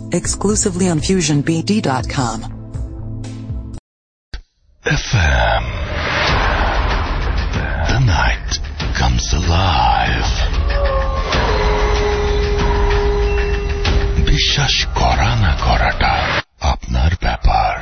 exclusively on FusionBD.com. FM. The night comes alive. বিশ্বাস করা না করাটা আপনার ব্যাপার।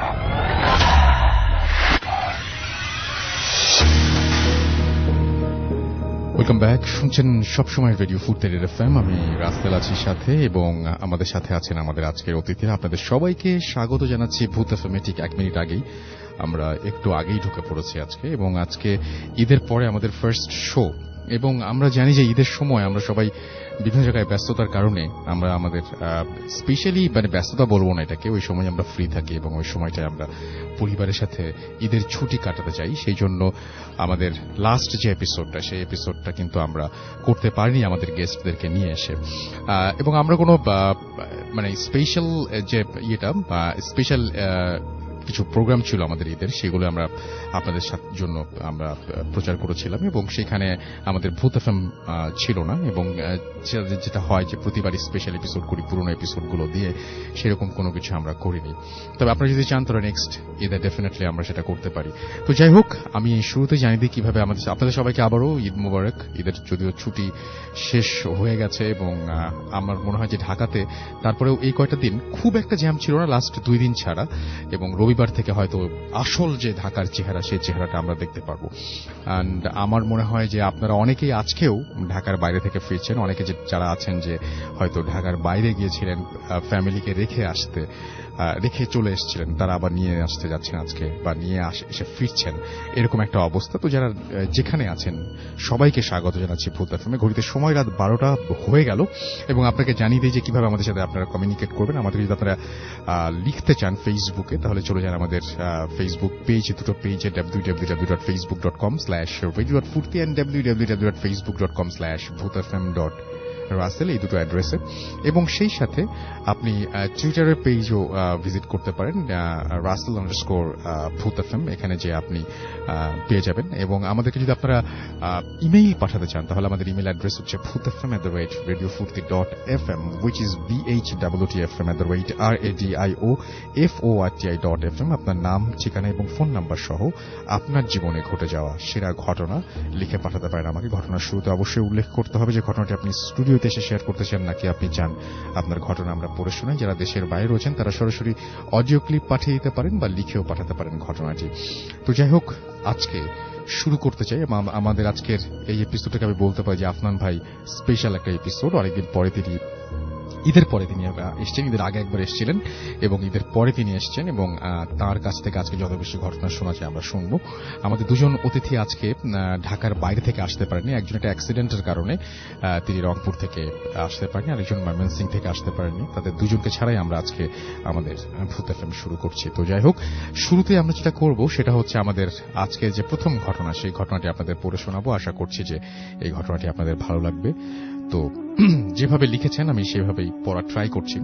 Welcome back. শুনছেন সবসময় রেডিও ফুর্তি এফএম। আমি রাস্তেল আছি সাথে, এবং আমাদের সাথে আছেন আমাদের আজকের অতিথিরা। আপনাদের সবাইকে স্বাগত জানাচ্ছি ভূত এফএমে। ঠিক 1 মিনিট আগেই আমরা একটু আগেই ঢুকে পড়েছি আজকে, এবং আজকে ঈদের পরে আমাদের ফার্স্ট শো। এবং আমরা জানি যে ঈদের সময় আমরা সবাই বিভিন্ন জায়গায় ব্যস্ততার কারণে আমরা আমাদের স্পেশালি ব্যস্ততা বলবো না এটাকে, ওই সময় আমরা ফ্রি থাকি এবং ওই সময়টায় আমরা পরিবারের সাথে ঈদের ছুটি কাটাতে চাই। সেই জন্য আমাদের লাস্ট যে এপিসোডটা, সেই এপিসোডটা কিন্তু আমরা করতে পারিনি আমাদের গেস্টদেরকে নিয়ে এসে। এবং আমরা কোনো স্পেশাল যে ইয়েটা স্পেশাল কিছু প্রোগ্রাম ছিল আমাদের ঈদের, সেগুলো আমরা আপনাদের জন্য আমরা প্রচার করেছিলাম, এবং সেখানে আমাদের ভূত এফএম ছিল না। এবং যেটা হয় যে প্রতিবারই স্পেশাল এপিসোড করি পুরোনো এপিসোডগুলো দিয়ে, সেরকম কোনো কিছু আমরা করিনি। তবে আপনারা যদি চান তাহলে নেক্সট ঈদে ডেফিনেটলি আমরা সেটা করতে পারি। তো যাই হোক, আমি শুরুতে জানিয়ে দিই কিভাবে আপনাদের সবাইকে আবারও ঈদ মোবারক। ঈদের যদিও ছুটি শেষ হয়ে গেছে, এবং আমার মনে হয় যে ঢাকাতে তারপরেও এই কয়টা দিন খুব একটা জ্যাম ছিল না, লাস্ট 2 দিন ছাড়া। এবং রবিবার থেকে হয়তো আসল যে ঢাকার চেহারা, সেই চেহারাটা আমরা দেখতে পারবো। অ্যান্ড আমার মনে হয় যে আপনারা অনেকেই আজকেও ঢাকার বাইরে থেকে ফিরছেন। অনেকে যারা আছেন যে হয়তো ঢাকার বাইরে গিয়েছিলেন ফ্যামিলিকে রেখে চলে এসেছিলেন, তারা আবার নিয়ে আসতে যাচ্ছেন আজকে, বা নিয়ে এসে ফিরছেন, এরকম একটা অবস্থা। তো যারা যেখানে আছেন সবাইকে স্বাগত জানাচ্ছি ভূত এফএমে। ঘড়িতে সময় রাত 12টা হয়ে গেল, এবং আপনাকে জানিয়ে দিই যে কিভাবে আমাদের সাথে আপনারা কমিউনিকেট করবেন। আমাদের যদি আপনারা লিখতে চান ফেসবুকে, তাহলে চলে যান আমাদের ফেসবুক পেজ, দুটো পেজে www.facebook.com/radio.furti and www.facebook.com/bhutfm.russell, এই দুটো অ্যাড্রেসে। এবং সেই সাথে আপনি টুইটারের পেজও ভিজিট করতে পারেন, russell_bhutfm, এখানে যে আপনি পেয়ে যাবেন। এবং আমাদেরকে যদি আপনারা ইমেইল পাঠাতে চান, তাহলে আমাদের ইমেইল অ্যাড্রেস হচ্ছে bhutfm@radiofurti.fm, which is bhutfm@radiofurti.fm। আপনার নাম, ঠিকানা এবং ফোন নাম্বার সহ আপনার জীবনে ঘটে যাওয়া সেরা ঘটনা লিখে পাঠাতে পারেন আমাকে। ঘটনার শুরুতে অবশ্যই উল্লেখ করতে হবে যে ঘটনাটি আপনি স্টুডিওতে এসে শেয়ার করতে চান, নাকি আপনি চান আপনার ঘটনা আমরা পড়ে শোনাই। যারা দেশের বাইরে রয়েছেন তারা সরাসরি অডিও ক্লিপ পাঠিয়ে দিতে পারেন, বা লিখেও পাঠাতে পারেন ঘটনাটি। তো যাই হোক, আজকে শুরু করতে চাই। আমাদের আজকের এই এপিসোডটাকে আমি বলতে পারি যে আফনান ভাই স্পেশাল একটা এপিসোড। অনেকদিন পরে ঈদের পরে তিনি এসছেন, ঈদের আগে একবার এসেছিলেন এবং ঈদের পরে তিনি এসছেন, এবং তার কাছ থেকে আজকে যত বেশি ঘটনা শোনা যায় আমরা শুনবো। আমাদের দুজন অতিথি আজকে ঢাকার বাইরে থেকে আসতে পারেননি। একজন একটা অ্যাক্সিডেন্টের কারণে তিনি রংপুর থেকে আসতে পারেননি, আরেকজন ময়মনসিং থেকে আসতে পারেননি। তাদের দুজনকে ছাড়াই আমরা আজকে আমাদের ভূত এফএম শুরু করছি। তো যাই হোক, শুরুতে আমরা যেটা করব সেটা হচ্ছে আমাদের আজকে যে প্রথম ঘটনা, সেই ঘটনাটি আপনাদের পড়ে শোনাবো। আশা করছি যে এই ঘটনাটি আপনাদের ভালো লাগবে। তো যেভাবে লিখেছেন আমি সেভাবেই পড়া ট্রাই করছি।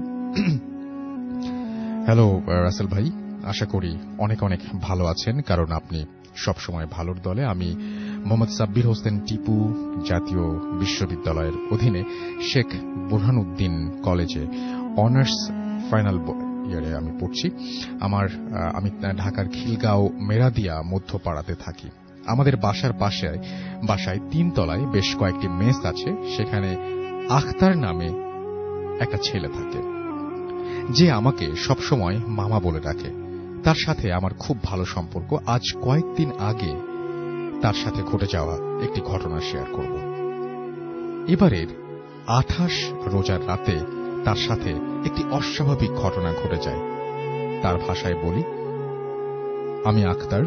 হ্যালো রাসেল ভাই, আশা করি অনেক অনেক ভালো আছেন, কারণ আপনি সবসময় ভালোর দলে। আমি মোহাম্মদ সাব্বির হোসেন টিপু জাতীয় বিশ্ববিদ্যালয়ের অধীনে শেখ বুরহানুদ্দিন কলেজে অনার্স ফাইনাল ইয়ারে আমি পড়ছি। আমি ঢাকার খিলগাঁও মেরাদিয়া মধ্যপাড়াতে থাকি। আমাদের বাসায় 3 তলায় বেশ কয়েকটি মেস আছে। সেখানে আখতার নামে একটা ছেলে থাকে, যে আমাকে সবসময় মামা বলে ডাকে। তার সাথে আমার খুব ভালো সম্পর্ক। আজ কয়েকদিন আগে তার সাথে ঘটে যাওয়া একটি ঘটনা শেয়ার করব। এবারের 28 রোজার রাতে তার সাথে একটি অস্বাভাবিক ঘটনা ঘটে যায়। তার ভাষায় বলি, আমি আখতার।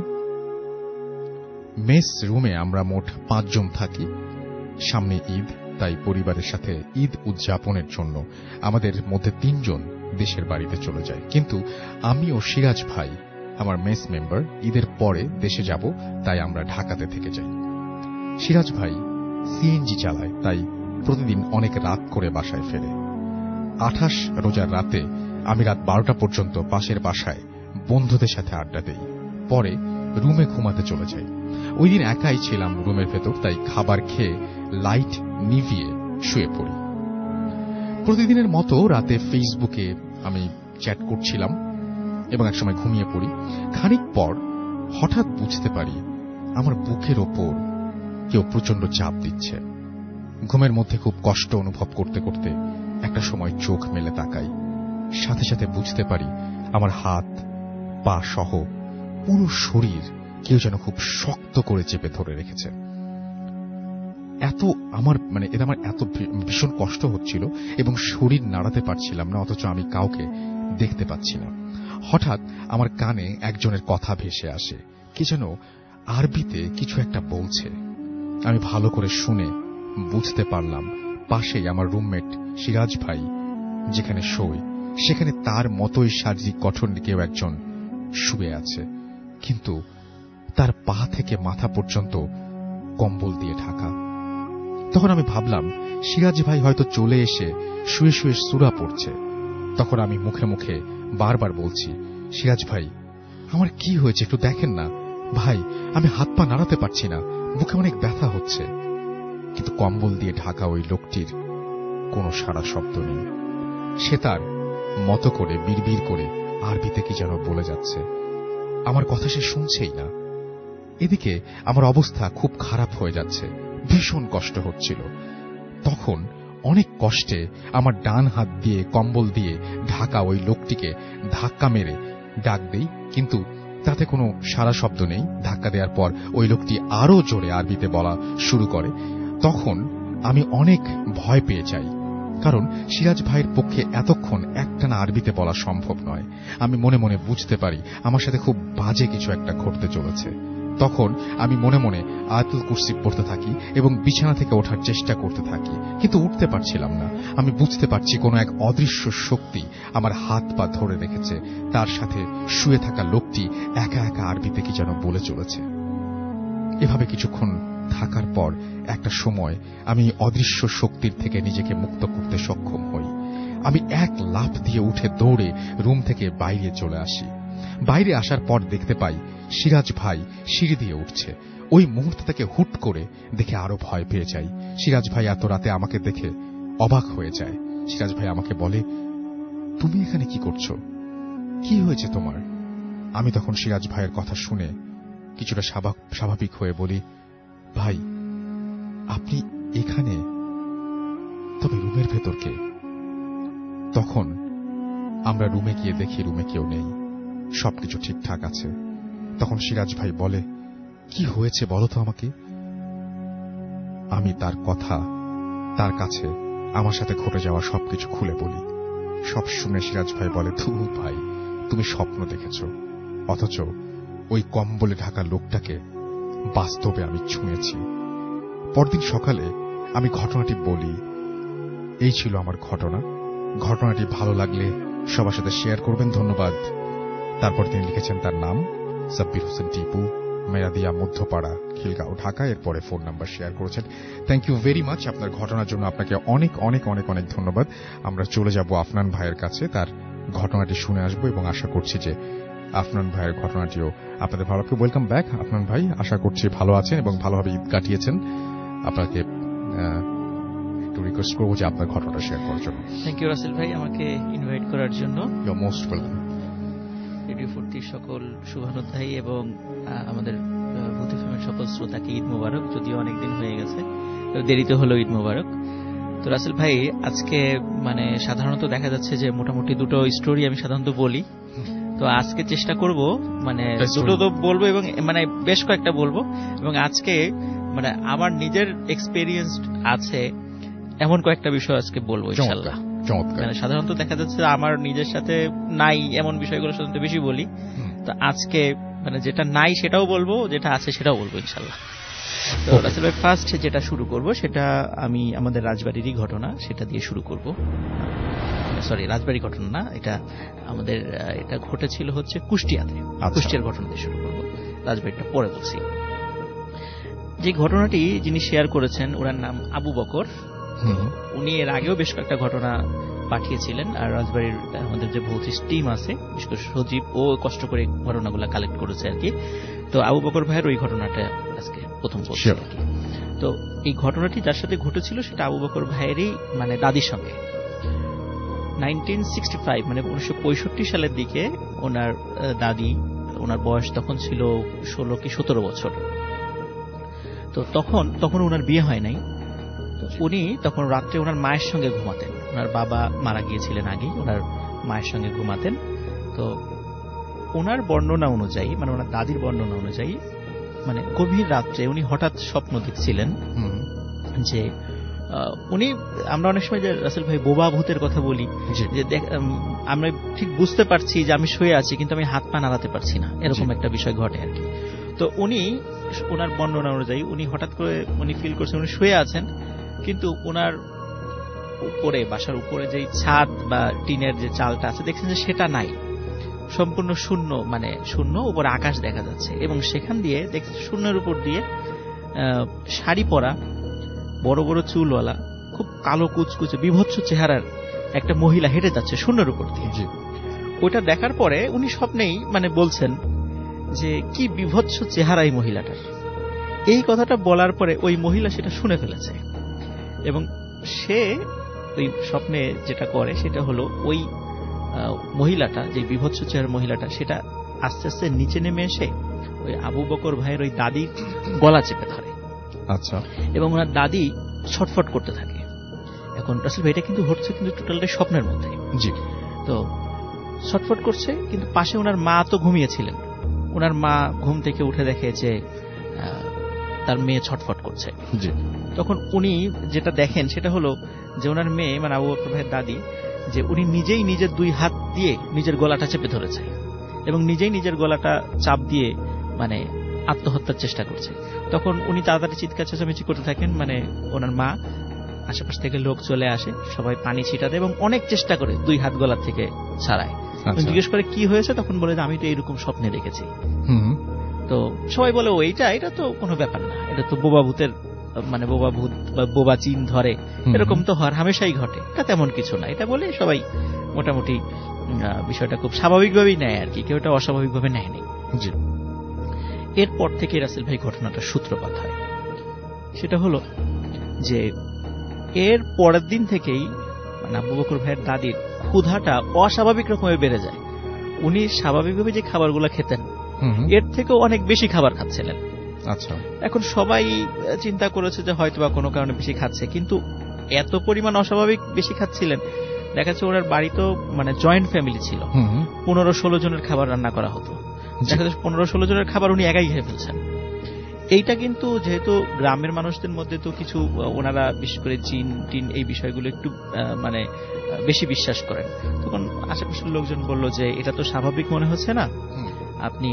মেস রুমে আমরা মোট 5 জন থাকি। সামনে ঈদ, তাই পরিবারের সাথে ঈদ উদযাপনের জন্য আমাদের মধ্যে 3 জন দেশের বাড়িতে চলে যায়। কিন্তু আমি ও সিরাজ ভাই, আমার মেস মেম্বার, ঈদের পরে দেশে যাব, তাই আমরা ঢাকাতে থেকে যাই। সিরাজ ভাই সিএনজি চালায়, তাই প্রতিদিন অনেক রাত করে বাসায় ফেরে। 28 রোজার রাতে আমি রাত 12টা পর্যন্ত পাশের বাসায় বন্ধুদের সাথে আড্ডা দেই, পরে রুমে ঘুমাতে চলে যাই। ওই দিন একাই ছিলাম রুমের ভেতর, তাই খাবার খেয়ে লাইট নিভিয়ে শুয়ে পড়ি। প্রতিদিনের মতো রাতে ফেসবুকে আমি চ্যাট করছিলাম এবং একসময় ঘুমিয়ে পড়ি। খানিক পর হঠাৎ বুঝতে পারি আমার বুকের ওপর কেউ প্রচন্ড চাপ দিচ্ছে। ঘুমের মধ্যে খুব কষ্ট অনুভব করতে করতে একটা সময় চোখ মেলে তাকাই, সাথে সাথে বুঝতে পারি আমার হাত পা সহ পুরো শরীর কেউ যেন খুব শক্ত করে চেপে ধরে রেখেছে। আমার এত ভীষণ কষ্ট হচ্ছিল এবং শরীর নাড়াতে পারছিলাম না, অথচ আমি কাউকে দেখতে পাচ্ছি না। হঠাৎ আমার কানে একজনের কথা ভেসে আসে, কি যেন আরবিতে কিছু একটা বলছে। আমি ভালো করে শুনে বুঝতে পারলাম পাশেই আমার রুমমেট সিরাজ ভাই যেখানে শোয় সেখানে তার মতোই শারীরিক গঠন কেউ একজন শুয়ে আছে, কিন্তু তার পা থেকে মাথা পর্যন্ত কম্বল দিয়ে ঢাকা। তখন আমি ভাবলাম সিরাজ ভাই হয়তো চলে এসে শুয়ে শুয়ে সূরা পড়ছে। তখন আমি মুখে মুখে বারবার বলছি, সিরাজ ভাই আমার কি হয়েছে একটু দেখেন না ভাই, আমি হাত পা নাড়াতে পারছি না, বুকে অনেক ব্যথা হচ্ছে। কিন্তু কম্বল দিয়ে ঢাকা ওই লোকটির কোনো সাড়া শব্দ নেই। সে তার মতো করে বিড়বিড় করে আরবিতে কি যেন বলে যাচ্ছে, আমার কথা সে শুনছেই না। এদিকে আমার অবস্থা খুব খারাপ হয়ে যাচ্ছে, ভীষণ কষ্ট হচ্ছিল। তখন অনেক কষ্টে আমার ডান হাত দিয়ে কম্বল দিয়ে ঢাকা ওই লোকটিকে ধাক্কা মেরে ডাক দেই, কিন্তু তাতে কোনো সাড়া শব্দ নেই। ধাক্কা দেওয়ার পর ওই লোকটি আরো জোরে আরবিতে বলা শুরু করে। তখন আমি অনেক ভয় পেয়ে যাই, কারণ সিরাজ ভাইয়ের পক্ষে এতক্ষণ একটানা আরবিতে বলা সম্ভব নয়। আমি মনে মনে বুঝতে পারি আমার সাথে খুব বাজে কিছু একটা ঘটতে চলেছে। তখন আমি মনে মনে আয়াতুল কুরসি পড়তে থাকি এবং বিছানা থেকে ওঠার চেষ্টা করতে থাকি, কিন্তু উঠতে পারছিলাম না। আমি বুঝতে পারছি কোনো এক অদৃশ্য শক্তি আমার হাত পা ধরে রেখেছে। তার সাথে শুয়ে থাকা লোকটি একা একা আরবিতে কি যেন বলে চলেছে। এভাবে কিছুক্ষণ থাকার পর একটা সময় আমি অদৃশ্য শক্তির থেকে নিজেকে মুক্ত করতে সক্ষম হই। আমি এক লাফ দিয়ে উঠে দৌড়ে রুম থেকে বাইরে চলে আসি। বাইরে আসার পর দেখতে পাই সিরাজ ভাই সিঁড়ি দিয়ে উঠছে। ওই মুহূর্তে তাকে হুট করে দেখে আরো ভয় পেয়ে যাই। সিরাজ ভাই এত রাতে আমাকে দেখে অবাক হয়ে যায়। সিরাজ ভাই আমাকে বলে, তুমি এখানে কি করছো, কি হয়েছে তোমার? আমি তখন সিরাজ ভাইয়ের কথা শুনে কিছুটা স্বাভাবিক হয়ে বলি, ভাই আপনি এখানে, তবে রুমের ভেতর কে? তখন আমরা রুমে গিয়ে দেখি রুমে কেউ নেই, সবকিছু ঠিকঠাক আছে। তখন সিরাজ ভাই বলে, কি হয়েছে বলো তো আমাকে। আমি তার কথা তার কাছে আমার সাথে ঘটে যাওয়া সবকিছু খুলে বলি। সব শুনে সিরাজ ভাই বলে, ভাই তুমি স্বপ্ন দেখেছ, অথচ ওই কম্বলে ঢাকা লোকটাকে বাস্তবে আমি ছুঁয়েছি। পরদিন সকালে আমি ঘটনাটি বলি। এই ছিল আমার ঘটনা। ঘটনাটি ভালো লাগলে সবার সাথে শেয়ার করবেন, ধন্যবাদ। তারপর তিনি লিখেছেন তার নাম সাব্বির হোসেন টিপু, মেরাদিয়া, মধ্যপাড়া, খিলগাঁও, ঢাকা। এরপরে ফোন নাম্বার শেয়ার করেছেন। থ্যাংক ইউ ভেরি মাচ আপনার ঘটনার জন্য। আপনাকে অনেক অনেক অনেক অনেক ধন্যবাদ। আমরা চলে যাব আফনান ভাইয়ের কাছে, তার ঘটনাটি শুনে আসবো এবং আশা করছি যে আফনান ভাইয়ের ঘটনাটিও আপনাদের ভালো লাগবে। ওয়েলকাম ব্যাক আফনান ভাই, আশা করছি ভালো আছেন এবং ভালোভাবে ঈদ কাটিয়েছেন। আপনাকে একটু রিকোয়েস্ট করবো যে আপনার ঘটনাটা শেয়ার করার জন্য। থ্যাংক ইউ রাসেল ভাই আমাকে ইনভাইট করার জন্য। You are most welcome. Radio ফুর্তির সকল শুভানুধ্যায়ী এবং আমাদের ভূত এফএমের সকল শ্রোতাকে ঈদ মোবারক। যদিও অনেকদিন হয়ে গেছে, দেরিতে হলো ঈদ মোবারক। তো রাসেল ভাই আজকে সাধারণত দেখা যাচ্ছে যে মোটামুটি দুটো স্টোরি আমি সাধারণত বলি, তো আজকে চেষ্টা করব দুটো তো বলবো এবং বেশ কয়েকটা বলবো, এবং আজকে আমার নিজের এক্সপেরিয়েন্স আছে এমন কয়েকটা বিষয় আজকে বলবো ইনশাআল্লাহ। সাধারণত দেখা যাচ্ছে আমার নিজের সাথে নাই এমন বিষয়গুলো সাধারণত বেশি বলি, তো আজকে যেটা নাই সেটাও বলবো, যেটা আছে সেটাও বলবো ইনশাআল্লাহ। তো রাসেল ভাই ফার্স্ট যেটা শুরু করব সেটা আমি আমাদের রাজবাড়িরই ঘটনা, সেটা দিয়ে শুরু করব। সরি, রাজবাড়ি ঘটনা না, এটা আমাদের এটা ঘটেছিল হচ্ছে কুষ্টিয়াতে। কুষ্টিয়ার ঘটনা দিয়ে শুরু করব, রাজবাড়িটা পরে বলছি। যে ঘটনাটি যিনি শেয়ার করেছেন ওনার নাম আবু বকর। উনি এর আগেও বেশ কয়েকটা ঘটনা পাঠিয়েছিলেন, আর রাজবাড়ির আমাদের যে ভৌতিক টিম আছে বিশেষ করে সজীব, ও কষ্ট করে ঘটনাগুলো কালেক্ট করেছে আর কি। তো আবু বকর ভাইয়ের ওই ঘটনাটা আজকে প্রথম বলছি আর কি। তো এই ঘটনাটি যার সাথে ঘটেছিল সেটা আবু বকর ভাইয়েরই দাদির সঙ্গে। 1965 মানে 1965 সালের দিকে ওনার দাদি, ওনার বয়স তখন ছিল 16 কি 17 বছর। তো তখন ওনার বিয়ে হয় নাই। উনি তখন রাত্রে ওনার মায়ের সঙ্গে ঘুমাতেন। ওনার বাবা মারা গিয়েছিলেন আগেই, ওনার মায়ের সঙ্গে ঘুমাতেন। তো ওনার বর্ণনা অনুযায়ী, মানে ওনার দাদির বর্ণনা অনুযায়ী, মানে গভীর রাত্রে উনি হঠাৎ স্বপ্ন দেখছিলেন যে উনি, আমরা অনেক সময় যে রাসেল ভাই বোবা ভূতের কথা বলি, যে আমরা ঠিক বুঝতে পারছি যে আমি শুয়ে আছি কিন্তু আমি হাত পা নাড়াতে পারছি না, এরকম একটা বিষয় ঘটে আর কি। তো উনি, ওনার বর্ণনা অনুযায়ী উনি হঠাৎ করে উনি ফিল করছেন উনি শুয়ে আছেন, কিন্তু ওনার উপরে, বাসার উপরে যে ছাদ বা টিনের যে চালটা আছে দেখছেন যে সেটা নাই, সম্পূর্ণ শূন্য, মানে শূন্য, উপরে আকাশ দেখা যাচ্ছে। এবং সেখান দিয়ে দেখছেন শূন্যের উপর দিয়ে শাড়ি পরা, বড় বড় চুলওয়ালা, খুব কালো কুচকুচে বিভৎস চেহারার একটা মহিলা হেঁটে যাচ্ছে শূন্যের উপর দিয়ে। ওইটা দেখার পরে উনি স্বপ্নেই মানে বলছেন যে কি বিভৎস চেহারা এই মহিলাটার। এই কথাটা বলার পরে ওই মহিলা সেটা শুনে ফেলেছে এবং সে ওই স্বপ্নে যেটা করে সেটা হলো ওই মহিলাটা, যে বিভৎস চেহারার মহিলাটা, সেটা আস্তে আস্তে নিচে নেমে এসে ওই আবু বকর ভাইয়ের ওই দাদির গলা চেপে ধরে। আচ্ছা। এবং ওনার দাদি ছটফট করতে থাকে। এখন রাসেল ভাই এটা কিন্তু হচ্ছে কিন্তু টোটালটাই স্বপ্নের মধ্যে। জি। তো ছটফট করছে, কিন্তু পাশে ওনার মা তো ঘুমিয়েছিলেন। ওনার মা ঘুম থেকে উঠে দেখে যে তার মেয়ে ছটফট করছে। জি। তখন উনি যেটা দেখেন সেটা হলো যে ওনার মেয়ে, মানে আবু বকর ভাইয়ের দাদি, যে উনি নিজেই নিজের 2 হাত দিয়ে নিজের গলাটা চেপে ধরেছে এবং নিজেই নিজের গলাটা চাপ দিয়ে মানে আত্মহত্যার চেষ্টা করছে। তখন উনি তাড়াতাড়ি চিৎকার চেঁচামেচি করতে থাকেন, মানে ওনার মা, আশেপাশ থেকে লোক চলে আসে, সবাই পানি ছিটাতে এবং অনেক চেষ্টা করে 2 হাত গলা থেকে ছাড়ায়। জিজ্ঞেস করে কি হয়েছে, তখন বলে যে আমি তো এইরকম স্বপ্নে দেখেছি। তো সবাই বলে এটা তো কোনো ব্যাপার না, এটা তো বোবা ভূতের, মানে বোবা ভূত বা বোবা চিন ধরে, এরকম তো হর হামেশাই ঘটে, এটা তেমন কিছু না, এটা বলে সবাই মোটামুটি বিষয়টা খুব স্বাভাবিকভাবেই নেয় আর কি, কেউ এটা অস্বাভাবিকভাবে নেয়নি। এরপর থেকে রাসেল ভাই ঘটনাটার সূত্রপাত হয়। সেটা হলো যে এর পরের দিন থেকেই মানে আবু বকর ভাইয়ের দাদির ক্ষুধাটা অস্বাভাবিক রকমের বেড়ে যায়। উনি স্বাভাবিকভাবে যে খাবারগুলো খেতেন এর থেকেও অনেক বেশি খাবার খাচ্ছিলেন। আচ্ছা। এখন সবাই চিন্তা করেছে যে হয়তো বা কোনো কারণে বেশি খাচ্ছে, কিন্তু এত পরিমাণ অস্বাভাবিক বেশি খাচ্ছিলেন। দেখা যাচ্ছে ওনার বাড়ি তো মানে জয়েন্ট ফ্যামিলি ছিল, 15-16 জনের খাবার রান্না করা হতো। দেখা যাচ্ছে 15-16 জনের খাবার উনি একাই খেয়ে ফেলছেন। এইটা কিন্তু যেহেতু গ্রামের মানুষদের মধ্যে তো কিছু ওনারা বিশেষ করে জিন টিন এই বিষয়গুলো একটু মানে বেশি বিশ্বাস করেন, তখন আশেপাশের লোকজন বলল যে এটা তো স্বাভাবিক মনে হচ্ছে না, আপনি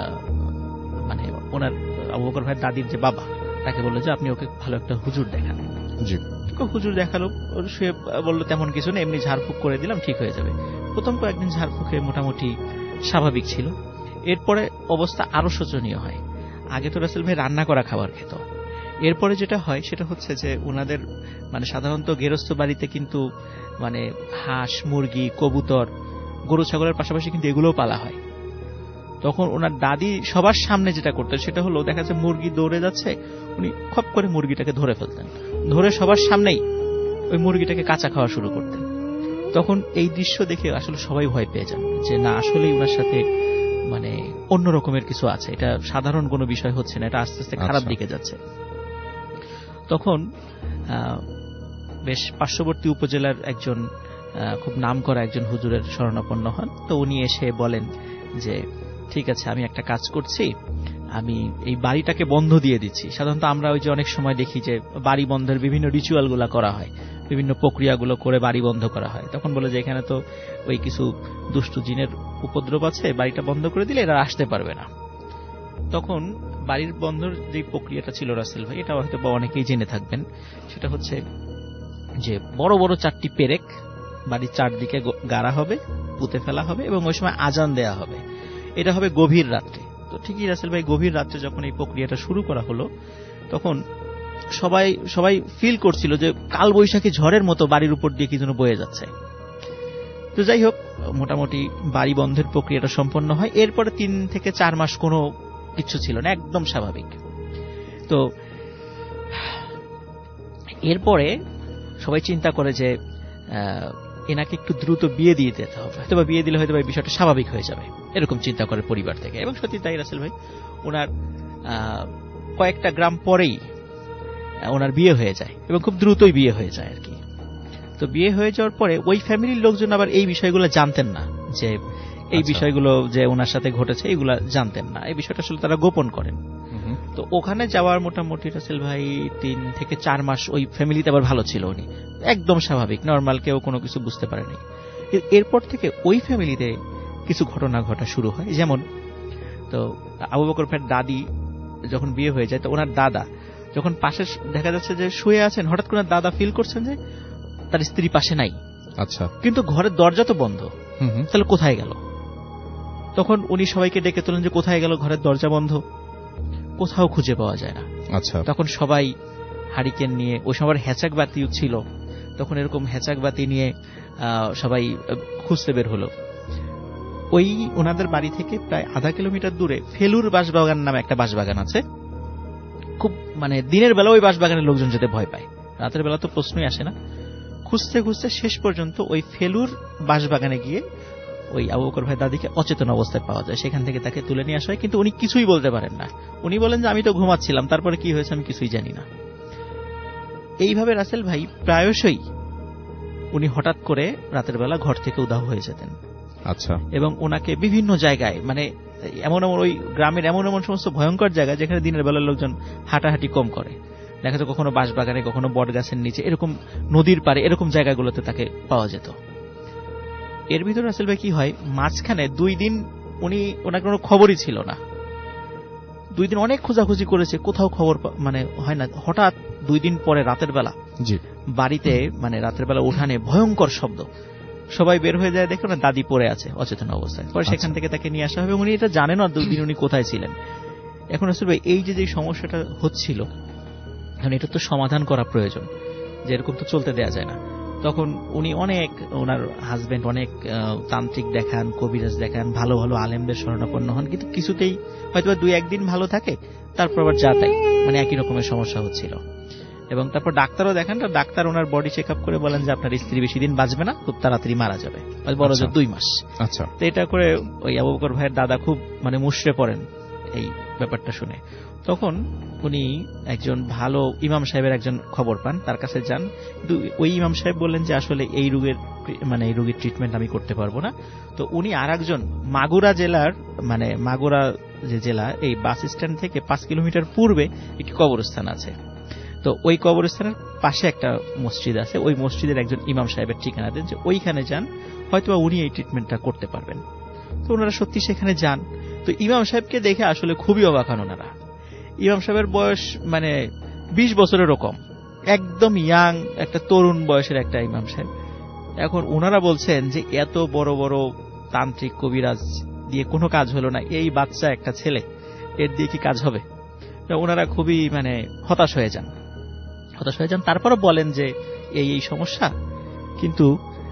মানে ওনার আবু বকর ভাইয়ের দাদির যে বাবা তাকে বললো যে আপনি ওকে ভালো একটা হুজুর দেখান। হুজুর দেখালো, সে বললো তেমন কিছু না, এমনি ঝাড়ফুঁক করে দিলাম ঠিক হয়ে যাবে। প্রথম কয়েকদিন ঝাড়ফুঁকে মোটামুটি স্বাভাবিক ছিল। এরপরে অবস্থা আরো শোচনীয় হয়। আগে তো রাসেল ভাই রান্না করা খাবার খেত, এরপরে যেটা হয় সেটা হচ্ছে যে ওনাদের মানে সাধারণত গেরস্থ বাড়িতে কিন্তু মানে হাঁস, মুরগি, কবুতর, গরু ছাগলের পাশাপাশি কিন্তু এগুলোও পালা হয়। তখন ওনার দাদি সবার সামনে যেটা করতেন সেটা হলো দেখা যাচ্ছে মুরগি দৌড়ে যাচ্ছে, উনি খপ করে মুরগিটাকে ধরে ফেলতেন, ধরে সবার সামনেই ওই মুরগিটাকে কাঁচা খাওয়া শুরু করতেন। তখন এই দৃশ্য দেখে আসলে সবাই ভয় পেয়ে যান যে না, আসলেই ওনার সাথে মানে অন্য রকমের কিছু আছে, এটা সাধারণ কোনো বিষয় হচ্ছে না, এটা আস্তে আস্তে খারাপ দিকে যাচ্ছে। তখন বেশ পার্শ্ববর্তী উপজেলার একজন খুব নামকরা একজন হুজুরের শরণাপন্ন হন। তো উনি এসে বলেন যে ঠিক আছে, আমি একটা কাজ করছি, আমি এই বাড়িটাকে বন্ধ দিয়ে দিচ্ছি। সাধারণত আমরা ওই যে অনেক সময় দেখি যে বাড়ি বন্ধের বিভিন্ন রিচুয়াল গুলা করা হয়, বিভিন্ন প্রক্রিয়াগুলো করে বাড়ি বন্ধ করা হয়। তখন বলে যে এখানে তো ওই কিছু দুষ্টু জিনের উপদ্রব আছে, বাড়িটা বন্ধ করে দিলে এরা আসতে পারবে না। তখন বাড়ির বন্ধর যে প্রক্রিয়াটা ছিল রাসেল ভাই, এটা হয়তো বা অনেকেই জেনে থাকবেন, সেটা হচ্ছে যে বড় বড় 4টি পেরেক বাড়ির চারদিকে গাড়া হবে, পুঁতে ফেলা হবে এবং ওই সময় আজান দেয়া হবে। এটা হবে গভীর রাত্রে। তো ঠিকই রাসেল ভাই গভীর রাত্রে যখন এই প্রক্রিয়াটা শুরু করা হলো, তখন সবাই ফিল করছিল যে কালবৈশাখী ঝড়ের মতো বাড়ির উপর দিয়ে কি যেন বয়ে যাচ্ছে। তো যাই হোক, মোটামুটি বাড়ি বন্ধের প্রক্রিয়াটা সম্পন্ন হয়। এরপরে 3 থেকে 4 মাস কোনো কিছু ছিল না, একদম স্বাভাবিক। তো এরপরে সবাই চিন্তা করে যে এনাকে একটু দ্রুত বিয়ে দিয়ে দিতে হবে, হয়তো বা বিয়ে দিলে হয়তো এই বিষয়টা স্বাভাবিক হয়ে যাবে, এরকম চিন্তা করে পরিবার থেকে। এবং সত্যি তাই রাসেল ভাই, ওনার কয়েকটা গ্রাম পরেই ওনার বিয়ে হয়ে যায় এবং খুব দ্রুতই বিয়ে হয়ে যায় আর কি। তো বিয়ে হয়ে যাওয়ার পরে ওই ফ্যামিলির লোকজন আবার এই বিষয়গুলো জানতেন না, যে এই বিষয়গুলো যে ওনার সাথে ঘটেছে এগুলা জানতেন না, এই বিষয়টা আসলে তারা গোপন করেন। তো ওখানে যাওয়ার মোটামুটি রাসেল ভাই 3 থেকে 4 মাস ওই ফ্যামিলিতে আবার ভালো ছিল, উনি একদম স্বাভাবিক নর্মাল, কেউ কোনো কিছু বুঝতে পারেনি। এরপর থেকে ওই ফ্যামিলিতে কিছু ঘটনা ঘটা শুরু হয়। যেমন তো আবু বকর ভাইয়ের দাদি যখন বিয়ে হয়ে যায়, তো ওনার দাদা যখন পাশে দেখা যাচ্ছে যে শুয়ে আছেন, হঠাৎ করে দাদা ফিল করছেন যে তার স্ত্রী পাশে নাই। আচ্ছা, কিন্তু ঘরের দরজা তো বন্ধ, তাহলে কোথায় গেল? তখন উনি সবাইকে ডেকে তোলেন যে কোথায় গেল, ঘরের দরজা বন্ধ, কোথাও খুঁজে পাওয়া যায় না। আচ্ছা, তখন সবাই হারিকেন নিয়ে, ওই সময় হ্যাচাক বাতিও ছিল, তখন এরকম হ্যাচাক বাতি নিয়ে সবাই খুঁজতে বের হলো। ওই ওনাদের বাড়ি থেকে প্রায় আধা কিলোমিটার দূরে ফেলুর বাঁশবাগান নামে একটা বাঁশবাগান আছে। খুব মানে দিনের বেলা ওই বাঁশবাগানের লোকজন যেতে ভয় পায়, রাতের বেলা তো প্রশ্নই আসে না। খুঁজতে খুঁজতে শেষ পর্যন্ত ওই ফেলুর বাঁশবাগানে গিয়ে ওই আবু বকর ভাই দাদিকে অচেতন অবস্থায় পাওয়া যায়। সেখান থেকে তাকে তুলে নিয়ে আসা হয়, কিন্তু উনি কিছুই বলতে পারেন না। উনি বলেন যে আমি তো ঘুমাচ্ছিলাম, তারপরে কি হয়েছে আমি কিছুই জানি না। এইভাবে রাসেল ভাই প্রায়শই উনি হঠাৎ করে রাতের বেলা ঘর থেকে উধাও হয়ে যেতেন। আচ্ছা, এবং ওনাকে বিভিন্ন জায়গায়, মানে এমন এমন ওই গ্রামের এমন এমন সমস্ত ভয়ঙ্কর জায়গা যেখানে দিনের বেলার লোকজন হাঁটাহাঁটি কম করে, দেখা যায় কখনো বাঁশবাগানে, কখনো বট গাছের নিচে, এরকম নদীর পাড়ে, এরকম জায়গাগুলোতে তাকে পাওয়া যেত। এর ভিতরে রাসেল ভাই কি হয়, মাঝখানে 2 দিন ওনার কোনো খবরই ছিল না। 2 দিন অনেক খোঁজাখুঁজি করেছে, কোথাও খবর মানে হয় না। হঠাৎ 2 দিন পরে রাতের বেলা বাড়িতে, মানে রাতের বেলা উঠানে ভয়ঙ্কর শব্দ, সবাই বের হয়ে যায়, দেখো না দাদি পড়ে আছে অচেতন অবস্থায়। পরে সেখান থেকে তাকে নিয়ে আসা হবে। উনি এটা জানেন না 2 দিন উনি কোথায় ছিলেন। এখন রাসেল ভাই এই যে সমস্যাটা হচ্ছিল, এখন এটা তো সমাধান করা প্রয়োজন, যে এরকম তো চলতে দেয়া যায় না। তখন উনি অনেক, ওনার হাজবেন্ড অনেক তান্ত্রিক দেখান, কবিরাজ দেখান, ভালো ভালো আলেমদের শরণাপন্ন হন, কিন্তু কিছুতেই হয়তো 2-1 দিন ভালো থাকে, তারপর আবার যা তাই, মানে একই রকমের সমস্যা হচ্ছিল। এবং তারপর ডাক্তারও দেখান, ডাক্তার ওনার বডি চেক আপ করে বলেন যে আপনার স্ত্রী বেশি দিন বাঁচবে না, খুব তাড়াতাড়ি মারা যাবে, বড় জোর 2 মাস। আচ্ছা, তো এটা করে ওই আবু বকর ভাইয়ের দাদা খুব মানে মুষড়ে পড়েন এই ব্যাপারটা শুনে। তখন উনি একজন ভালো ইমাম সাহেবের একজন খবর পান, তার কাছে যান। কিন্তু ওই ইমাম সাহেব বললেন যে আসলে এই রোগের, মানে এই রোগীর ট্রিটমেন্ট আমি করতে পারবো না। তো উনি আরেকজন মাগুরা জেলার, মানে মাগুরা যে জেলা, এই বাস স্ট্যান্ড থেকে 5 কিলোমিটার পূর্বে একটি কবরস্থান আছে। তো ওই কবরস্থানের পাশে একটা মসজিদ আছে, ওই মসজিদের একজন ইমাম সাহেবের ঠিকানা দেন, যে ওইখানে যান, হয়তো উনি এই ট্রিটমেন্টটা করতে পারবেন। তো ওনারা সত্যি সেখানে যান। তো ইমাম সাহেবকে দেখে আসলে খুবই অবাক হন ওনারা। ইমাম সাহেবের বয়স মানে 20 বছরেরও কম, একদম ইয়াং, একটা তরুণ বয়সের একটা ইমাম সাহেব। এখন ওনারা বলছেন যে এত বড় বড় তান্ত্রিক কবিরাজ দিয়ে কোনো কাজ হলো না, এই বাচ্চা একটা ছেলে, এর দিয়ে কি কাজ হবে? ওনারা খুবই মানে হতাশ হয়ে যান। তারপরও বলেন যে এই সমস্যা, কিন্তু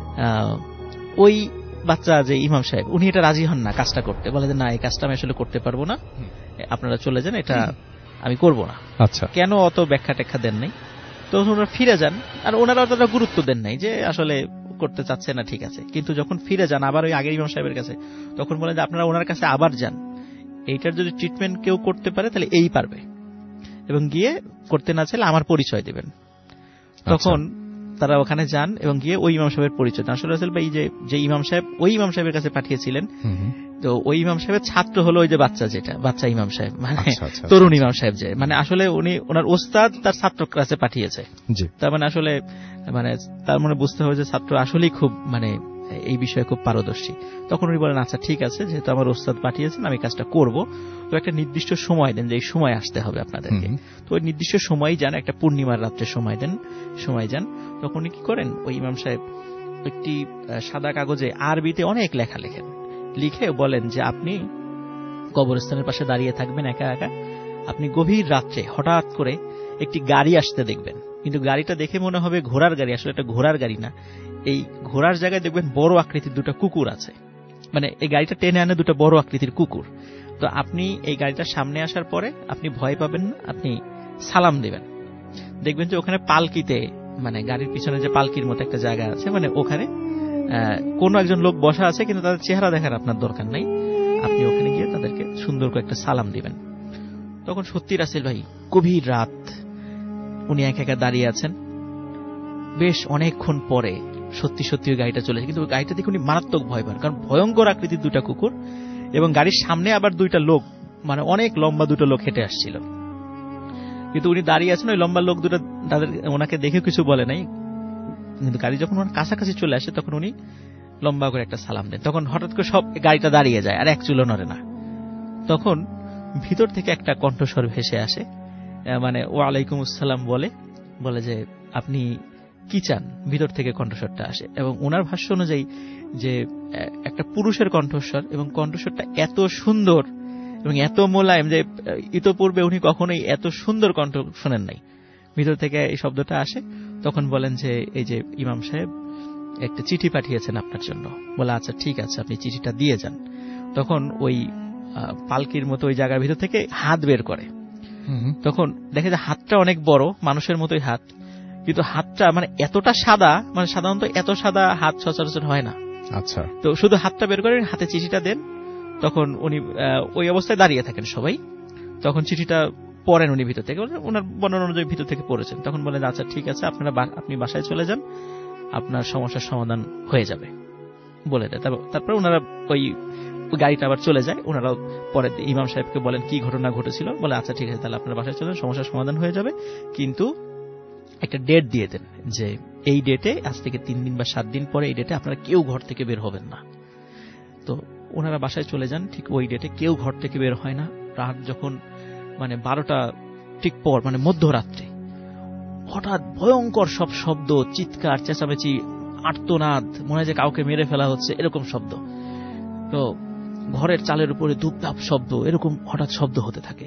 ওই বাচ্চা যে ইমাম সাহেব, উনি এটা রাজি হন না কাজটা করতে, বলে যে না, এই কাজটা আমি আসলে করতে পারবো না, আপনারা চলে যান, এটা আমি করব না। আচ্ছা, কেন অত ব্যাখ্যা ট্যাখ্যা দেন নাই। তো ওনারা ফিরে যান, আর ওনারা অতটা গুরুত্ব দেন নাই যে আসলে করতে চাচ্ছে না, ঠিক আছে। কিন্তু যখন ফিরে যান আবার ওই আগের ইমাম সাহেবের কাছে, তখন বলেন যে আপনারা ওনার কাছে আবার যান, এইটার যদি ট্রিটমেন্ট কেউ করতে পারে তাহলে এই পারবে, এবং গিয়ে করতে না চাইলে আমার পরিচয় দিবেন। তখন তারা ওখানে যান এবং গিয়ে ওই ইমাম সাহেবের পরিচয় দেন। আসলে ভাই যে ইমাম সাহেব ওই ইমাম সাহেবের কাছে পাঠিয়েছিলেন, তো ওই ইমাম সাহেবের ছাত্র হলো ওই যে বাচ্চা ইমাম সাহেব, মানে তরুণ ইমাম সাহেব, যে মানে আসলে উনি ওনার ওস্তাদ তার ছাত্র ক্লাসে পাঠিয়েছে। তার মানে আসলে মানে তার মনে বুঝতে হবে যে ছাত্র আসলেই খুব মানে এই বিষয়ে খুব পারদর্শী। তখন উনি বলেন আচ্ছা ঠিক আছে, যেহেতু আমার ওস্তাদ পাঠিয়েছেন আমি কাজটা করব, তো একটা নির্দিষ্ট সময় দেন যে এই সময় আসতে হবে আপনাদেরকে। তো ওই নির্দিষ্ট সময় যান, একটা পূর্ণিমার রাত্রে সময় যান। তখন উনি কি করেন, ওই ইমাম সাহেব একটি সাদা কাগজে আরবিতে অনেক লেখা লেখেন, লিখে বলেন যে আপনি কবরস্থানের পাশে দাঁড়িয়ে থাকবেন একা একা, আপনি গভীর রাত্রে হঠাৎ করে একটি গাড়ি আসতে দেখবেন, কিন্তু গাড়িটা দেখে মনে হবে ঘোড়ার গাড়ি, আসলে এটা ঘোড়ার গাড়ি না। এই ঘোড়ার জায়গায় দেখবেন বড় আকৃতির 2টা কুকুর আছে, মানে এই গাড়িটা টেনে আনে 2টা বড় আকৃতির কুকুর। তো আপনি এই গাড়িটার সামনে আসার পরে আপনি ভয় পাবেন না, আপনি সালাম দেবেন, দেখবেন যে ওখানে পালকিতে, মানে গাড়ির পিছনে যে পালকির মতো একটা জায়গা আছে, মানে ওখানে কোন একজন লোক বসা আছে, কিন্তু তাদের চেহারা দেখার আপনার দরকার নাই, আপনি ওখানে গিয়ে তাদেরকে সুন্দর করে একটা সালাম দিবেন। তখন সত্যি রাসেল ভাই গভীর রাত, উনি একা একা দাঁড়িয়ে আছেন। বেশ অনেকক্ষণ পরে সত্যি সত্যি ওই গাড়িটা চলেছে, কিন্তু ওই গাড়িটা দেখে উনি মারাত্মক ভয় পান, কারণ ভয়ঙ্কর আকৃতির দুটা কুকুর এবং গাড়ির সামনে আবার দুইটা লোক, মানে অনেক লম্বা দুটো লোক হেঁটে আসছিল। কিন্তু উনি দাঁড়িয়ে আছেন, ওই লম্বা লোক দুটো তাদের ওনাকে দেখে কিছু বলে নাই, কিন্তু গাড়ি যখন ওনার কাছাকাছি চলে আসে তখন উনি লম্বা করে একটা সালাম দেন। তখন হঠাৎ করে সব গাড়িটা দাঁড়িয়ে যায়, আর এক চুলো নড়ে না। তখন ভিতর থেকে একটা কণ্ঠস্বর ভেসে আসে, মানে ওয়ালাইকুম আসসালাম বলে যে আপনি কি চান, ভিতর থেকে কণ্ঠস্বরটা আসে। এবং ওনার ভাষ্য অনুযায়ী যে একটা পুরুষের কণ্ঠস্বর, এবং কণ্ঠস্বরটা এত সুন্দর এবং এত মোলায়েম যে ইতোপূর্বে উনি কখনোই এত সুন্দর কণ্ঠ শোনেন নাই। ভিতর থেকে এই শব্দটা আসে। তখন বলেন যে এই যে ইমাম সাহেব একটা চিঠি পাঠিয়েছেন আপনার জন্য। বলে আচ্ছা ঠিক আছে, আপনি চিঠিটা দিয়ে যান। তখন ওই পালকির মতো ওই জায়গার ভিতর থেকে হাত বের করে। তখন দেখে যে হাতটা অনেক বড়, মানুষের মতোই হাত, কিন্তু হাতটা মানে এতটা সাদা, মানে সাধারণত এত সাদা হাত সচরাচর হয় না। আচ্ছা, তো শুধু হাতটা বের করে হাতে চিঠিটা দেন। তখন উনি ওই অবস্থায় দাঁড়িয়ে থাকেন সবাই। তখন চিঠিটা পড়েন উনি ভিতর থেকে, ওনার বর্ণনা অনুযায়ী ভিতর থেকে পড়েছেন। তখন বলেন আচ্ছা ঠিক আছে, আপনি বাসায় চলে যান, আপনার সমস্যার সমাধান হয়ে যাবে বলে দেয়। তারপর ওনারা ওই গাড়িটা আবার চলে যায়। ওনারাও পরে ইমাম সাহেবকে বলেন কি ঘটনা ঘটেছিল। বলে আচ্ছা ঠিক আছে, তাহলে আপনার বাসায় চলে যান, সমস্যার সমাধান হয়ে যাবে, কিন্তু একটা ডেট দিয়ে দেন যে এই ডেটে, আজ থেকে 3 দিন বা 7 দিন পরে এই ডেটে আপনারা কেউ ঘর থেকে বের হবেন না। তো ওনারা বাসায় চলে যান। ঠিক ওই ডেটে কেউ ঘর থেকে বের হয় না। রাত যখন মানে 12টা ঠিক পর, মানে মধ্যরাত্রে, হঠাৎ ভয়ঙ্কর সব শব্দ, চিৎকার চেঁচামেচি, আর্তনাদ, মনে হয় যে কাউকে মেরে ফেলা হচ্ছে, এরকম শব্দ। তো ঘরের চালের উপরে ধূপধাপ শব্দ, এরকম হঠাৎ শব্দ হতে থাকে,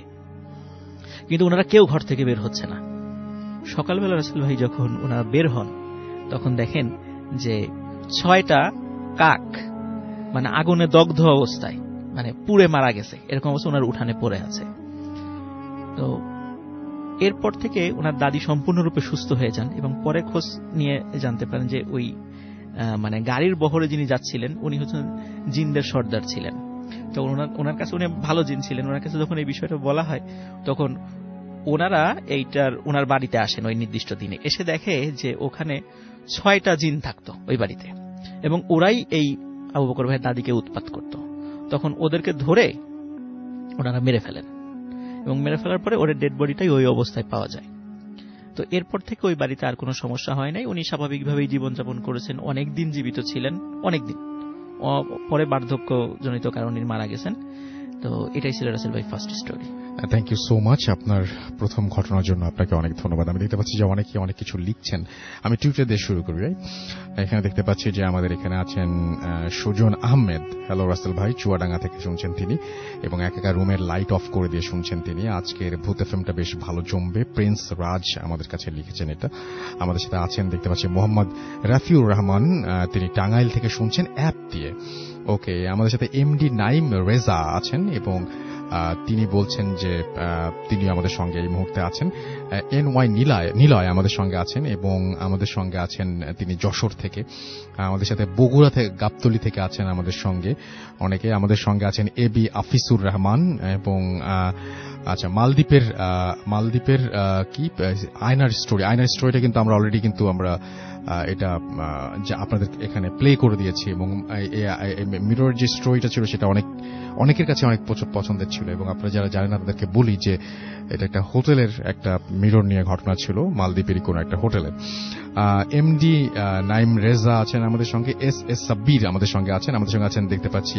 কিন্তু ওনারা কেউ ঘর থেকে বের হচ্ছে না। সকালবেলা রাসূল ভাই যখন ওনারা বের হন, তখন দেখেন যে 6টা কাক মানে আগুনে দগ্ধ অবস্থায়, মানে পুড়ে মারা গেছে, এরকম অবস্থা ওনার উঠানে পড়ে আছে। তো এরপর থেকে ওনার দাদি সম্পূর্ণরূপে সুস্থ হয়ে যান, এবং পরে খোঁজ নিয়ে জানতে পারেন যে ওই মানে গাড়ির বহরে যিনি যাচ্ছিলেন উনি হচ্ছেন জিনদের সর্দার ছিলেন। তো ওনার কাছে উনি ভালো জিন ছিলেন। ওনার কাছে যখন এই বিষয়টা বলা হয়, তখন ওনারা ওনার বাড়িতে আসেন ওই নির্দিষ্ট দিনে। এসে দেখে যে ওখানে 6টা জিন থাকতো ওই বাড়িতে, এবং ওরাই এই আবু বকর ভাইয়ের দাদিকে উৎপাত করত। তখন ওদেরকে ধরে ওনারা মেরে ফেলেন, এবং মেরে ফেলার পরে ওর ডেড বডিটাই ওই অবস্থায় পাওয়া যায়। তো এরপর থেকে ওই বাড়িতে আর কোনো সমস্যা হয় নাই। উনি স্বাভাবিকভাবেই জীবনযাপন করেছেন, অনেকদিন জীবিত ছিলেন, অনেকদিন। পরে বার্ধক্যজনিত কারণে মারা গেছেন। তো এটাই ছিল রাসেল ভাই first story. Thank you so much. আপনার প্রথম ঘটনার জন্য আপনাকে অনেক ধন্যবাদ। আমি দেখতে পাচ্ছি যে অনেকে অনেক কিছু লিখছেন। আমি টুইটার দিয়ে শুরু করি। এখানে দেখতে পাচ্ছি যে আমাদের এখানে আছেন সুজন আহমেদ। হ্যালো রাসেল ভাই, চুয়াডাঙ্গা থেকে শুনছেন তিনি, এবং একা রুমের লাইট অফ করে দিয়ে শুনছেন তিনি। আজকের ভূত এফএমটা বেশ ভালো জমবে। প্রিন্স রাজ আমাদের কাছে লিখেছেন এটা। আমাদের সাথে আছেন দেখতে পাচ্ছি মোহাম্মদ রাফিউর রহমান, তিনি টাঙ্গাইল থেকে শুনছেন অ্যাপ দিয়ে। ওকে, আমাদের সাথে এমডি নাইম রেজা আছেন, এবং তিনি বলছেন যে তিনি আমাদের সঙ্গে এই মুহূর্তে আছেন। এনওয়াই নিলয় আমাদের সঙ্গে আছেন, এবং আমাদের সঙ্গে আছেন তিনি যশোর থেকে। আমাদের সাথে বগুড়া থেকে, গাবতলী থেকে আছেন আমাদের সঙ্গে অনেকে। আমাদের সঙ্গে আছেন এবি আফিসুর রহমান, এবং আচ্ছা মালদ্বীপের কি আয়নার স্টোরিটা কিন্তু আমরা অলরেডি কিন্তু আমরা এটা আপনাদের এখানে প্লে করে দিয়েছি, এবং মিরর যে স্টোরিটা ছিল সেটা অনেকের কাছে অনেক পছন্দের ছিল, এবং আপনারা যারা জানেন না তাদেরকে বলি যে এটা একটা হোটেলের একটা মিরর নিয়ে ঘটনা ছিল, মালদ্বীপেরই কোনো একটা হোটেলের। এমডি নাইম রেজা আছেন আমাদের সঙ্গে, এস সাব্বির আমাদের সঙ্গে আছেন। আমাদের সঙ্গে আছেন দেখতে পাচ্ছি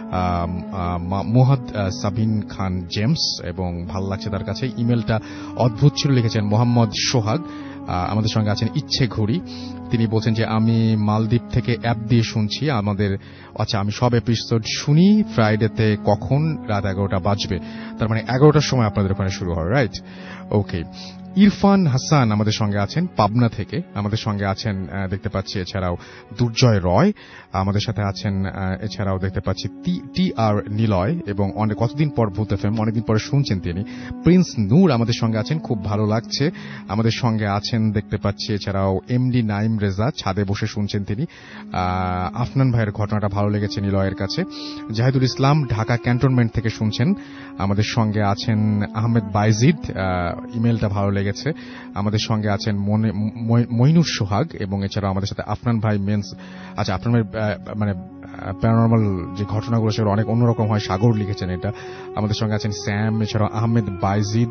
মোহাদ সাবিন খান জেমস, এবং ভালো লাগছে তার কাছে, ইমেলটা অদ্ভুত ছিল, লিখেছেন মোহাম্মদ সোহাগ। আমাদের সঙ্গে আছেন ইচ্ছে ঘড়ি, তিনি বলছেন যে আমি মালদ্বীপ থেকে অ্যাপ দিয়ে শুনছি আমি সব এপিসোড শুনি ফ্রাইডেতে, কখন রাত 11টা বাজবে, তার মানে 11টার সময় আপনাদের ওখানে শুরু হয়, রাইট? ওকে, ইরফান হাসান আমাদের সঙ্গে আছেন পাবনা থেকে, আমাদের সঙ্গে আছেন দেখতে পাচ্ছি এছাড়াও দুর্জয় রয় আমাদের সাথে আছেন, এছাড়াও দেখতে পাচ্ছি টি আর নিলয়, এবং অনেক কতদিন পর ভূত এফএম, অনেকদিন পরে শুনছেন তিনি। প্রিন্স নূর আমাদের সঙ্গে আছেন, খুব ভালো লাগছে। আমাদের সঙ্গে আছেন দেখতে পাচ্ছি এছাড়াও এমডি নাইম রেজা, ছাদে বসে শুনছেন তিনি। আফনান ভাইয়ের ঘটনাটা ভালো লেগেছে নিলয়ের কাছে। জাহিদুল ইসলাম ঢাকা ক্যান্টনমেন্ট থেকে শুনছেন, আমাদের সঙ্গে আছেন আহমেদ বাইজিদ, ইমেলটা ভালো লেগেছে। আমাদের সঙ্গে আছেন মইনুর সোহাগ, এবং এছাড়াও আমাদের সাথে আফনান ভাই মেন্স, আচ্ছা আফনান ভাই মানে প্যারানরমাল যে ঘটনাগুলো সেগুলো অনেক অন্যরকম হয়, সাগর লিখেছেন এটা। আমাদের সঙ্গে আছেন স্যাম, এছাড়াও আহমেদ বাইজিদ,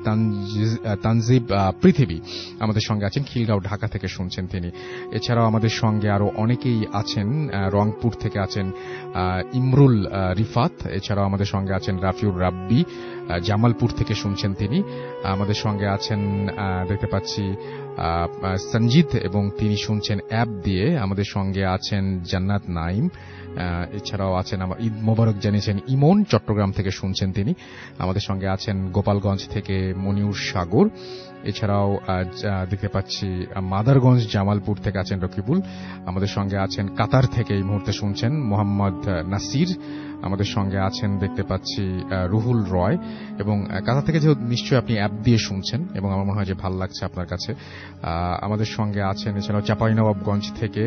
তানজিব পৃথিবী আমাদের সঙ্গে আছেন, খিলগাঁও ঢাকা থেকে শুনছেন তিনি। এছাড়াও আমাদের সঙ্গে আরো অনেকেই আছেন, রংপুর থেকে আছেন ইমরুল রিফাত, এছাড়াও আমাদের সঙ্গে আছেন রাফিউর রাব্বি, জামালপুর থেকে শুনছেন তিনি। আমাদের সঙ্গে আছেন দেখতে পাচ্ছি সঞ্জিত, এবং তিনি শুনছেন অ্যাপ দিয়ে। আমাদের সঙ্গে আছেন জান্নাত নাইম, এছাড়াও আছেন আমার ঈদ মোবারক জানিয়েছেন ইমন, চট্টগ্রাম থেকে শুনছেন তিনি। আমাদের সঙ্গে আছেন গোপালগঞ্জ থেকে মনিউর সাগর, এছাড়াও দেখতে পাচ্ছি মাদারগঞ্জ জামালপুর থেকে আছেন রকিবুল। আমাদের সঙ্গে আছেন কাতার থেকে এই মুহূর্তে শুনছেন মোহাম্মদ নাসির। আমাদের সঙ্গে আছেন দেখতে পাচ্ছি রুহুল রয়, এবং কাতার থেকে যেহেতু নিশ্চয়ই আপনি অ্যাপ দিয়ে শুনছেন, এবং আমার মনে হয় যে ভালো লাগছে আপনার কাছে। আমাদের সঙ্গে আছেন এছাড়াও চাঁপাইনবাবগঞ্জ থেকে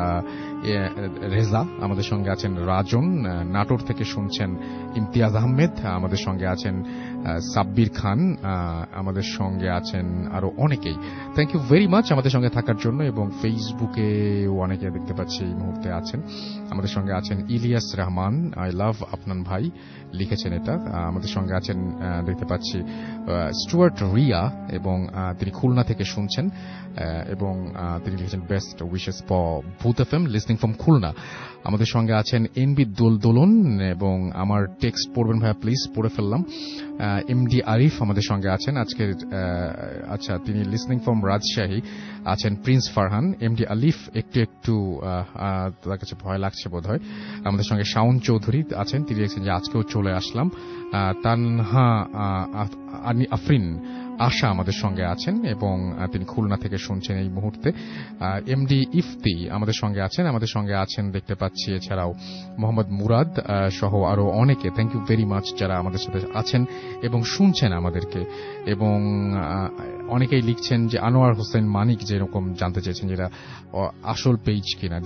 রেজা, আমাদের সঙ্গে আছেন রাজন, নাটোর থেকে শুনছেন ইমতিয়াজ আহমেদ, আমাদের সঙ্গে আছেন সাব্বির খান, আমাদের সঙ্গে আছেন আরো অনেকেই। থ্যাংক ইউ ভেরি মাচ আমাদের সঙ্গে থাকার জন্য, এবং ফেসবুকে অনেকে দেখতে পাচ্ছি এই মুহূর্তে আছেন। আমাদের সঙ্গে আছেন ইলিয়াস রহমান, আই লাভ আপনান ভাই লিখেছেন এটা। আমাদের সঙ্গে আছেন দেখতে পাচ্ছি স্টুয়ার্ট রিয়া, এবং তিনি খুলনা থেকে শুনছেন, এবং তিনি লিখেছেন best wishes for Bhoot FM listening from Khulna. আমাদের সঙ্গে আছেন এনবি দোলন, এবং আমার টেক্সট পড়বেন ভাইয়া প্লিজ, পড়ে ফেললাম। এমডি আরিফ আমাদের সঙ্গে আছেন আজকের, আচ্ছা তিনি লিসনিং ফ্রম রাজশাহী আছেন। প্রিন্স ফারহান, এমডি আলিফ একটু তার কাছে ভয় লাগছে বোধ হয়। আমাদের সঙ্গে শাওন চৌধুরী আছেন, তিনি লিখছেন যে আজকেও চলে আসলাম। তানহা আফরিন আশা আমাদের সঙ্গে আছেন, এবং তিনি খুলনা থেকে শুনছেন এই মুহূর্তে। এমডি ইফতি আমাদের সঙ্গে আছেন, আমাদের সঙ্গে আছেন দেখতে পাচ্ছি এছাড়াও মোহাম্মদ মুরাদ সহ আরো অনেকে। থ্যাংক ইউ ভেরি মাচ যারা আমাদের সাথে আছেন এবং শুনছেন আমাদেরকে। এবং অনেকেই লিখছেন যে আনোয়ার হোসেন মানিক যেরকম জানতে চেয়েছেন যেটা আসল পেজ কিনা,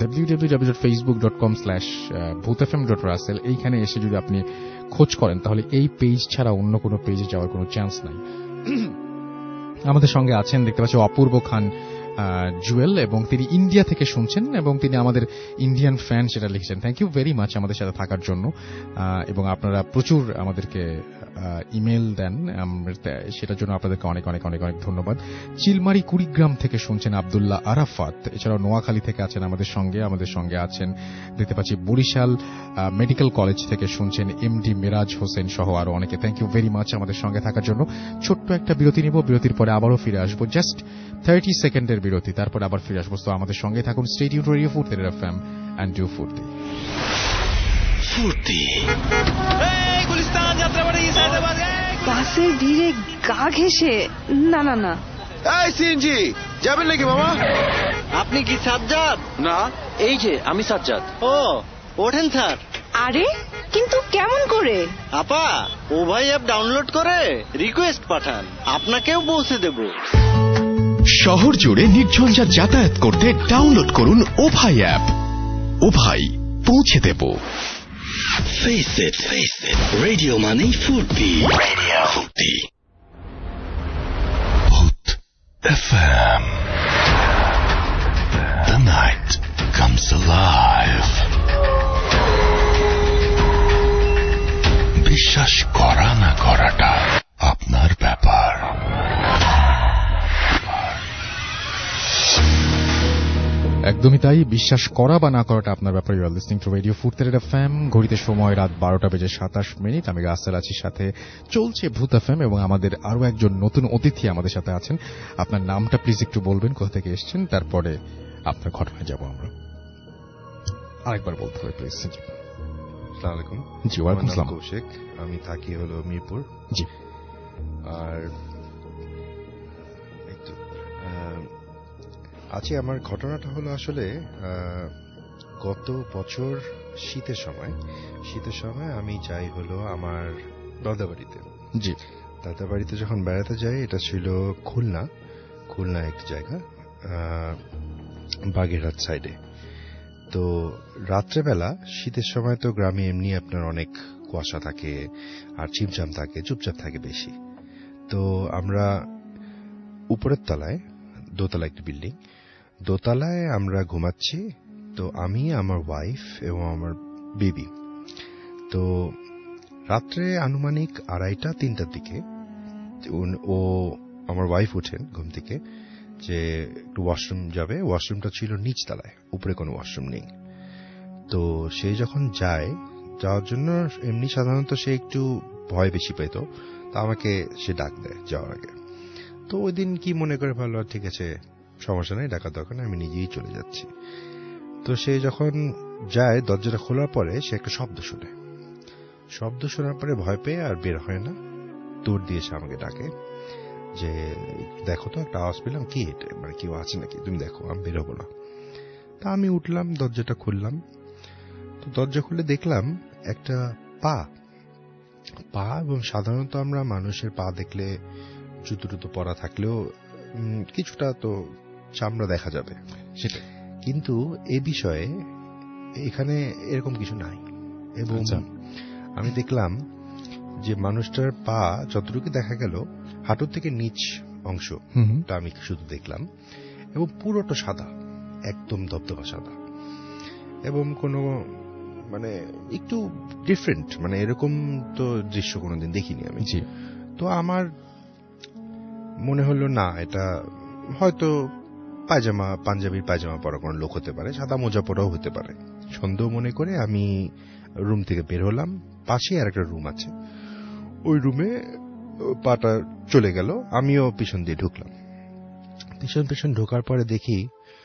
www.facebook.com/bhutfm.russell, এইখানে এসে যদি আপনি খোঁজ করেন তাহলে এই পেজ ছাড়া অন্য কোনো পেজে যাওয়ার কোনো চান্স নাই। আমাদের সঙ্গে আছেন দেখতে পাচ্ছি অপূর্ব খান জুয়েল, এবং তিনি ইন্ডিয়া থেকে শুনছেন, এবং তিনি আমাদের ইন্ডিয়ান ফ্যান সেটা লিখছেন। থ্যাংক ইউ ভেরি মাচ আমাদের সাথে থাকার জন্য, এবং আপনারা প্রচুর আমাদেরকে ইমেল দেন, সেটার জন্য আপনাদেরকে অনেক অনেক অনেক অনেক ধন্যবাদ। চিলমারি কুড়িগ্রাম থেকে শুনছেন আব্দুল্লাহ আরাফাত, এছাড়াও নোয়াখালী থেকে আছেন আমাদের সঙ্গে আছেন দেখতে পাচ্ছি বরিশাল মেডিকেল কলেজ থেকে শুনছেন এমডি মিরাজ হোসেন সহ আরো অনেকে। থ্যাংক ইউ ভেরি মাচ আমাদের সঙ্গে থাকার জন্য। ছোট্ট একটা বিরতি নিব, বিরতির পরে আবারও ফিরে আসবো, জাস্ট 30 সেকেন্ডের বিরতি, তারপর আবার ফিরে আসবো। তো আমাদের সঙ্গে থাকুন, stay tuned to radio Foorti FM and do Foorti. বাসের ভিড়ে গা ঘেঁষে না না না। এই সিএনজি যাবেন নাকি মামা? আপনি কি সাজ্জাদ? না, এই যে আমি সাজ্জাদ। ও ওঠেন স্যার। আরে কিন্তু কেমন করে? আপা ও ভাই অ্যাপ ডাউনলোড করে রিকোয়েস্ট পাঠান, আপনাকেও পৌঁছে দেব। শহর জুড়ে নির্ঝঞ্ঝাট যাতায়াত করতে ডাউনলোড করুন ও ভাই অ্যাপ। ও ভাই পৌঁছে দেব। Face it, radio money ফুর্তি। Radio ফুর্তি। ভূত FM. The night comes alive. বিশ্বাস করা না করাটা আপনার ব্যাপার। একদমই তাই, বিশ্বাস করা বা না করাটা আপনার ব্যাপার। You are listening to radio Foorti FM, ঘড়িতে সময় রাত 12:27 আমি রাসেল আছি, সাথে চলছে ভূত এফএম, এবং আমাদের আরো একজন নতুন অতিথি আমাদের সাথে আছেন। আপনার নামটা প্লিজ একটু বলবেন, কোথা থেকে এসেছেন, তারপরে আপনার ঘটনায় যাব আমরা। আরেকবার বলতে হবে প্লিজ। আসসালামু আলাইকুম। জি, ওয়ালাইকুম আসসালাম। কৌশিক, আমি থাকি হলো মিরপুর। জি। আর আজকে আমার ঘটনাটা হলো আসলে গত বছর শীতের সময় আমি যাই হলো আমার দাদাবাড়িতে। জি। দাদাবাড়িতে যখন বেড়াতে যাই, এটা ছিল খুলনা একটা জায়গা, বাগেরহাট সাইডে। তো রাত্রেবেলা শীতের সময় তো গ্রামে এমনি আপনার অনেক কুয়াশা থাকে আর ছিমছাম থাকে, চুপচাপ থাকে বেশি। তো আমরা উপরের তলায়, দোতলা একটা বিল্ডিং, দোতলায় আমরা ঘুমাচ্ছি। তো আমি, আমার ওয়াইফ এবং আমার বেবি। তো রাত্রে আনুমানিক 2:30-3টার দিকে আমার ওয়াইফ উঠেন ঘুম থেকে যে একটু ওয়াশরুম যাবে। ওয়াশরুমটা ছিল নিচতলায়, উপরে কোনো ওয়াশরুম নেই। তো সে যখন যাওয়ার জন্য এমনি সাধারণত সে একটু ভয় বেশি পেত, তা আমাকে সে ডাক দেয় যাওয়ার আগে। তো ওই দিন কি মনে করে ভালো, ঠিক আছে সমস্যা নেই, ডাকার দরকার নেই, আমি নিজেই চলে যাচ্ছি। তো সে যখন যায়, দরজাটা খোলার পরে সে একটা শব্দ শোনার পরে ভয় পেয়ে আর বের হয় না, দৌড় দিয়ে সে আমাকে ডাকে যে দেখো তো একটা আওয়াজ পেলাম, কি এটা, মানে কেউ আছে নাকি, তুমি দেখো, আমি বেরোবো না। তা আমি উঠলাম, দরজাটা খুললাম। তো দরজা খুলে দেখলাম একটা পা, এবং সাধারণত আমরা মানুষের পা দেখলে জুতো টুতো পরা থাকলেও কিছুটা তো চামড়া দেখা যাবে সেটা, কিন্তু এ বিষয়ে এখানে এরকম কিছু নাই। এবং আমি দেখলাম যে মানুষটার পা যতটুকু দেখা গেল, হাঁটুর থেকে নিচ অংশটা আমি শুধু দেখলাম, এবং পুরোটা সাদা, একদম ধবধবা সাদা, এবং কোনো মানে একটু ডিফারেন্ট, মানে এরকম তো দৃশ্য কোনোদিন দেখিনি আমি। তো আমার মনে হলো না, এটা হয়তো পাঞ্জাবির পায়জামা পরা কোনো লোক হতে পারে, সাদা মোজা পরাও হতে পারে। সন্দেহ মনে করে আমি রুম থেকে বের হলাম। পাশে আর একটা রুম আছে, ওই রুমে পাটা চলে গেল, আমিও পিছন দিয়ে ঢুকলাম। পিছন ঢোকার পরে দেখি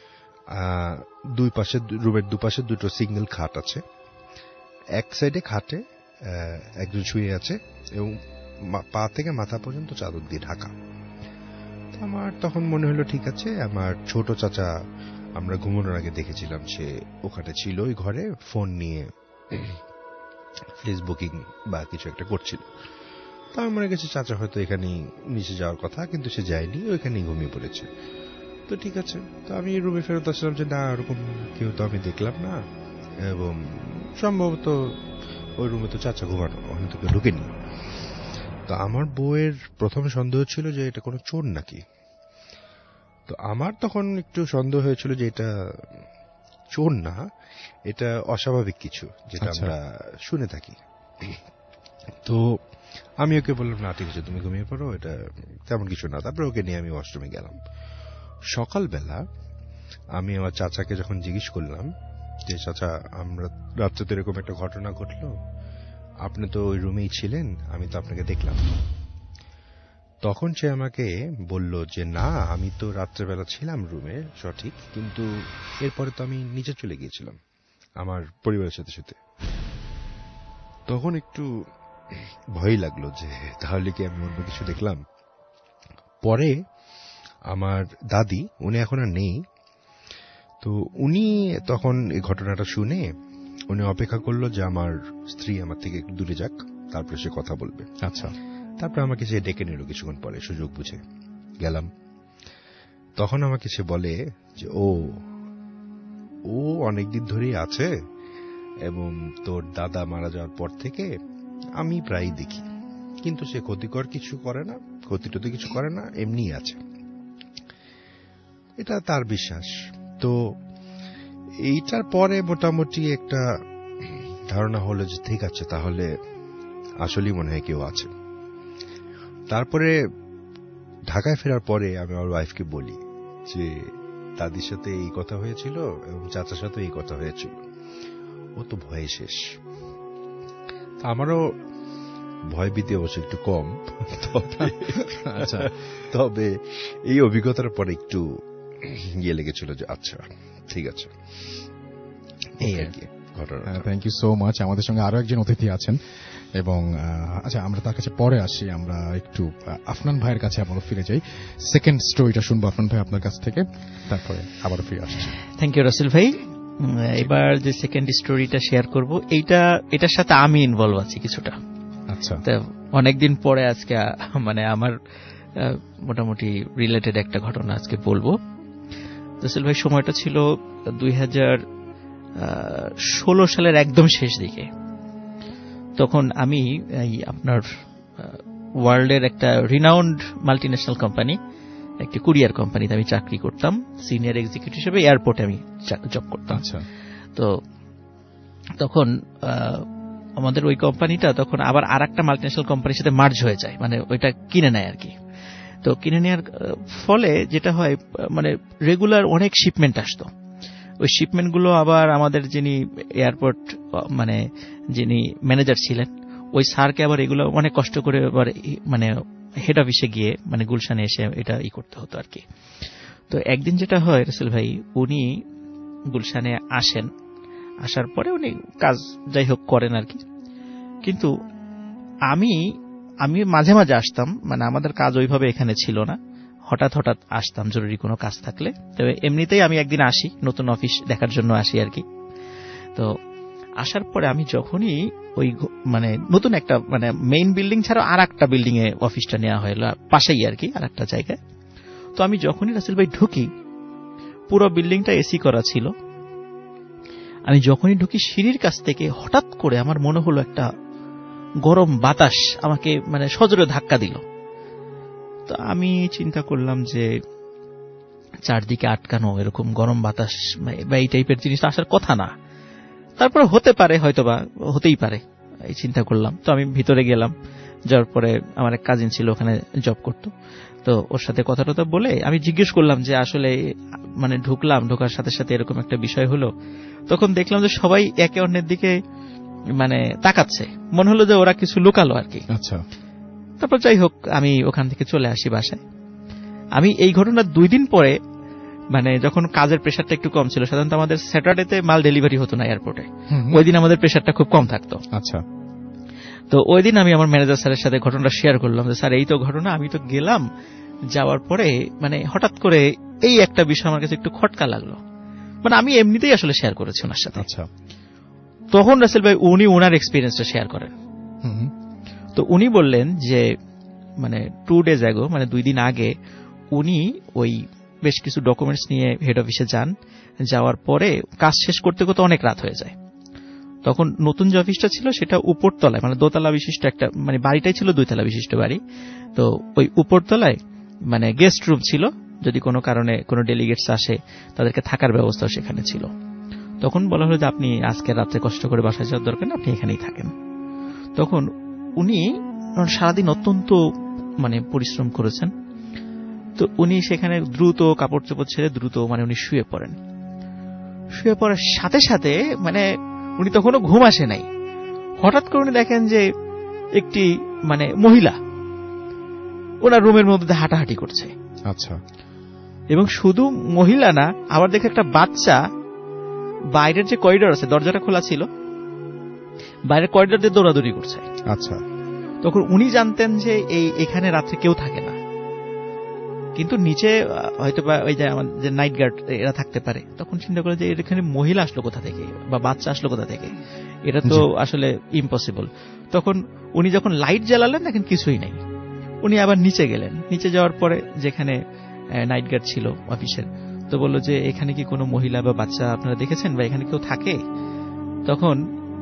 রুমের দুপাশে দুটো সিঙ্গেল খাট আছে। এক সাইডে খাটে একজন শুয়ে আছে এবং পা থেকে মাথা পর্যন্ত চাদর দিয়ে ঢাকা। আমার তখন মনে হলো ঠিক আছে, আমার ছোট চাচা আমরা ঘুমানোর আগে দেখেছিলাম সে ওখানে ছিল, ওই ঘরে ফোন নিয়ে ফেসবুকিং বা কিছু একটা করছিল। তা আমার মনে গেছে চাচা হয়তো এখানেই নিচে যাওয়ার কথা, কিন্তু সে যায়নি, ওইখানেই ঘুমিয়ে পড়েছে। তো ঠিক আছে, তো আমি রুমে ফেরত আসলাম যে না, ওরকম কেউ তো আমি দেখলাম না, এবং সম্ভবত ওই রুমে তো চাচা ঘুমানো, ওখানে তো কেউ ঢুকেনি। তো আমার বউয়ের প্রথম সন্দেহ ছিল যে এটা কোনো চোর নাকি। তো আমার তখন একটু সন্দেহ হয়েছিল যে এটা চোর না, এটা অস্বাভাবিক কিছু যেটা আমরা শুনে থাকি। তো আমি ওকে বললাম না ঠিক আছে তুমি ঘুমিয়ে পড়ো, এটা তেমন কিছু না। তারপরে ওকে নিয়ে আমি ওয়াশরুমে গেলাম। সকালবেলা আমি আমার চাচাকে যখন জিজ্ঞেস করলাম যে চাচা, আমরা রাত্রে তো এরকম একটা ঘটনা ঘটলো, আপনি তো ওই রুমেই ছিলেন, আমি তো আপনাকে দেখলাম। তখন সে আমাকে বলল যে না, আমি তো রাত্রেবেলা ছিলাম রুমে সঠিক, কিন্তু এরপরে তো আমি নিচে চলে গিয়েছিলাম আমার পরিবারের সাথে সাথে। তখন একটু ভয় লাগলো যে তাহলে কি আমি অন্য কিছু দেখলাম। পরে আমার দাদি, উনি এখন আর নেই, তো উনি তখন এই ঘটনাটা শুনে উনি অপেক্ষা করলো যে আমার স্ত্রী আমার থেকে একটু দূরে যাক, তারপরে সে কথা বলবে। আচ্ছা, তারপরে আমাকে সে ডেকে নিল কিছুক্ষণ পরে, সুযোগ বুঝে গেলাম। তখন আমাকে সে বলে যে ও অনেকদিন ধরেই আছে, এবং তোর দাদা মারা যাওয়ার পর থেকে আমি প্রায় দেখি, কিন্তু সে ক্ষতিকর কিছু করে না, ক্ষতিটতি কিছু করে না, এমনি আছে। এটা তার বিশ্বাস। তো এইটার পরে মোটামুটি একটা ধারণা হলো যে ঠিক আছে, তাহলে আসলেই মনে হয় কেউ আছে। তারপরে ঢাকায় ফেরার পরে আমি আমার ওয়াইফকে বলি যে দাদির সাথে এই কথা হয়েছিল এবং চাচার সাথে এই কথা হয়েছিল। ও তো ভয়ে শেষ। আমারও ভয় ভীতি অবশ্য একটু কম, তবে এই অভিজ্ঞতার পরে একটু ইয়ে লেগেছিল যে আচ্ছা ঠিক আছে, এই আর কি। ঘটনা। Thank you so much. আমাদের সঙ্গে আরো একজন অতিথি আছেন এবং আচ্ছা আমরা তার কাছে পরে আসি। আমরা একটু আফনান ভাইয়ের কাছে আবারও ফিরে যাই, সেকেন্ড স্টোরিটা শুনবো আফনান ভাই আপনার কাছ থেকে, তারপরে আবারও ফিরে আসছি। থ্যাংক ইউ রাসেল ভাই। এবার যে সেকেন্ড স্টোরিটা শেয়ার করব, এটার সাথে আমি ইনভলভ আছি কিছুটা। আচ্ছা, অনেকদিন পরে আজকে মানে আমার মোটামুটি রিলেটেড একটা ঘটনা আজকে বলবো। রাসেল ভাই, সময়টা ছিল 2016 সালের একদম শেষ দিকে। তখন আমি আপনার ওয়ার্ল্ডের একটা রিনাউন্ড মাল্টিন্যাশনাল কোম্পানি, একটি কুরিয়ার কোম্পানিতে আমি চাকরি করতাম, সিনিয়র এক্সিকিউটিভ হিসেবে এয়ারপোর্টে আমি জব করতাম। আচ্ছা, তো তখন আমাদের ওই কোম্পানিটা তখন আবার আরেকটা মাল্টিন্যাশনাল কোম্পানির সাথে মার্জ হয়ে যায়, মানে ওইটা কিনে নেয় আর কি। তো কিনে নেওয়ার ফলে যেটা হয়, মানে রেগুলার অনেক শিপমেন্ট আসতো। ওই শিপমেন্টগুলো আবার আমাদের যিনি এয়ারপোর্ট মানে যিনি ম্যানেজার ছিলেন, ওই স্যারকে আবার এগুলো অনেক কষ্ট করে আবার মানে হেড অফিসে গিয়ে মানে গুলশানে এসে এটা করতে হতো আর কি। তো একদিন যেটা হয় রাসেল ভাই, উনি গুলশানে আসেন, আসার পরে উনি কাজ যাই হোক করেন আর কি। কিন্তু আমি মাঝে মাঝে আসতাম, মানে আমাদের কাজ ওইভাবে এখানে ছিল না, হঠাৎ হঠাৎ আসতাম জরুরি কোনো কাজ থাকলে। তবে এমনিতেই আমি একদিন আসি, নতুন অফিস দেখার জন্য আসি আর কি। তো আসার পরে আমি যখনই ওই মানে নতুন একটা মানে মেইন বিল্ডিং ছাড়া আর একটা বিল্ডিং এ অফিসটা নেওয়া হলো পাশেই আর কি, আর একটা জায়গায়। তো আমি যখনই রাসেল ভাই ঢুকি, পুরো বিল্ডিংটা এসি করা ছিল। আমি যখনই ঢুকি সিঁড়ির কাছ থেকে হঠাৎ করে আমার মনে হলো একটা গরম বাতাস আমাকে মানে সজোরে ধাক্কা দিল। তো আমি চিন্তা করলাম যে চারদিকে আটকানো এরকম গরম বাতাস বা এই টাইপের জিনিস আসার কথা না, তারপর হতে পারে, হয়তোবা হতেই পারে, এই চিন্তা করলাম। তো আমি ভিতরে গেলাম, যাওয়ার পরে আমার এক কাজিন ছিল ওখানে জব করতো, তো ওর সাথে কথা টথা বলে আমি জিজ্ঞেস করলাম যে আসলে মানে ঢোকার সাথে সাথে এরকম একটা বিষয় হলো। তখন দেখলাম যে সবাই একে অন্যের দিকে মানে তাকাচ্ছে, মনে হলো যে ওরা কিছু লুকালো আর কি। আচ্ছা, তারপর যাই হোক আমি ওখান থেকে চলে আসি বাসায়। আমি এই ঘটনার 2 দিন পরে মানে যখন কাজের প্রেশারটা একটু কম ছিল, সাধারণত আমাদের স্যাটারডেতে মাল ডেলিভারি হতো না এয়ারপোর্টে, ওই দিন আমাদের প্রেশারটা খুব কম থাকতো। আচ্ছা, তো ওই দিন আমি আমার ম্যানেজার স্যারের সাথে ঘটনাটা শেয়ার করলাম যে স্যার এই তো ঘটনা, আমি তো গেলাম, যাওয়ার পরে মানে হঠাৎ করে এই একটা বিষয় আমার কাছে একটু খটকা লাগলো। মানে আমি এমনিতেই আসলে শেয়ার করেছি ওনার সাথে। আচ্ছা, তখন রাসেল ভাই উনি ওনার এক্সপিরিয়েন্সটা শেয়ার করেন। তো উনি বললেন যে মানে 2 days ago, মানে 2 দিন আগে উনি ওই বেশ কিছু ডকুমেন্টস নিয়ে হেড অফিসে যান। যাওয়ার পরে কাজ শেষ করতে করতে অনেক রাত হয়ে যায়। তখন নতুন যে অফিসটা ছিল সেটা উপরতলায়, মানে দোতলা বিশিষ্ট একটা, মানে বাড়িটাই ছিল 2 তলা বিশিষ্ট বাড়ি। তো ওই উপরতলায় মানে গেস্ট রুম ছিল, যদি কোনো কারণে কোনো ডেলিগেটস আসে তাদেরকে থাকার ব্যবস্থাও সেখানে ছিল। তখন বলা হলো যে আপনি আজকে রাত্রে কষ্ট করে বাসায় যাওয়ার দরকার না, আপনি এখানেই থাকেন। তখন উনি সারাদিন অত্যন্ত মানে পরিশ্রম করেছেন, তো উনি সেখানে দ্রুত কাপড় চোপড় ছেড়ে দ্রুত মানে উনি শুয়ে পড়েন। শুয়ে পড়ার সাথে সাথে মানে উনি তখনও ঘুম আসে নাই, হঠাৎ করে উনি দেখেন যে একটি মানে মহিলা ওনার রুমের মধ্যে হাঁটাহাঁটি করছে। আচ্ছা, এবং শুধু মহিলা না, আবার দেখে একটা বাচ্চা বাইরের যে করিডোর আছে, দরজাটা খোলা ছিল, বাইরের করিডোর দিয়ে দৌড়াদৌড়ি করছে। আচ্ছা, তখন উনি জানতেন যে এখানে রাত্রে কেউ থাকে না, কিন্তু নিচে হয়তো বা ওই যে আমাদের যে নাইট গার্ড এরা থাকতে পারে। তখন চিন্তা করে যে এখানে মহিলা আসলো কোথা থেকে বা বাচ্চা আসলো কোথা থেকে, এটা তো আসলে ইম্পসিবল। তখন উনি যখন লাইট জ্বালালেন দেখেন কিছুই নাই। উনি আবার নিচে গেলেন, নিচে যাওয়ার পরে যেখানে নাইট গার্ড ছিল অফিসের, তো বললো যে এখানে কি কোনো মহিলা বা বাচ্চা আপনারা দেখেছেন বা এখানে কেউ থাকে? তখন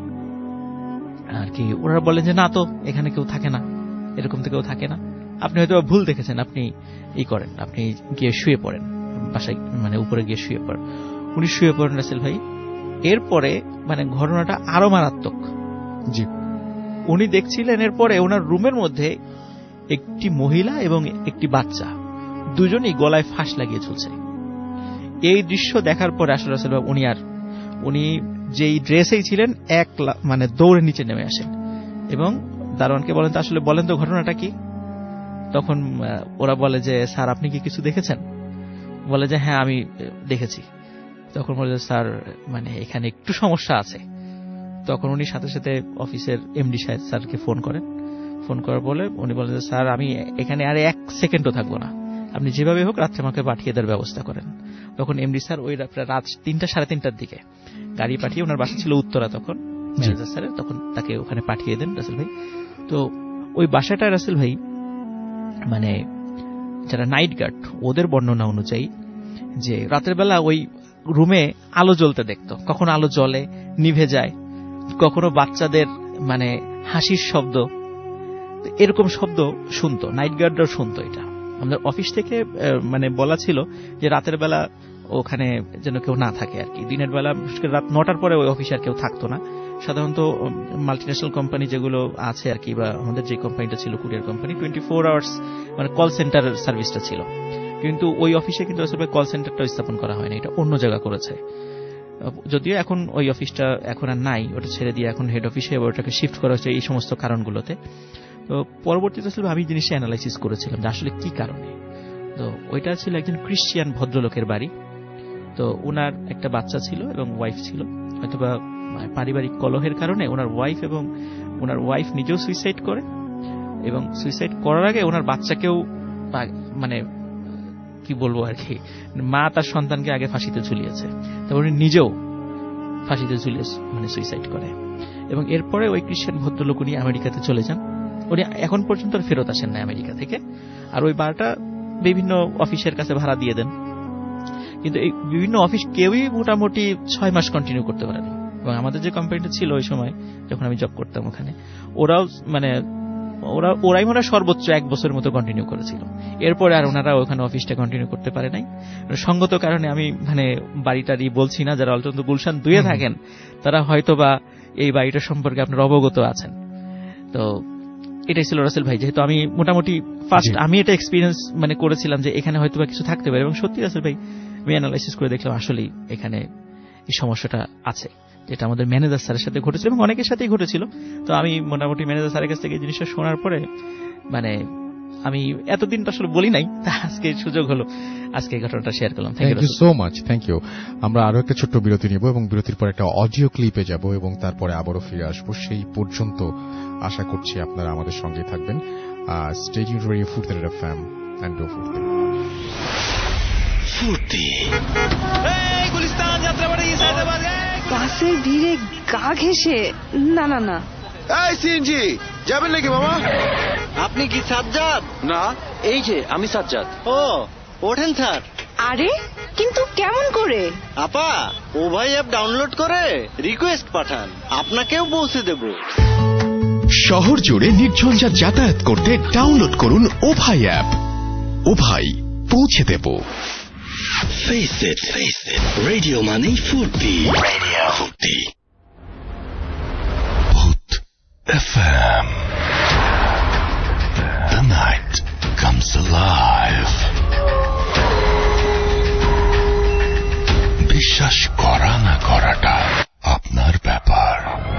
আর কি ওরা বলেন যে না, তো এখানে কেউ থাকে না, এরকম তো কেউ থাকে না, আপনি হয়তো ভুল দেখেছেন, আপনি করেন, আপনি গিয়ে শুয়ে পড়েন বাসায়, মানে উপরে গিয়ে শুয়ে পড়েন। উনি শুয়ে পড়েন রাসেল ভাই। এরপরে মানে ঘটনাটা আরো মারাত্মক। জি, উনি দেখছিলেন এরপরে ওনার রুমের মধ্যে একটি মহিলা এবং একটি বাচ্চা দুজনেই গলায় ফাঁস লাগিয়ে ঝুলছে। এই দৃশ্য দেখার পরে আসলে রাসেল ভাই উনি যেই ড্রেসেই ছিলেন মানে দৌড়ে নিচে নেমে আসেন এবং দারোয়ানকে বলেন, তো আসলে বলেন তো ঘটনাটা কি? তখন ওরা বলে যে স্যার আপনি কি কিছু দেখেছেন? বলে যে হ্যাঁ আমি দেখেছি। তখন বলে যে স্যার মানে এখানে একটু সমস্যা আছে, তখন উনি সাথে সাথে অফিসের এমডি স্যারকে ফোন করার বলে উনি বলেন যে স্যার আমি এখানে আর 1 সেকেন্ডও থাকবো না, আপনি যেভাবে হোক রাত্রে আমাকে পাঠিয়ে দেওয়ার ব্যবস্থা করেন। তখন এমডি স্যার ওই রাত 3টা সাড়ে 3টার দিকে গাড়ি পাঠিয়ে, ওনার বাসা ছিল উত্তরা তখন ম্যানেজার স্যারের, তখন তাকে ওখানে পাঠিয়ে দেন রাসেল ভাই। তো ওই বাসাটা রাসেল ভাই মানে যারা নাইট গার্ড ওদের বর্ণনা অনুযায়ী যে রাতের বেলা ওই রুমে আলো জ্বলতে দেখতো, কখনো আলো জ্বলে নিভে যায়, কখনো বাচ্চাদের মানে হাসির শব্দ, এরকম শব্দ শুনতো, নাইট গার্ডরাও শুনতো। এটা আমাদের অফিস থেকে মানে বলা ছিল যে রাতের বেলা ওখানে যেন কেউ না থাকে আর কি। দিনের বেলা রাত 9টার পরে ওই অফিসে আর কেউ থাকতো না। সাধারণত মাল্টিন্যাশনাল কোম্পানি যেগুলো আছে আর কি, বা আমাদের যে কোম্পানিটা ছিল কুরিয়ার কোম্পানি, 24 আওয়ার্স মানে কল সেন্টার সার্ভিসটা ছিল, কিন্তু ওই অফিসে কিন্তু আসলে কল সেন্টারটা স্থাপন করা হয়নি, এটা অন্য জায়গা করেছে। যদিও এখন ওই অফিসটা এখন আর নাই, ওটা ছেড়ে দিয়ে এখন হেড অফিসে ওটাকে শিফট করা হচ্ছে এই সমস্ত কারণগুলোতে। তো পরবর্তীতে আসলে আমি জিনিসটা অ্যানালাইসিস করেছিলাম যে আসলে কি কারণে। তো ওইটা ছিল একজন ক্রিশ্চিয়ান ভদ্রলোকের বাড়ি। তো ওনার একটা বাচ্চা ছিল এবং ওয়াইফ ছিল, হয়তোবা পারিবারিক কলহের কারণে ওনার ওয়াইফ নিজেও সুইসাইড করে, এবং সুইসাইড করার আগে ওনার বাচ্চাকেও মানে কি বলবো আর কি, মা তার সন্তানকে আগে ফাঁসিতে ঝুলিয়েছে, তারপর উনি নিজেও ফাঁসিতে ঝুলিয়ে মানে সুইসাইড করে। এবং এরপরে ওই ক্রিশ্চিয়ান ভদ্রলোক উনি আমেরিকাতে চলে যান। উনি এখন পর্যন্ত ফেরত আসেন না আমেরিকা থেকে। আর ওই বারটা বিভিন্ন অফিসের কাছে ভাড়া দিয়ে দেন, কিন্তু এই বিভিন্ন অফিস কেউই মোটামুটি 6 মাস কন্টিনিউ করতে পারেনি। এবং আমাদের যে কোম্পানিটা ছিল ওই সময় যখন আমি জব করতাম ওখানে, ওরাই মনে সর্বোচ্চ 1 বছরের মতো কন্টিনিউ করেছিল। এরপরে আর ওনারা ওখানে অফিসটা কন্টিনিউ করতে পারে নাই সঙ্গত কারণে। আমি মানে বাড়িটারই বলছি না, যারা অলচন্দ গুলশান 2-এ থাকেন তারা হয়তোবা এই বাড়িটা সম্পর্কে আপনার অবগত আছেন। তো এটাই ছিল রাসেল ভাই, যেহেতু আমি মোটামুটি ফার্স্ট আমি এটা এক্সপিরিয়েন্স মানে করেছিলাম যে এখানে হয়তোবা কিছু থাকতে পারে, এবং সত্যি রাসেল ভাই আমি অ্যানালাইসিস করে দেখলাম আসলেই এখানে এই সমস্যাটা আছে, যেটা আমাদের ম্যানেজার স্যারের সাথে ঘটেছিল এবং অনেকের সাথেই ঘটেছিল। তো আমি মোটামুটি ম্যানেজার স্যারের কাছ থেকে এই জিনিসটা শোনার পরে মানে আমি এতদিন তো আসলে বলি নাই, আজকে সুযোগ হলো, আজকে এই ঘটনাটা শেয়ার করলাম। Thank you so much, thank you. আমরা আরো একটা ছোট্ট বিরতি নিব এবং বিরতির পর একটা অডিও ক্লিপে যাব এবং তারপরে আবারও ফিরে আসবো। সেই পর্যন্ত আশা করছি আপনারা আমাদের সঙ্গে থাকবেন। Stay tuned radio Foorti FM and go Foorti. Foorti বাসের ভিড়ে গা ঘেঁষে না না না। এই সিএনজি যাবেন নাকি মামা? আপনি কি সাজ্জাদ? না, এই যে আমি সাজ্জাদ। ও ওঠেন স্যার। আরে কিন্তু কেমন করে? আপা ওভাই অ্যাপ ডাউনলোড করে রিকোয়েস্ট পাঠান, আপনাকেও পৌঁছে দেব। শহর জুড়ে নির্ঝঞ্ঝাট যাতায়াত করতে ডাউনলোড করুন ওভাই অ্যাপ। ওভাই পৌঁছে দেব। Face it, Radio Money Furti. Radio Furti. Put FM. The night comes alive. বিশ্বাস করা না করাটা আপনার ব্যাপার।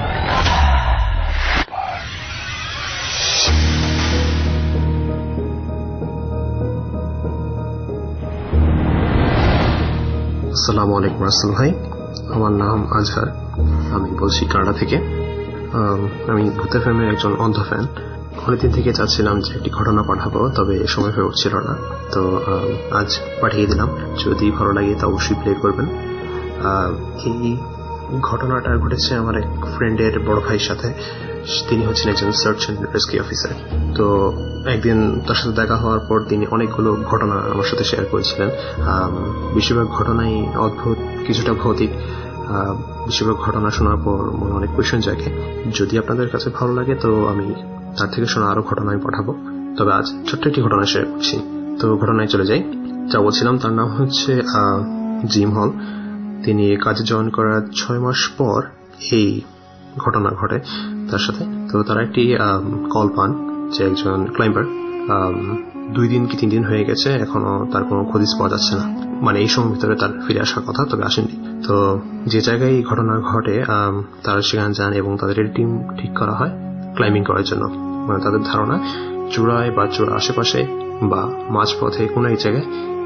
আসসালামু আলাইকুম রাসেল ভাই, আমার নাম আজহার, আমি বলছি কানাডা থেকে। আমি ভূত এফএমের একজন অন্ধ ফ্যান। অনেকদিন থেকে চাচ্ছিলাম যে একটি ঘটনা পাঠাবো, তবে সময় হয়ে উঠছিল না, তো আজ পাঠিয়ে দিলাম। যদি ভালো লাগে তা অবশ্যই প্লে করবেন। এই ঘটনাটা ঘটেছে আমার এক ফ্রেন্ডের বড় ভাইয়ের সাথে। তিনি হচ্ছেন একজন সার্চ অ্যান্ড রেস্কিউ অফিসার। তো একদিন তার সাথে দেখা হওয়ার পর তিনি অনেকগুলো ঘটনা আমার সাথে শেয়ার করেছিলেন। বেশিরভাগ ঘটনাই অদ্ভুত, কিছুটা ভৌতিক। বেশিরভাগ ঘটনা শোনার পর মনে অনেক কোয়েশ্চেন জাগে। যদি আপনাদের কাছে ভালো লাগে তো আমি তার থেকে শোনা আরো ঘটনা আমি পাঠাবো, তবে আজ ছোট্ট একটি ঘটনা শেয়ার করছি। তো ঘটনায় চলে যাই। যা বলছিলাম তার নাম হচ্ছে জিম হল। তিনি কাজে জয়েন করার 6 মাস পর এই ঘটনা ঘটে তার সাথে। তো তারা একটি কল পান যে একজন ক্লাইম্বার 2 দিন কি 3 দিন হয়ে গেছে, এখনো তার কোনো খোঁজ পাওয়া যাচ্ছে না। মানে এই সময়ের ভিতরে তার ফিরে আসার কথা, তবে আসেননি। তো যে জায়গায় এই ঘটনা ঘটে তারা সেখানে যান এবং তাদের টিম ঠিক করা হয় ক্লাইম্বিং করার জন্য। মানে তাদের ধারণা চূড়ায় বা চূড়ার আশেপাশে বা মাঝপথে কোনো এক জায়গায়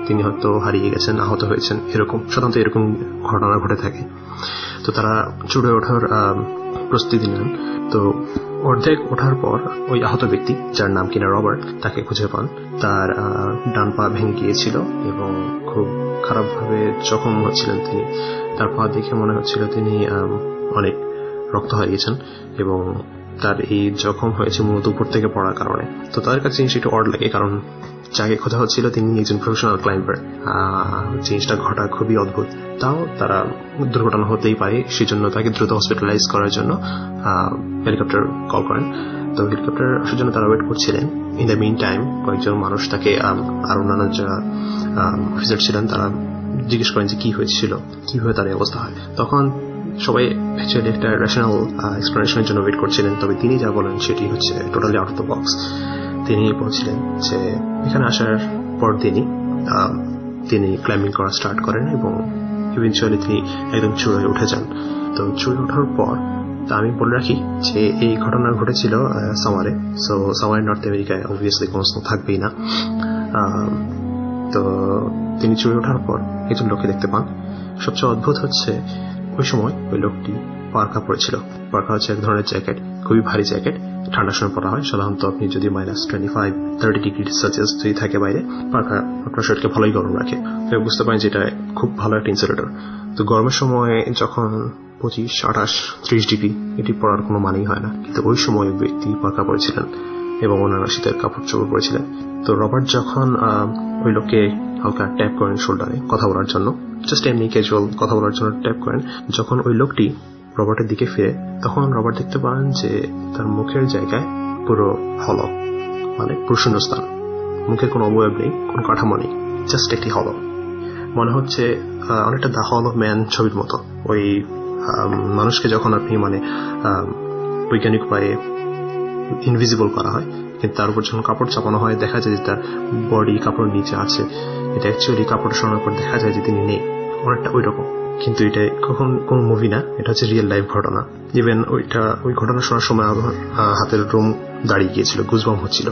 তিনি হয়তো হারিয়ে গেছেন, আহত হয়েছেন, এরকম সাধারণত এরকম ঘটনা ঘটে থাকে। তো তারা চূড়ে ওঠার প্রস্তুতি নেন। তো অর্ধেক ওঠার পর ওই আহত ব্যক্তি, যার নাম কিনা রবার্ট, তাকে খুঁজে পান। তার ডান পা ভেঙে গিয়েছিল এবং খুব খারাপভাবে জখম হচ্ছিলেন তিনি। তার পা দেখে মনে হচ্ছিল তিনি অনেক রক্ত হারিয়েছেন এবং তার এই জখম হয়েছে মূলত উপর থেকে পড়ার কারণে। তো তাদের কাছে জিনিসটা একটু অড লাগে, কারণ যাকে খোঁজা হচ্ছিল তিনি একজন প্রফেশনাল ক্লাইম্বার। জিনিসটা ঘটা খুবই অদ্ভুত। তাও তারা দুর্ঘটনা হতেই পারে, সেজন্য তাকে দ্রুত হসপিটালাইজ করার জন্য হেলিকপ্টার কল করেন। তো হেলিকপ্টার আসার জন্য তারা ওয়েট করছিলেন। ইন দ্য মিন টাইম কয়েকজন মানুষ তাকে আর অন্যান্য যারা অফিসার ছিলেন তারা জিজ্ঞেস করেন যে কি হয়েছিল, কিভাবে তার অবস্থা হয়। তখন সবাই অ্যাকচুয়ালি একটা রেশনাল এক্সপ্লেনেশনের জন্য ওয়েট করছিলেন, তবে তিনি যা বলেন সেটি হচ্ছে totally out of the box. তিনি বলছিলেন যে এখানে আসার পর তিনি ক্লাইম্বিং করা স্টার্ট করেন এবং ইভেনচুয়ালি তিনি একদম চূড়ায় উঠে যান। তো চূড়ায় ওঠার পর আমি বলে রাখি যে এই ঘটনা ঘটেছিল সামারে। সো সামারে নর্থ আমেরিকায় অবভিয়াসলি কোনো স্নো থাকবেই না। তো তিনি চূড়ায় ওঠার পর একজন লোককে দেখতে পান। সবচেয়ে অদ্ভুত হচ্ছে ওই সময় ওই লোকটি পার্কা পরেছিল। পার্কা হচ্ছে এক ধরনের জ্যাকেট, খুবই ভারী জ্যাকেট, ঠান্ডার সময় পরা হয়। সাধারণত আপনি যদি -25-30 ডিগ্রি সেলসিয়াস যদি থাকে বাইরে, পার্কা আপনার শরীরকে ভালোই গরম রাখে। তো বুঝতে পারেন যে এটা খুব ভালো একটা ইনসুলেটর। তো গরমের সময় যখন 25, 28, 30 ডিগ্রি এটি পরার কোনো মানেই হয় না, কিন্তু ওই সময় ব্যক্তি পার্কা পরেছিলেন এবং ওনারা শীতের কাপড় চোপড় পরেছিলেন। তো রবার্ট যখন ওই লোককে হালকা ট্যাপ করেন শোল্ডারে কথা বলার জন্য, জাস্ট এমনি ক্যাজুয়াল কথা বলার জন্য ট্যাপ করেন, যখন ওই লোকটি রবার্টের দিকে ফিরে তখন রবার্ট দেখতে পান যে তার মুখের জায়গায় পুরো হলো, মানে পুরো শূন্যস্থান। মুখের কোনো অবয়ব নেই, কোনো কাঠামো নেই, জাস্ট একটি হলো। মনে হচ্ছে অনেকটা দ্য হল অফ ম্যান ছবির মতো। ওই মানুষকে যখন আপনি বৈজ্ঞানিক উপায়ে ইনভিজিবল করা হয়, কিন্তু তার উপর যখন কাপড় চাপানো হয় দেখা যায় যে তার বডি কাপড়ের নিচে আছে। এটা অ্যাকচুয়ালি কাপড় সরানোর পর দেখা যায় যে তিনি নেই, অনেকটা ওই রকম। কিন্তু এটা কখন কোন মুভি না, এটা হচ্ছে রিয়েল লাইফ ঘটনা। ইভেন ওই ঘটনা শোনার সময় আমার হাতের রোম দাঁড়িয়ে গিয়েছিল, গুজবাম হচ্ছিল।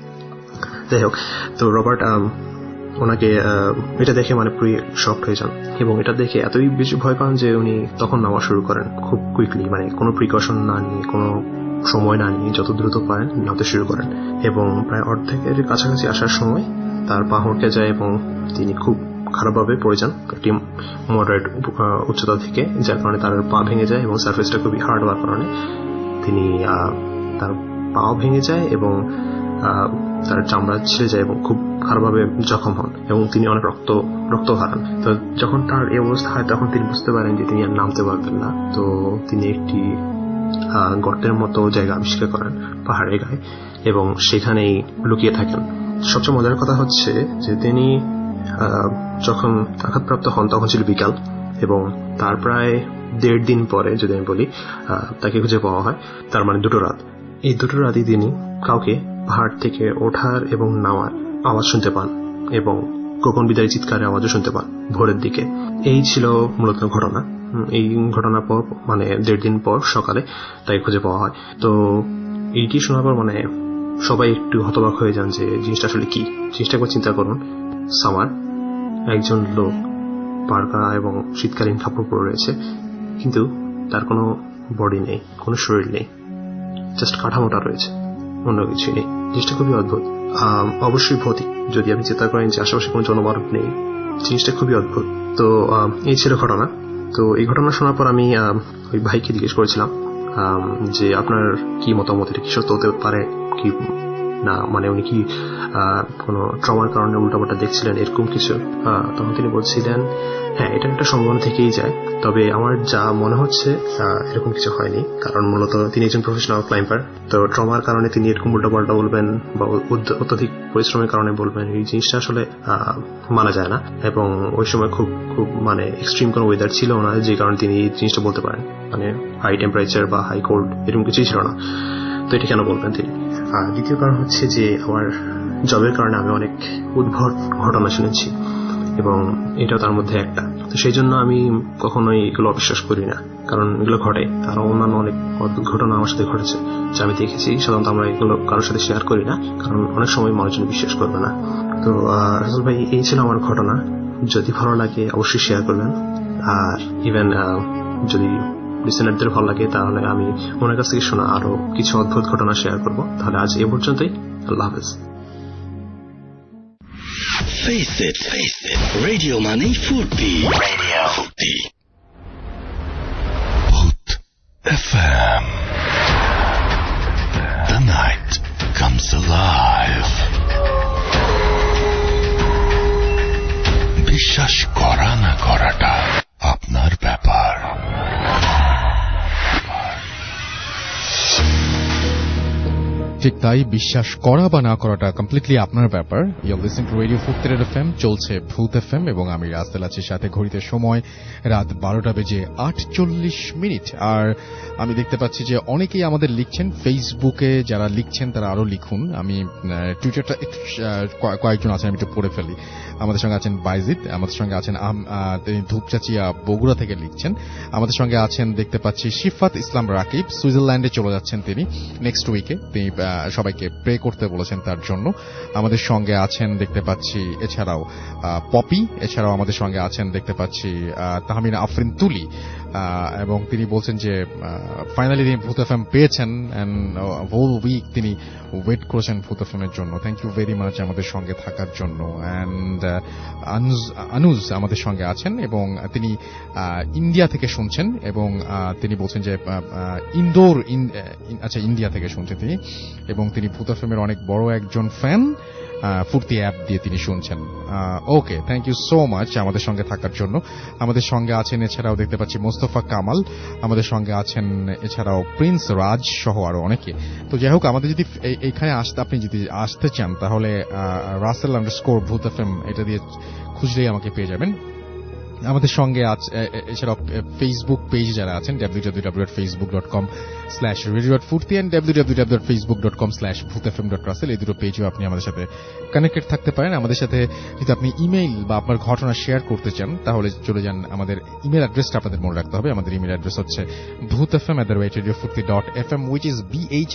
যাই হোক, তো রবার্ট ওনাকে এটা দেখে পুরো শকড হয়ে যান এবং এটা দেখে এতই বেশি ভয় পান যে উনি তখন নামা শুরু করেন খুব কুইকলি, কোনো প্রিকশন না নিয়ে, কোনো সময় না নিয়ে যত দ্রুত পারেন নামতে শুরু করেন। এবং প্রায় অর্ধেকের কাছাকাছি আসার সময় তার পা হড়কে যায় এবং তিনি খুব খারাপভাবে পড়ে যান একটি মডারেট উচ্চতা থেকে, যার কারণে তার পা ভেঙে যায় এবং সার্ফেসটা খুবই হার্ড হওয়ার কারণে তিনি তার পাও ভেঙে যায় এবং তার চামড়া ছিঁড়ে যায় এবং খুব খারাপভাবে জখম হন এবং তিনি অনেক রক্ত হারান। তো যখন তার এই অবস্থা হয় তখন তিনি বুঝতে পারেন যে তিনি আর নামতে পারবেন না। তো তিনি একটি গর্তের মতো জায়গা আবিষ্কার করেন পাহাড়ের গায়ে এবং সেখানেই লুকিয়ে থাকেন। সবচেয়ে মজার কথা হচ্ছে যে তিনি যখন আঘাতপ্রাপ্ত হন তখন ছিল বিকাল এবং তার প্রায় 1.5 দিন পরে যদি আমি বলি তাকে খুঁজে পাওয়া হয়। তার 2 রাত। এই 2 রাতই তিনি কাউকে পাহাড় থেকে ওঠার এবং নামার আওয়াজ শুনতে পান এবং গোপন বিদায় চিৎকারের আওয়াজও শুনতে পান ভোরের দিকে। এই ছিল মূলত ঘটনা। এই ঘটনার পর 1.5 দিন পর সকালে তাকে খুঁজে পাওয়া হয়। তো এইটি শোনার পর সবাই একটু হতবাক হয়ে যান যে জিনিসটা আসলে কি। জিনিসটা একবার চিন্তা করুন, সামার একজন লোক পার্কা এবং শীতকালীন কাপড় পরে রয়েছে, কিন্তু তার কোনো বডি নেই, কোনো শরীর নেই, জাস্ট কাঠামোটা রয়েছে, অন্য কিছু নেই। জিনিসটা খুবই অদ্ভুত, অবশ্যই ভৌতিক। যদি আপনি চিন্তা করেন যে আশেপাশে কোনো জনমানব নেই, জিনিসটা খুবই অদ্ভুত। তো এই ছিল ঘটনা। তো এই ঘটনা শোনার পর আমি ওই ভাইকে জিজ্ঞেস করেছিলাম যে আপনার কি মতামত, এটা কি সত্য হতে পারে কি না, উনি কি কোনো ট্রমার কারণে উল্টাপাল্টা দেখছিলেন এরকম কিছু। তখন তিনি বলছিলেন হ্যাঁ, এটা একটা সম্ভাবনা থেকেই যায়, তবে আমার যা মনে হচ্ছে এরকম কিছু হয়নি, কারণ মূলত তিনি একজন প্রফেশনাল ক্লাইম্বার। তো ট্রমার কারণে তিনি এরকম উল্টাপাল্টা বলবেন বা অত্যধিক পরিশ্রমের কারণে বলবেন, এই জিনিসটা আসলে মানা যায় না। এবং ওই সময় খুব খুব এক্সট্রিম কোনো ওয়েদার ছিল না, যে কারণে তিনি এই জিনিসটা বলতে পারেন। হাই টেম্পারেচার বা হাই কোল্ড এরকম কিছুই ছিল না। তো এটা কেন বলবেন তিনি? দ্বিতীয় কারণ হচ্ছে যে আমার জবের কারণে আমি অনেক উদ্ভট ঘটনা শুনেছি এবং এটাও তার মধ্যে একটা। তো সেই জন্য আমি কখনোই এগুলো অবিশ্বাস করি না, কারণ এগুলো ঘটে। আরো অন্যান্য অনেক অদ্ভুত ঘটনা আমার সাথে ঘটেছে যা আমি দেখেছি। সাধারণত আমরা এগুলো কারোর সাথে শেয়ার করি না, কারণ অনেক সময় মানুষজন বিশ্বাস করবে না। তো রাসেল ভাই, এই ছিল আমার ঘটনা। যদি ভালো লাগে অবশ্যই শেয়ার করবেন, আর ইভেন যদি লিসেনারদের ভালো লাগে তাহলে আমি ওনার কাছ থেকে শোনা আরো কিছু অদ্ভুত ঘটনা শেয়ার করব। তাহলে আজ এ পর্যন্তই, আল্লাহ হাফেজ। Face it, radio money ফুর্তি, radio ফুর্তি, Bhoot FM. The night comes alive. বিশ্বাস করা না করাটা আপনার ব্যাপার। ঠিক তাই, বিশ্বাস করা বা না করাটা কমপ্লিটলি আপনার ব্যাপার। You listen to radio Foorti FM, চলছে ভূত এফএম এবং আমি রাসেল আছি সাথে। ঘড়িতে সময় রাত 12:48। আর আমি দেখতে পাচ্ছি যে অনেকেই আমাদের লিখছেন ফেসবুকে। যারা লিখছেন তারা আরো লিখুন। আমি টুইটারটা কয়েকজন আছেন, আমি একটু পড়ে ফেলি। আমাদের সঙ্গে আছেন বাইজিদ, আমাদের সঙ্গে আছেন তিনি ধূপচাচিয়া বগুড়া থেকে লিখছেন। আমাদের সঙ্গে আছেন দেখতে পাচ্ছি শিফাত ইসলাম রাকিব, সুইজারল্যান্ডে চলে যাচ্ছেন তিনি নেক্সট উইকে। তিনি সবাইকে প্রে করতে বলেছেন তার জন্য। আমাদের সঙ্গে আছেন দেখতে পাচ্ছি এছাড়াও পপি, এছাড়াও আমাদের সঙ্গে আছেন দেখতে পাচ্ছি তাহমিনা আফরিন তুলি, এবং তিনি বলছেন যে ফাইনালি তিনি ভূত এফএম পেয়েছেন এন্ড হোল উইক তিনি ওয়েট করেছেন ভূত এফএম এর জন্য। থ্যাংক ইউ ভেরি মাচ আমাদের সঙ্গে থাকার জন্য। এন্ড আনুজ আমাদের সঙ্গে আছেন এবং তিনি ইন্ডিয়া থেকে শুনছেন এবং তিনি বলছেন যে ইন্দোর, আচ্ছা ইন্ডিয়া থেকে শুনছেন তিনি, এবং তিনি ভূত এফএম এর অনেক বড় একজন ফ্যান। ফুর্তি অ্যাপ দিয়ে তিনি শুনছেন। Okay, thank you so much আমাদের সঙ্গে থাকার জন্য। আমাদের সঙ্গে আছেন এছাড়াও দেখতে পাচ্ছি মোস্তফা কামাল, আমাদের সঙ্গে আছেন এছাড়াও প্রিন্স রাজ সহ আরো অনেকে। তো যাই হোক, আমাদের যদি এইখানে আপনি যদি আসতে চান তাহলে রাসেল_ ভূত এফএম এটা দিয়ে খুঁজলেই আমাকে পেয়ে যাবেন। আমাদের সঙ্গে এছাড়াও ফেসবুক পেজ যারা আছেন www.facebook.com/radio.furti and www.facebook.com/bhutfm.russell, এই দুটো পেজও আপনি আমাদের সাথে কানেক্টেড থাকতে পারেন। আমাদের সাথে যদি আপনি ইমেইল বা আপনার ঘটনা শেয়ার করতে চান তাহলে চলে যান, আমাদের ইমেল অ্যাড্রেসটা আপনাদের মনে রাখতে হবে। আমাদের ইমেল অ্যাড্রেস হচ্ছে bhutfm@radiofurti.fm, which is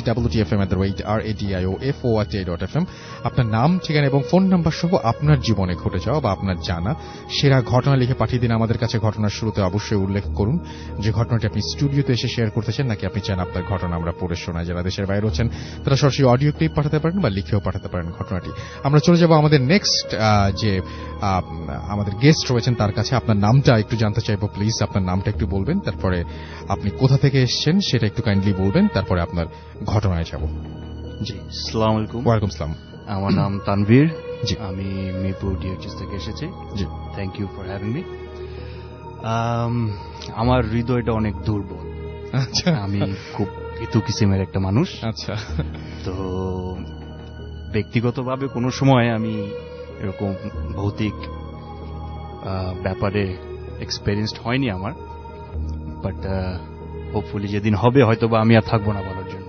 bhutfm@radiofurti.fm। আপনার নাম, ঠিকানা এবং ফোন নাম্বার সহ আপনার জীবনে ঘটে যাওয়া বা আপনার জানা সেরা ঘটনা লিখে পাঠিয়ে দিন আমাদের কাছে। ঘটনার শুরুতে অবশ্যই উল্লেখ করুন যে ঘটনাটি আপনি স্টুডিওতে এসে শেয়ার করতে চান, নাকি আপনি চান আপনার ঘটনা আমরা পড়ে শোনাই। যারা দেশের বাইরে আছেন তারা সরাসরি অডিও ক্লিপ পাঠাতে পারেন বা লিখেও পাঠাতে পারেন ঘটনাটি। আমরা চলে যাব আমাদের নেক্সট যে আমাদের গেস্ট রয়েছেন তার কাছে। আপনার নামটা একটু জানতে চাইবো, প্লিজ আপনার নামটা একটু বলবেন, তারপরে আপনি কোথা থেকে এসেছেন সেটা একটু কাইন্ডলি বলবেন, তারপরে আপনার ঘটনায় যাব। জি, আসসালামু আলাইকুম। ওয়ালাইকুম আসসালাম। আমার নাম তানভীর। জি, আমি মিরপুর ডিএইচএস থেকে এসেছি। জি, thank you for having me. আমার হৃদয়টা অনেক দুর্বল। আচ্ছা, আমি খুব ভীতু কিসিমের একটা মানুষ। আচ্ছা, তো ব্যক্তিগতভাবে কোনো সময় আমি এরকম ভৌতিক ব্যাপারে এক্সপেরিয়েন্সড হয়নি আমার, বাট হোপফুলি যেদিন হবে হয়তো বা আমি আর থাকবো না বলার জন্য।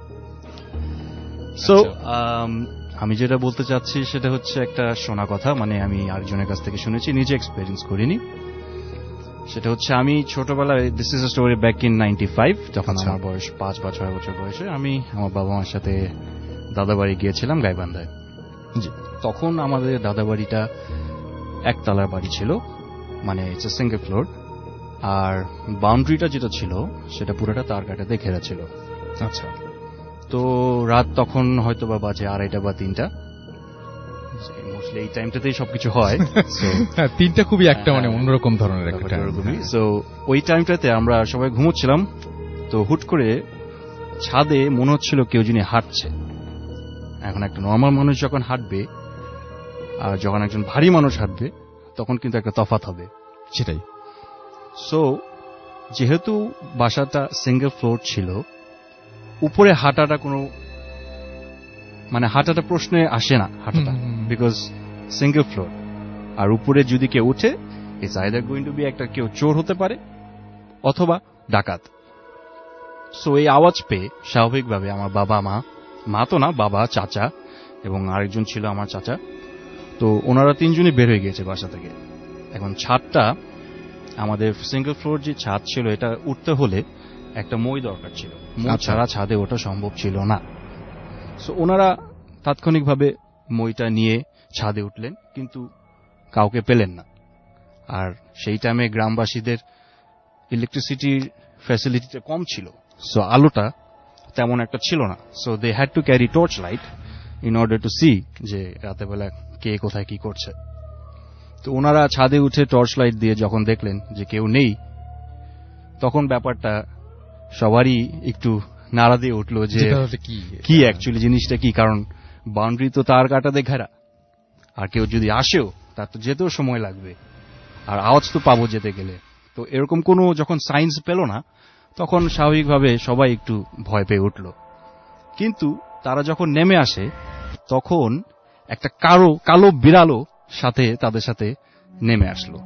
সো আমি যেটা বলতে চাচ্ছি সেটা হচ্ছে একটা শোনা কথা, মানে আমি আরেকজনের কাছ থেকে শুনেছি, নিজে এক্সপেরিয়েন্স করিনি। সেটা হচ্ছে আমি ছোটবেলায়, this is a story back in 95, যখন আমার বয়স 5 বা 6 বছর বয়সে, আমি আমার বাবা মার সাথে দাদাবাড়ি গিয়েছিলাম গাইবান্ধায়। তখন আমাদের দাদাবাড়িটা একতলার বাড়ি ছিল, মানে ইটস এ সিঙ্গেল ফ্লোর, আর বাউন্ডারিটা যেটা ছিল সেটা পুরোটা তার কাটাতে ঘেরা ছিল। আচ্ছা, তো রাত তখন হয়তো বা বাজে 2:30 বা 3টা, মোস্টলি এই টাইমটাতেই সবকিছু হয়। 3টা খুবই একটা মানে অন্যরকম ধরনের একটা টাইম। সো ওই টাইমটাতে আমরা সবাই ঘুমোচ্ছিলাম, তো হুট করে ছাদে মনে হচ্ছিল কেউ যিনি হাঁটছে। এখন একটা নর্মাল মানুষ যখন হাঁটবে আর যখন একজন ভারী মানুষ হাঁটবে তখন কিন্তু একটা তফাৎ হবে, সেটাই। সো যেহেতু বাসাটা সিঙ্গেল ফ্লোর ছিল, উপরে হাঁটাটা কোনো মানে হাঁটাটা প্রশ্নে আসে না, হাঁটাটা, বিকজ সিঙ্গেল ফ্লোর। আর উপরে যদি কেউ উঠে, it's either going to be একটা কেউ চোর হতে পারে অথবা ডাকাত। সো এই আওয়াজ পেয়ে স্বাভাবিকভাবে আমার বাবা, মা তো না, বাবা, চাচা এবং আরেকজন ছিল আমার চাচা, তো ওনারা 3 জনই বের হয়ে গিয়েছে বাসা থেকে। এখন ছাদটা, আমাদের সিঙ্গেল ফ্লোর যে ছাদ ছিল, এটা উঠতে হলে একটা মই দরকার ছিল, মই ছাড়া ছাদে ওঠা সম্ভব ছিল না। সো ওনারা তাৎক্ষণিকভাবে মইটা নিয়ে ছাদে উঠলেন, কিন্তু কাউকে পেলেন না। আর সেই টাইমে গ্রামবাসীদের ইলেকট্রিসিটির ফ্যাসিলিটিটা কম ছিল, সো আলোটা তেমন একটা ছিল না। So they had to carry torch light in order to see যে রাতেবেলা কে কোথায় কি করছে। তো ওনারা ছাদে উঠে টর্চ লাইট দিয়ে যখন দেখলেন যে কেউ নেই, তখন ব্যাপারটা সবারই একটু নাড়া দিয়ে উঠলো যে কি অ্যাকচুয়ালি জিনিসটা কি, কারণ বাউন্ডারি তো তার কাটাতে ঘেরা, আর কেউ যদি আসেও তার তো যেতেও সময় লাগবে, আর আওয়াজ তো পাবো যেতে গেলে। তো এরকম কোনো যখন সাইন্স পেল না, তখন স্বাভাবিকভাবে সবাই একটু ভয় পেয়ে উঠল। কিন্তু তারা যখন নেমে আসে, তখন একটা কালো বিড়ালও তাদের সাথে নেমে আসলো।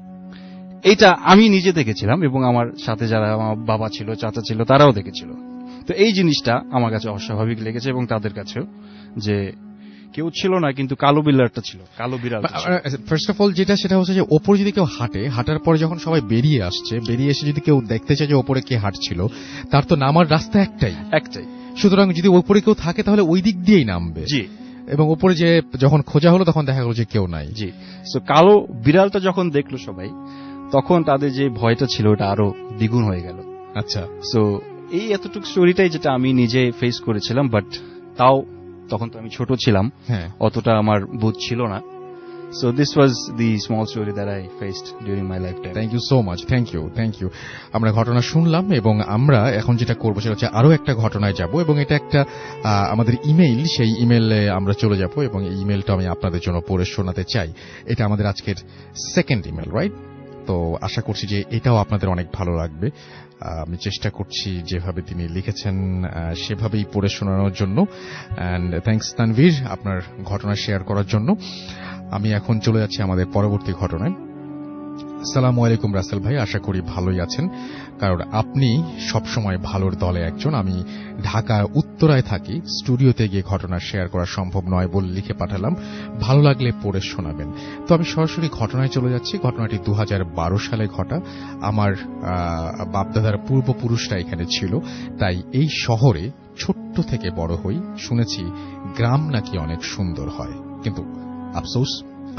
এটা আমি নিজে দেখেছিলাম এবং আমার সাথে যারা আমার বাবা ছিল, চাচা ছিল, তারাও দেখেছিল। তো এই জিনিসটা আমার কাছে অস্বাভাবিক লেগেছে এবং তাদের কাছেও, যে কেউ ছিল না কিন্তু কালো বিড়ালটা ছিল, কালো বিড়াল। ফার্স্ট অফ অল সেটা হচ্ছে যে ওপরে যদি কেউ হাঁটার পরে যখন সবাই বেরিয়ে এসে যদি কেউ দেখতে চায় যে ওপরে কে হাঁটছিল, তার তো নামার রাস্তা একটাই। সুতরাং যদি ওপরে কেউ থাকে তাহলে ওই দিক দিয়েই নামবে। জি। এবং ওপরে যে যখন খোঁজা হলো তখন দেখা গেল যে কেউ নাই। জি। সো কালো বিড়ালটা যখন দেখলো সবাই, তখন তাদের যে ভয়টা ছিল ওটা আরো দ্বিগুণ হয়ে গেল। আচ্ছা। সো এই এতটুকু স্টোরিটাই যেটা আমি নিজে ফেস করেছিলাম, বাট তাও তখন তো আমি ছোট ছিলাম, অতটা আমার বোধ ছিল না। So this was the small story that I faced during my lifetime. Thank you so much. Thank you. আমরা ঘটনা শুনলাম এবং আমরা এখন যেটা করব সেটা হচ্ছে আরো একটা ঘটনায় যাব, এবং এটা একটা আমাদের ইমেইল, সেই ইমেইলে আমরা চলে যাব এবং এই ইমেইলটা আমি আপনাদের জন্য পড়ে শোনাতে চাই। এটা আমাদের আজকের সেকেন্ড ইমেইল, রাইট? তো আশা করছি যে এটাও আপনাদের অনেক ভালো লাগবে। আমি চেষ্টা করছি যেভাবে তিনি লিখেছেন সেভাবেই পড়ে শোনানোর জন্য। অ্যান্ড থ্যাঙ্কস তানভীর আপনার ঘটনা শেয়ার করার জন্য। আমি এখন চলে যাচ্ছি আমাদের পরবর্তী ঘটনায়। আসসালামু আলাইকুম রাসেল ভাই, আশা করি ভালোই আছেন, কারণ আপনি সবসময় ভালোর দলে একজন। আমি ঢাকার উত্তরায় থাকি, স্টুডিওতে গিয়ে ঘটনা শেয়ার করা সম্ভব নয় বলে লিখে পাঠালাম, ভালো লাগলে পড়ে শোনাবেন। তো আমি সরাসরি ঘটনায় চলে যাচ্ছি। ঘটনাটি 2012 সালে ঘটা। আমার বাপদাদার পূর্বপুরুষরা এখানে ছিল, তাই এই শহরে ছোট্ট থেকে বড় হই। শুনেছি গ্রাম নাকি অনেক সুন্দর হয়, কিন্তু আফসোস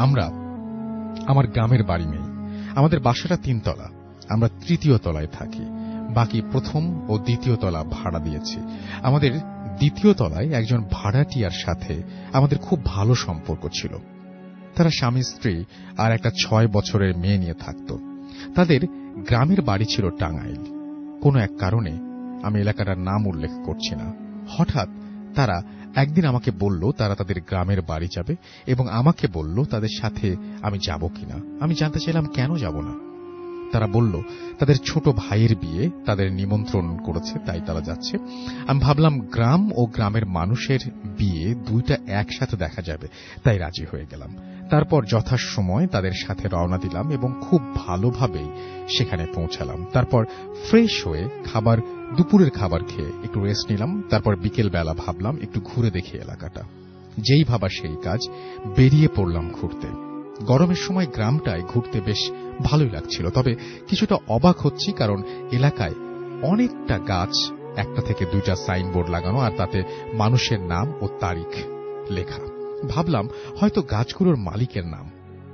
আমার গ্রামের বাড়ি নেই। আমাদের বাসাটা 3 তলা, আমরা 3য় তলায় থাকি, বাকি 1ম ও 2য় তলা ভাড়া দিয়েছি। আমাদের 2য় তলায় একজন ভাড়াটিয়ার সাথে আমাদের খুব ভালো সম্পর্ক ছিল। তারা স্বামী স্ত্রী আর একটা 6 বছরের মেয়ে নিয়ে থাকত। তাদের গ্রামের বাড়ি ছিল টাঙ্গাইল। কোনো এক কারণে, আমি এলাকাটার নাম উল্লেখ করছি না, হঠাৎ তারা একদিন আমাকে বলল তারা তাদের গ্রামের বাড়ি যাবে, এবং আমাকে বলল তাদের সাথে আমি যাব কিনা। আমি জানতে চাইলাম কেন যাব না। তারা বলল তাদের ছোট ভাইয়ের বিয়ে, তাদের নিমন্ত্রণ করেছে, তাই তারা যাচ্ছে। আমি ভাবলাম গ্রাম ও গ্রামের মানুষের বিয়ে দুইটা একসাথে দেখা যাবে, তাই রাজি হয়ে গেলাম। তারপর যথাসময় তাদের সাথে রওনা দিলাম এবং খুব ভালোভাবেই সেখানে পৌঁছালাম। তারপর ফ্রেশ হয়ে দুপুরের খাবার খেয়ে একটু রেস্ট নিলাম। তারপর বিকেল বেলা ভাবলাম একটু ঘুরে দেখি এলাকাটা। যেই ভাবা সেই কাজ, বেরিয়ে পড়লাম ঘুরতে। গরমের সময় গ্রামটায় ঘুরতে বেশ ভালোই লাগছিল, তবে কিছুটা অবাক হচ্ছি, কারণ এলাকায় অনেকটা গাছ, একটা থেকে 2টা সাইনবোর্ড লাগানো, আর তাতে মানুষের নাম ও তারিখ লেখা। ভাবলাম হয়তো গাছগুলোর মালিকের নাম।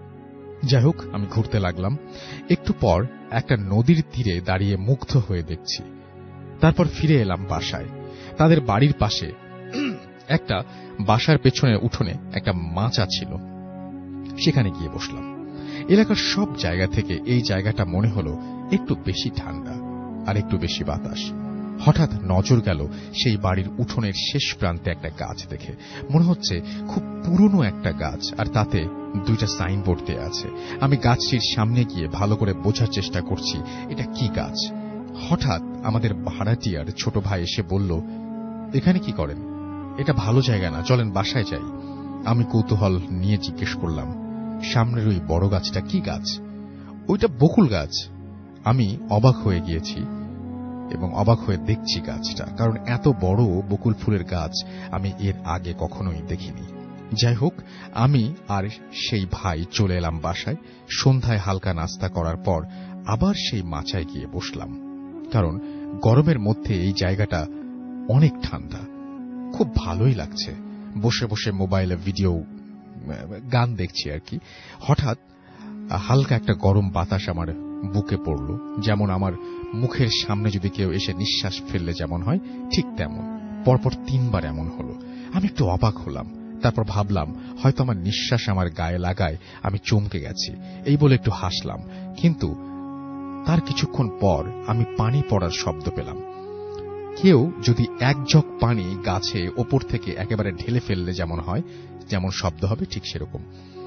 যাই হোক, আমি ঘুরতে লাগলাম। একটু পর একটা নদীর তীরে দাঁড়িয়ে মুগ্ধ হয়ে দেখছি। তারপর ফিরে এলাম বাসায়। তাদের বাড়ির পাশে একটা বাসার পেছনের উঠোনে একটা মাচা ছিল, সেখানে গিয়ে বসলাম। এলাকার সব জায়গা থেকে এই জায়গাটা মনে হলো একটু বেশি ঠান্ডা আর একটু বেশি বাতাস। হঠাৎ নজর গেল সেই বাড়ির উঠোনের শেষ প্রান্তে একটা গাছ দেখে। মনে হচ্ছে খুব পুরনো একটা গাছ, আর তাতে 2টা সাইনবোর্ড দেয়া আছে। আমি গাছটির সামনে গিয়ে ভালো করে বোঝার চেষ্টা করছি এটা কি গাছ। হঠাৎ আমাদের ভাড়াটিয়ার ছোট ভাই এসে বলল, এখানে কি করেন? এটা ভালো জায়গা না, চলেন বাসায় যাই। আমি কৌতূহল নিয়ে জিজ্ঞেস করলাম, সামনের ওই বড় গাছটা কি গাছ? ওইটা বকুল গাছ। আমি অবাক হয়ে গিয়েছি এবং অবাক হয়ে দেখছি গাছটা, কারণ এত বড় বকুল ফুলের গাছ আমি এর আগে কখনোই দেখিনি। যাই হোক, আমি আর সেই ভাই চলে এলাম বাসায়। সন্ধ্যায় হালকা নাস্তা করার পর আবার সেই মাচায় গিয়ে বসলাম, কারণ গরমের মধ্যে এই জায়গাটা অনেক ঠান্ডা, খুব ভালোই লাগছে। বসে বসে মোবাইলে ভিডিও গান দেখছি আর কি। হঠাৎ হালকা একটা গরম বাতাস আমার বুকে পড়ল, যেমন আমার মুখের সামনে যদি কেউ এসে নিঃশ্বাস ফেললে যেমন হয় ঠিক তেমন। পরপর 3 বার এমন হলো। আমি একটু অবাক হলাম, তারপর ভাবলাম হয়তো আমার নিঃশ্বাস আমার গায়ে লাগায় আমি চমকে গেছি, এই বলে একটু হাসলাম। কিন্তু তার কিছুক্ষণ পর আমি পানি পড়ার শব্দ পেলাম। কেউ যদি 1 জগ পানি গাছে ওপর থেকে একেবারে ঢেলে ফেললে যেমন হয়, যেমন শব্দ হবে ঠিক সেরকম।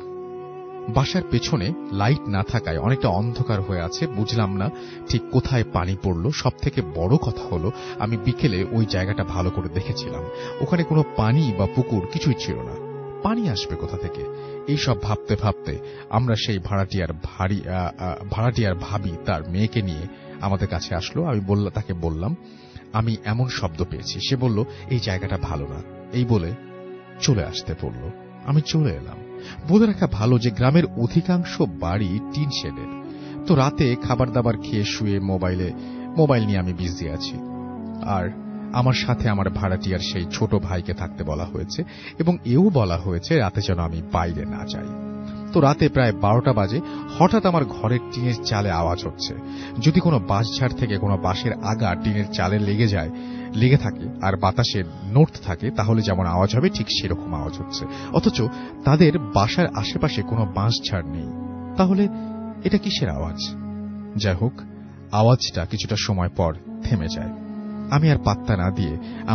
বাসার পেছনে লাইট না থাকায় অনেকটা অন্ধকার হয়ে আছে, বুঝলাম না ঠিক কোথায় পানি পড়ল। সব থেকে বড় কথা হলো আমি বিকেলে ওই জায়গাটা ভালো করে দেখেছিলাম, ওখানে কোনো পানি বা পুকুর কিছুই ছিল না। পানি আসবে কোথা থেকে? এইসব ভাবতে ভাবতে আমরা সেই ভাড়াটিয়ার ভাবি তার মেয়েকে নিয়ে আমাদের কাছে আসলো। আমি তাকে বললাম আমি এমন শব্দ পেয়েছি। সে বলল এই জায়গাটা ভালো না, এই বলে চলে আসতে বলল। আমি চলে এলাম। বলে রাখা ভালো যে গ্রামের অধিকাংশ বাড়ি টিন শেডের। তো রাতে খাবার দাবার খেয়ে শুয়ে মোবাইল নিয়ে আমি বিজি আছি। আর আমার সাথে আমার ভাড়াটিয়ার সেই ছোট ভাইকে থাকতে বলা হয়েছে, এবং এও বলা হয়েছে রাতে যেন আমি বাইরে না যাই। তো রাতে প্রায় 12টা বাজে হঠাৎ আমার ঘরের টিনের চালে আওয়াজ হচ্ছে। যদি কোনো বাঁশঝাড় থেকে কোনো বাঁশের আগা টিনের চালে লেগে থাকে আর বাতাসে নড়তে থাকে তাহলে যেমন আওয়াজ হবে ঠিক সেরকম আওয়াজ হচ্ছে, অথচ তাদের বাসার আশেপাশে কোনো বাঁশঝাড় নেই। তাহলে এটা কিসের আওয়াজ? যাই হোক, আওয়াজটা কিছুটা সময় পর থেমে যায়। আমি আর পাত্তা না দিয়ে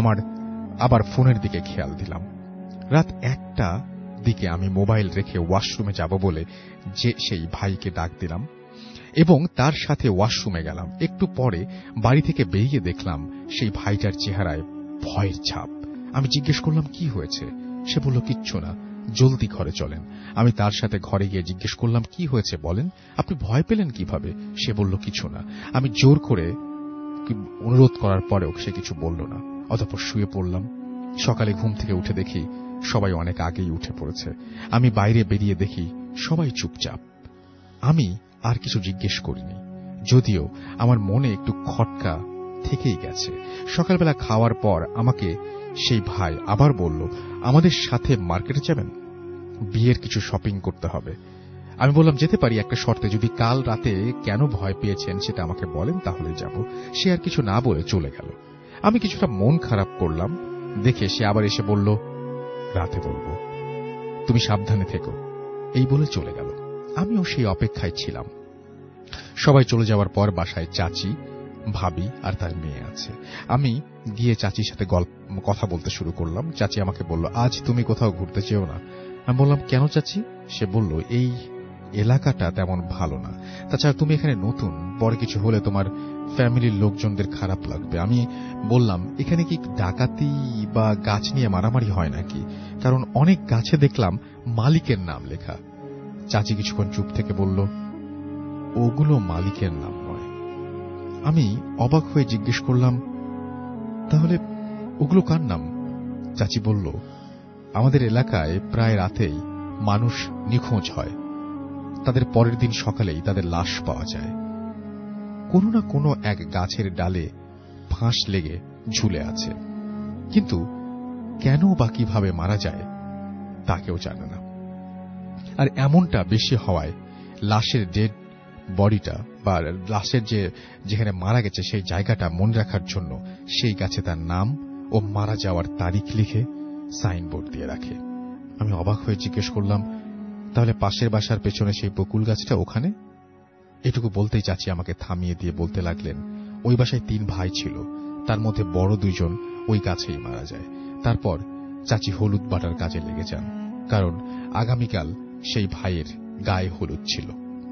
আবার ফোনের দিকে খেয়াল দিলাম। রাত 1টা দিকে আমি মোবাইল রেখে ওয়াশরুমে যাব বলে সেই ভাইকে ডাক দিলাম এবং তার সাথে ওয়াশরুমে গেলাম। একটু পরে বাড়ি থেকে বেরিয়ে দেখলাম সেই ভাইটার চেহারায় ভয়ের ছাপ। আমি জিজ্ঞেস করলাম কি হয়েছে? সে বলল কিচ্ছু না, জলদি ঘরে চলেন। আমি তার সাথে ঘরে গিয়ে জিজ্ঞেস করলাম কি হয়েছে বলেন, আপনি ভয় পেলেন কিভাবে? সে বলল কিছু না। আমি জোর করে অনুরোধ করার পরেও সে কিছু বলল না। অতঃপর শুয়ে পড়লাম। সকালে ঘুম থেকে উঠে দেখি সবাই অনেক আগেই উঠে পড়েছে। আমি বাইরে বেরিয়ে দেখি সবাই চুপচাপ। আমি আর কিছু জিজ্ঞেস করিনি, যদিও আমার মনে একটু খটকা থেকেই গেছে। সকালবেলা খাওয়ার পর আমাকে সেই ভাই আবার বলল আমাদের সাথে মার্কেটে যাবেন, বিয়ের কিছু শপিং করতে হবে। আমি বললাম যেতে পারি একটা শর্তে, যদি কাল রাতে কেন ভয় পেয়েছেন সেটা আমাকে বলেন তাহলে যাব। সে আর কিছু না বলে চলে গেল। আমি কিছুটা মন খারাপ করলাম দেখে সে আবার এসে বলল রাতে বলবো, তুমি সাবধানে থেকো, এই বলে চলে গেল। আমিও সেই অপেক্ষায় ছিলাম। সবাই চলে যাওয়ার পর বাসায় চাচি, ভাবি আর তার মেয়ে আছে। আমি গিয়ে চাচির সাথে কথা বলতে শুরু করলাম। চাচি আমাকে বলল আজ তুমি কোথাও ঘুরতে চেও না? আমি বললাম কেন চাচি? সে বলল এই এলাকাটা তেমন ভালো না, তাছাড়া তুমি এখানে নতুন, পরে কিছু হলে তোমার ফ্যামিলির লোকজনদের খারাপ লাগবে। আমি বললাম এখানে কি ডাকাতি বা গাছ নিয়ে মারামারি হয় নাকি? কারণ অনেক গাছে দেখলাম মালিকের নাম লেখা। চাচি কিছুক্ষণ চুপ থেকে বলল ওগুলো মালিকের নাম নয়। আমি অবাক হয়ে জিজ্ঞেস করলাম তাহলে ওগুলো কার নাম? চাচি বলল আমাদের এলাকায় প্রায় রাতেই মানুষ নিখোঁজ হয়, তাদের পরের দিন সকালেই তাদের লাশ পাওয়া যায়। কোনো না কোনো এক গাছের ডালে ফাঁস লেগে ঝুলে আছে, কিন্তু কেন বা কিভাবে মারা যায় তা কেউ জানে না। আর এমনটা বেশি হওয়ায় লাশের ডেড বডিটা বা লাশের যেখানে মারা গেছে সেই জায়গাটা মনে রাখার জন্য সেই গাছে তার নাম ও মারা যাওয়ার তারিখ লিখে সাইনবোর্ড দিয়ে রাখে। আমি অবাক হয়ে জিজ্ঞেস করলাম তাহলে পাশের বাসার পেছনে সেই বকুল গাছটা ওখানে? এটুকু বলতেই চাচি আমাকে থামিয়ে দিয়ে বলতে লাগলেন ওই বাসায় 3 ভাই ছিল, তার মধ্যে বড় 2 জন ওই গাছেই মারা যায়। তারপর চাচি হলুদ বাটার কাজে লেগে যান, কারণ আগামীকাল সেই ভাইয়ের গায়ে হলুদ ছিল।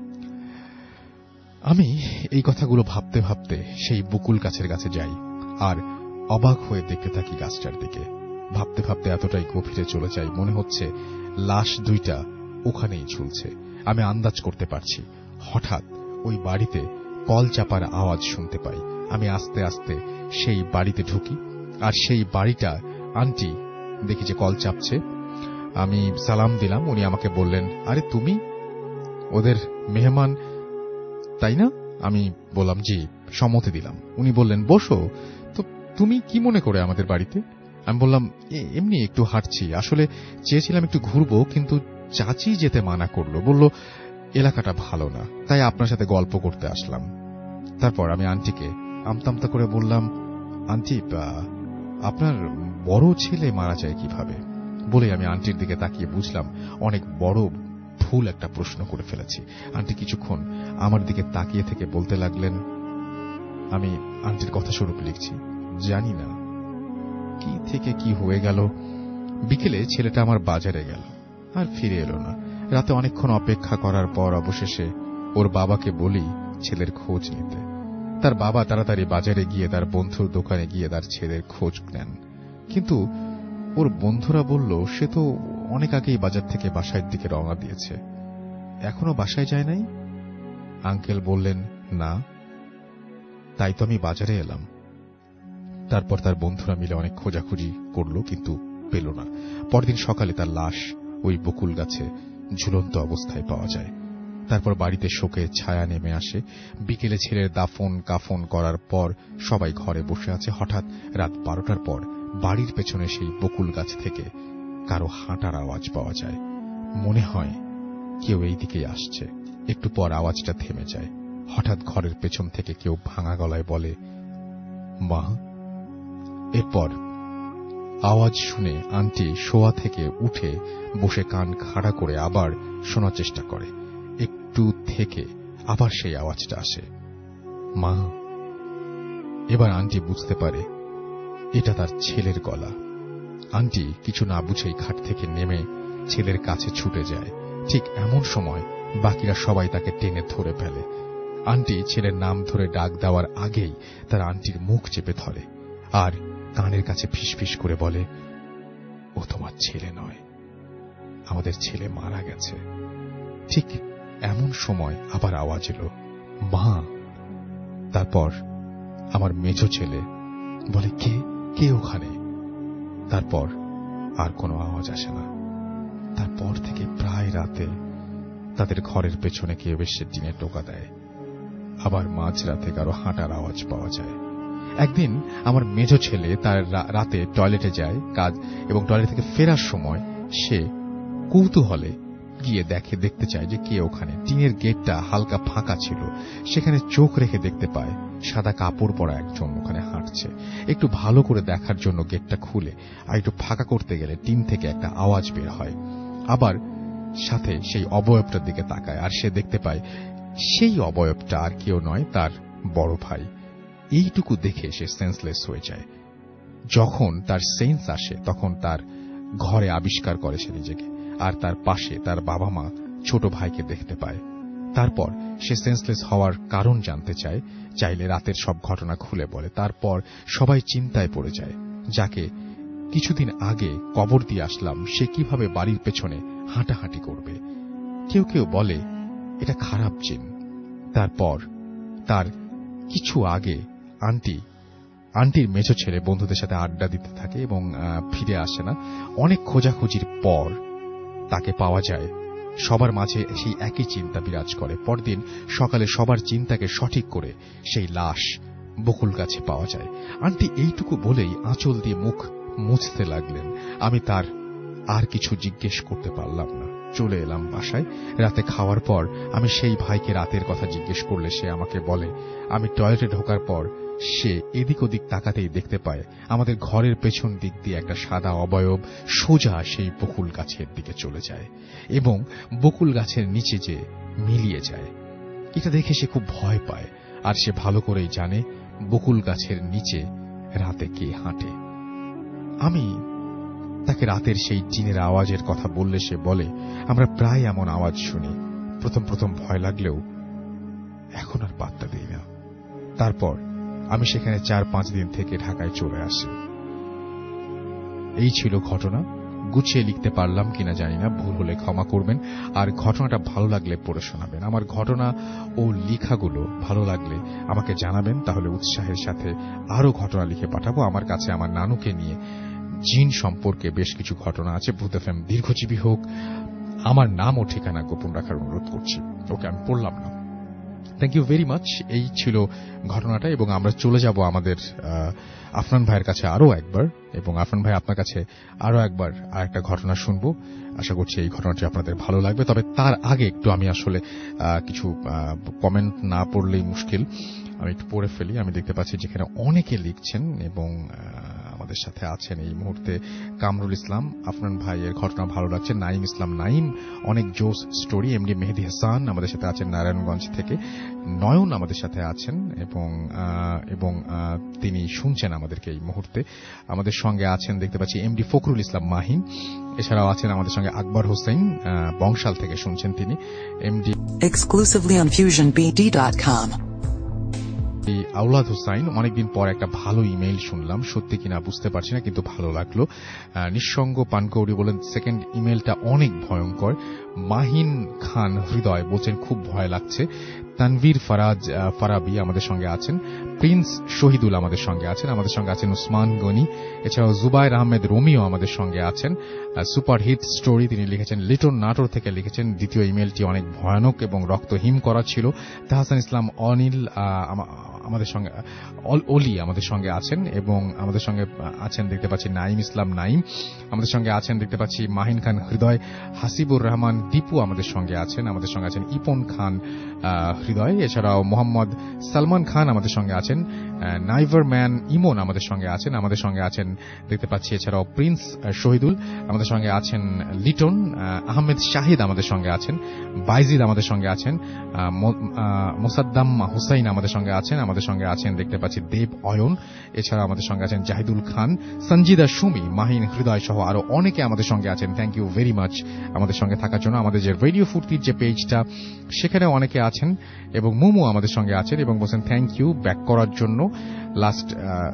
আমি এই কথাগুলো ভাবতে ভাবতে সেই বকুল গাছের কাছে যাই আর অবাক হয়ে দেখতে থাকি গাছটার দিকে। ভাবতে ভাবতে এতটাই গভীরে চলে যাই, মনে হচ্ছে লাশ 2টা ওখানেই ঝুলছে। আমি আন্দাজ করতে পারছি। হঠাৎ ওই বাড়িতে কল চাপার আওয়াজ শুনতে পাই। আমি আস্তে আস্তে সেই বাড়িতে ঢুকি আর সেই বাড়িটা আন্টি দেখি যে কল চাপছে। আমি সালাম দিলাম। উনি আমাকে বললেন আরে তুমি ওদের মেহমান তাই না? আমি বললাম জি, সম্মতি দিলাম। উনি বললেন বসো। তো তুমি কি মনে করে আমাদের বাড়িতে? আমি বললাম এমনি একটু হাঁটছি, আসলে চেয়েছিলাম একটু ঘুরবো, কিন্তু চাচি যেতে মানা করলো, বলল এলাকাটা ভালো না, তাই আপনার সাথে গল্প করতে আসলাম। তারপর আমি আন্টিকে আমতামতা করে বললাম, আন্টি আপনার বড় ছেলে মারা যায় কিভাবে? বলে আমি আন্টির দিকে তাকিয়ে বুঝলাম অনেক বড় ভুল একটা প্রশ্ন করে ফেলেছি। আন্টি কিছুক্ষণ আমার দিকে তাকিয়ে থেকে বলতে লাগলেন, আমি আন্টির কথা স্বরূপ লিখছি, জানি না কি থেকে কি হয়ে গেল। বিকেলে ছেলেটা আমার বাজারে গেল, আর ফিরে এলো না। রাতে অনেকক্ষণ অপেক্ষা করার পর অবশেষে ওর বাবাকে বলি ছেলের খোঁজ নিতে। তার বাবা তাড়াতাড়ি বাজারে গিয়ে তার বন্ধুর দোকানে গিয়ে তার ছেলের খোঁজ নেন, কিন্তু ওর বন্ধুরা বলল সে তো অনেক আগেই বাজার থেকে বাসার দিকে রওনা দিয়েছে, এখনো বাসায় যায় নাই। আঙ্কেল বললেন, না, তাই তো আমি বাজারে এলাম। তারপর তার বন্ধুরা মিলে অনেক খোঁজাখুঁজি করল, কিন্তু পেল না। পরদিন সকালে তার লাশ ওই বকুল গাছে ঝুলন্ত অবস্থায় পাওয়া যায়। তারপর বাড়িতে শোকের ছায়া নেমে আসে। বিকেলে ছেলের দাফন কাফন করার পর সবাই ঘরে বসে আছে। হঠাৎ রাত 12টার পর বাড়ির পেছনে সেই বকুল গাছ থেকে কারো হাঁটার আওয়াজ পাওয়া যায়। মনে হয় কেউ এই দিকেই আসছে। একটু পর আওয়াজটা থেমে যায়। হঠাৎ ঘরের পেছন থেকে কেউ ভাঙা গলায় বলে, মা। এরপর আওয়াজ শুনে আন্টি শোয়া থেকে উঠে বসে কান খাড়া করে আবার শোনার চেষ্টা করে। একটু থেকে আবার সেই আওয়াজটা আসে, মা। এবার আন্টি বুঝতে পারে এটা তার ছেলের গলা। আন্টি কিছু না বুঝেই খাট থেকে নেমে ছেলের কাছে ছুটে যায়। ঠিক এমন সময় বাকিরা সবাই তাকে টেনে ধরে ফেলে। আন্টি ছেলের নাম ধরে ডাক দেওয়ার আগেই তার আন্টির মুখ চেপে ধরে আর কানের কাছে ফিসফিস করে বলে, ও তোমার ছেলে নয়, আমাদের ছেলে মারা গেছে। ঠিক এমন সময় আবার আওয়াজ এলো, মা। তারপর আমার মেজো ছেলে বলে, কে কে ওখানে? তারপর আর কোনো আওয়াজ আসে না। তারপর থেকে প্রায় রাতে তাদের ঘরের পেছনে কেউ এসে টিনে টোকা দেয়। আবার মাঝরাতে কারো হাঁটার আওয়াজ পাওয়া যায়। একদিন আমার মেজো ছেলে তার রাতে টয়লেটে যায় কাজ, এবং টয়লেট থেকে ফেরার সময় সে কৌতূহলে গিয়ে দেখতে চায় যে কে ওখানে। টিনের গেটটা হালকা ফাঁকা ছিল, সেখানে চোখ রেখে দেখতে পায় সাদা কাপড় পরা একজন ওখানে হাঁটছে। একটু ভালো করে দেখার জন্য গেটটা খুলে আর একটু ফাঁকা করতে গেলে টিন থেকে একটা আওয়াজ বের হয়। আবার সাথে সেই অবয়বটার দিকে তাকায়, আর সে দেখতে পায় সেই অবয়বটা আর কেউ নয়, তার বড় ভাই। এইটুকু দেখে সে সেন্সলেস হয়ে যায়। যখন তার সেন্স আসে তখন তার ঘরে আবিষ্কার করে সে নিজেকে, আর তার পাশে তার বাবা মা ছোট ভাইকে দেখতে পায়। তারপর সে সেন্সলেস হওয়ার কারণ জানতে চাইলে রাতের সব ঘটনা খুলে বলে। তারপর সবাই চিন্তায় পড়ে যায়, যাকে কিছুদিন আগে কবর দিয়ে আসলাম সে কিভাবে বাড়ির পেছনে হাঁটাহাঁটি করবে। কেউ কেউ বলে এটা খারাপ জিন। তারপর তার কিছু আগে আন্টির মেজো ছেলে বন্ধুদের সাথে আড্ডা দিতে থাকে এবং ফিরে আসে না। অনেক খোঁজাখুঁজির পর তাকে পাওয়া যায়। সবার মাঝে সেই একই চিন্তা বিরাজ করে। পরদিন সকালে সবার চিন্তাকে সঠিক করে সেই লাশ বকুল গাছে পাওয়া যায়। আন্টি এইটুকু বলেই আঁচল দিয়ে মুখ মুছতে লাগলেন। আমি তার আর কিছু জিজ্ঞেস করতে পারলাম না। চলে এলাম বাসায়। রাতে খাওয়ার পর আমি সেই ভাইকে রাতের কথা জিজ্ঞেস করলে সে আমাকে বলে, আমি টয়লেটে ঢোকার পর সে এদিক ওদিক তাকাতেই দেখতে পায় আমাদের ঘরের পেছন দিক দিয়ে একটা সাদা অবয়ব সোজা সেই বকুল গাছের দিকে চলে যায় এবং বকুল গাছের নিচে যে মিলিয়ে যায়। এটা দেখে সে খুব ভয় পায়, আর সে ভালো করেই জানে বকুল গাছের নিচে রাতে কে হাঁটে। আমি তাকে রাতের সেই টিনের আওয়াজের কথা বললে সে বলে, আমরা প্রায় এমন আওয়াজ শুনি। প্রথম ভয় লাগলেও এখন আর পাত্তা দিই না। তারপর আমি সেখানে 4-5 দিন থেকে ঢাকায় চলে আসি। এই ছিল ঘটনা। গুছিয়ে লিখতে পারলাম কিনা জানি না, ভুল হলে ক্ষমা করবেন। আর ঘটনাটা ভালো লাগলে পড়ে শোনাবেন। আমার ঘটনা ও লেখাগুলো ভালো লাগলে আমাকে জানাবেন, তাহলে উৎসাহের সাথে আরো ঘটনা লিখে পাঠাবো। আমার কাছে আমার নানুকে নিয়ে জিন সম্পর্কে বেশ কিছু ঘটনা আছে। ভূত এফএম দীর্ঘজীবী হোক। আমার নাম ও ঠিকানা গোপন রাখার অনুরোধ করছি। ওকে আমি পড়লাম না। Thank you very much. এই ছিল ঘটনাটা, এবং আমরা চলে যাব আমাদের আফনান ভাইয়ের কাছে আরো একবার, এবং আফনান ভাই আপনার কাছে আরো একবার আরেকটা ঘটনা শুনবো। আশা করছি এই ঘটনাটি আপনাদের ভালো লাগবে। তবে তার আগে একটু আমি আসলে কিছু কমেন্ট না পড়লেই মুশকিল, আমি একটু পড়ে ফেলি। আমি দেখতে পাচ্ছি যেখানে অনেকে লিখছেন, এবং আমাদের সাথে আছেন এই মুহূর্তে কামরুল ইসলাম, আফনান ভাইয়ের ঘটনা ভালো লাগছে। নাইম ইসলাম নাইম, অনেক জোস স্টোরি। এমডি মেহেদি হাসান আমাদের সাথে আছেন নারায়ণগঞ্জ থেকে। নয়ন আমাদের সাথে আছেন, এবং তিনি শুনছেন আমাদেরকে এই মুহূর্তে। আমাদের সঙ্গে আছেন দেখতে পাচ্ছি এমডি ফখরুল ইসলাম মাহিন। এছাড়াও আছেন আমাদের সঙ্গে আকবর হোসেন, বংশাল থেকে শুনছেন তিনি। MD exclusively on fusionbd.com. Awlad Hussain, অনেকদিন পর একটা ভালো ইমেইল শুনলাম, সত্যি কিনা বুঝতে পারছি না, কিন্তু ভালো লাগলো। নিঃসঙ্গ পানকৌড়ি বলেন সেকেন্ড ইমেইলটা অনেক ভয়ঙ্কর। মাহিন খান হৃদয় বলছেন খুব ভয় লাগছে। তানভীর ফারাবি আমাদের সঙ্গে আছেন। প্রিন্স শহীদুল আমাদের সঙ্গে আছেন। আমাদের সঙ্গে আছেন উসমান গনি। এছাড়াও জুবাইর আহমেদ রোমিও আমাদের সঙ্গে আছেন। সুপারহিট স্টোরি তিনি লিখেছেন, লিটন নাটোর থেকে লিখেছেন। দ্বিতীয় ইমেলটি অনেক ভয়ানক এবং রক্তহীন করা ছিল। তাহসান ইসলাম অনিল আমাদের সঙ্গে, অলি আমাদের সঙ্গে আছেন, এবং আমাদের সঙ্গে আছেন দেখতে পাচ্ছি নাইম ইসলাম নাইম। আমাদের সঙ্গে আছেন দেখতে পাচ্ছি মাহিন খান হৃদয়। হাসিবুর রহমান দীপু আমাদের সঙ্গে আছেন। আমাদের সঙ্গে আছেন ইপন খান হৃদয়। এছাড়াও মোহাম্মদ সালমান খান আমাদের সঙ্গে আছেন। নাইভার ম্যান ইমন আমাদের সঙ্গে আছেন। আমাদের সঙ্গে আছেন দেখতে পাচ্ছি এছাড়াও প্রিন্স শহীদুল। আমাদের সঙ্গে আছেন লিটন। আহমেদ শাহিদ আমাদের সঙ্গে আছেন। বাইজিদ আমাদের সঙ্গে আছেন। মোসাদ্দাম হুসাইন আমাদের সঙ্গে আছেন। আমাদের সঙ্গে আছেন দেখতে পাচ্ছি দেব অয়ন। এছাড়া আমাদের সঙ্গে আছেন জাহিদুল খান, সঞ্জিদা সুমি, মাহিন হৃদয় সহ আরো অনেকে আমাদের সঙ্গে আছেন। থ্যাংক ইউ ভেরি মাচ আমাদের সঙ্গে থাকার জন্য। আমাদের যে রেডিও ফুর্তির যে পেজটা, সেখানে অনেকে আছেন, এবং মোমো আমাদের সঙ্গে আছেন এবং বলছেন থ্যাংক ইউ ব্যাক করার জন্য। লাস্ট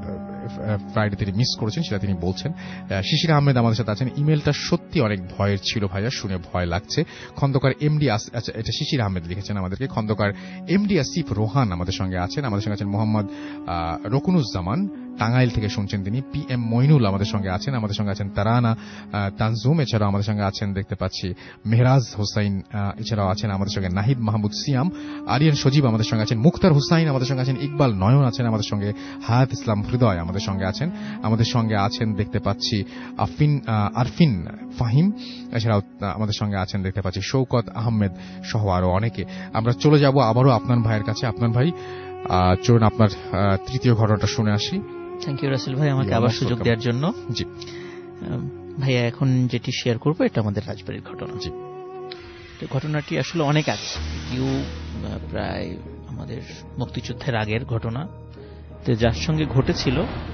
ফ্রাইডে তিনি মিস করেছেন, সেটা তিনি বলছেন। শিশির আহমেদ আমাদের সাথে আছেন। ইমেলটা সত্যি অনেক ভয়ের ছিল ভাইয়া, শুনে ভয় লাগছে। খন্দকার এমডি, আচ্ছা এটা শিশির আহমেদ লিখেছেন আমাদেরকে। খন্দকার এমডি আসিফ রোহান আমাদের সঙ্গে আছেন। আমাদের সঙ্গে আছেন মোহাম্মদ রকুনুজ্জামান, টাঙ্গাইল থেকে শুনছেন তিনি। পি এম মইনুল আমাদের সঙ্গে আছেন। আমাদের সঙ্গে আছেন তারানা তানজুম। এছাড়াও আমাদের সঙ্গে আছেন দেখতে পাচ্ছি মেহরাজ হোসাইন। এছাড়াও আছেন আমাদের সঙ্গে নাহিদ মাহমুদ সিয়াম। আরিয়ান সজীব আমাদের সঙ্গে আছেন। মুখতার হুসাইন আমাদের সঙ্গে আছেন। ইকবাল নয়ন আছেন আমাদের সঙ্গে। হায়াত ইসলাম হৃদয় আমাদের সঙ্গে আছেন। আমাদের সঙ্গে আছেন দেখতে পাচ্ছি আরফিন ফাহিম। এছাড়াও আমাদের সঙ্গে আছেন দেখতে পাচ্ছি শৌকত আহমেদ সহ আরো অনেকে। আমরা চলে যাব আবারও আপনার ভাইয়ের কাছে। আপনার ভাই, চলুন আপনার তৃতীয় ঘটনাটা শুনে আসি। থ্যাংক ইউ রাসেল ভাই আমাকে আবার সুযোগ দেওয়ার জন্য। জি ভাইয়া, এখন যেটি শেয়ার করবো এটা আমাদের রাজবাড়ির ঘটনা। জি, ঘটনাটি আসলে অনেক আগে, প্রায় আমাদের মুক্তিযুদ্ধের আগের ঘটনা। তো যার সঙ্গে ঘটেছিল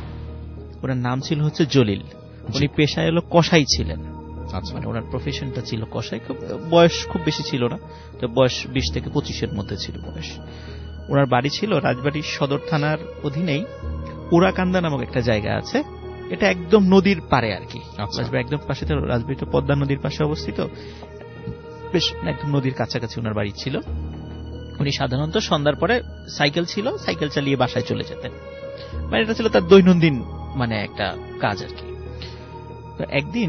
ওনার নাম ছিল হচ্ছে জলিল। উনি পেশায় হলো কসাই ছিলেন। মানে ওনার প্রফেশনটা ছিল কসাই। বয়স খুব বেশি ছিল না, তো বয়স 20 থেকে 25-এর মধ্যে ছিল বয়স। ওনার বাড়ি ছিল রাজবাড়ির সদর থানার অধীনেই উড়াকান্দা নামক একটা জায়গা আছে। এটা একদম নদীর পারে আর কি, একদম পাশে। তো রাজবাড়িটা পদ্মা নদীর পাশে অবস্থিত, বেশ একদম নদীর কাছাকাছি ওনার বাড়ি ছিল। উনি সাধারণত সন্ধ্যার পরে সাইকেল ছিল, সাইকেল চালিয়ে বাসায় চলে যেতেন। মানে এটা ছিল তার দৈনন্দিন মানে একটা কাজ আর কি। তো একদিন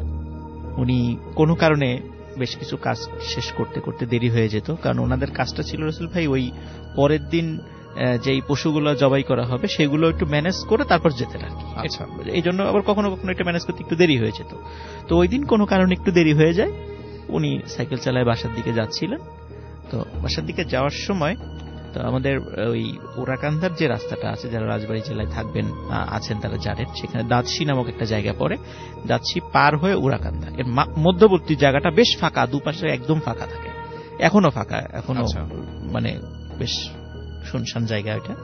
উনি কোনো কারণে বেশ কিছু কাজ শেষ করতে করতে দেরি হয়ে যেত, কারণ ওনাদের কাজটা ছিল রসুল ভাই ওই পরের দিন যেই পশুগুলো জবাই করা হবে সেগুলো একটু ম্যানেজ করে তারপর যেতেন আর কি। আচ্ছা, এই জন্য আবার কখনো কখনো একটু ম্যানেজ করতে একটু দেরি হয়ে যেত। তো ওই দিন কোনো কারণে একটু দেরি হয়ে যায়, উনি সাইকেল চালায় বাসার দিকে যাচ্ছিলেন। তো বাসার দিকে যাওয়ার সময় তো আমাদের ওই ওরাকান্দার যে রাস্তাটা আছে, যারা রাজবাড়ী জেলায় থাকবেন আছেন তারা জানেন, সেখানে দাঁতশি নামক একটা জায়গা পড়ে। দাঁতশি পার হয়ে ওরাকান্দা, এর মধ্যবর্তী জায়গাটা বেশ ফাঁকা, দুপাশে একদম ফাঁকা থাকে, এখনো ফাঁকা, এখনো মানে বেশ শুনশান জায়গা এটা।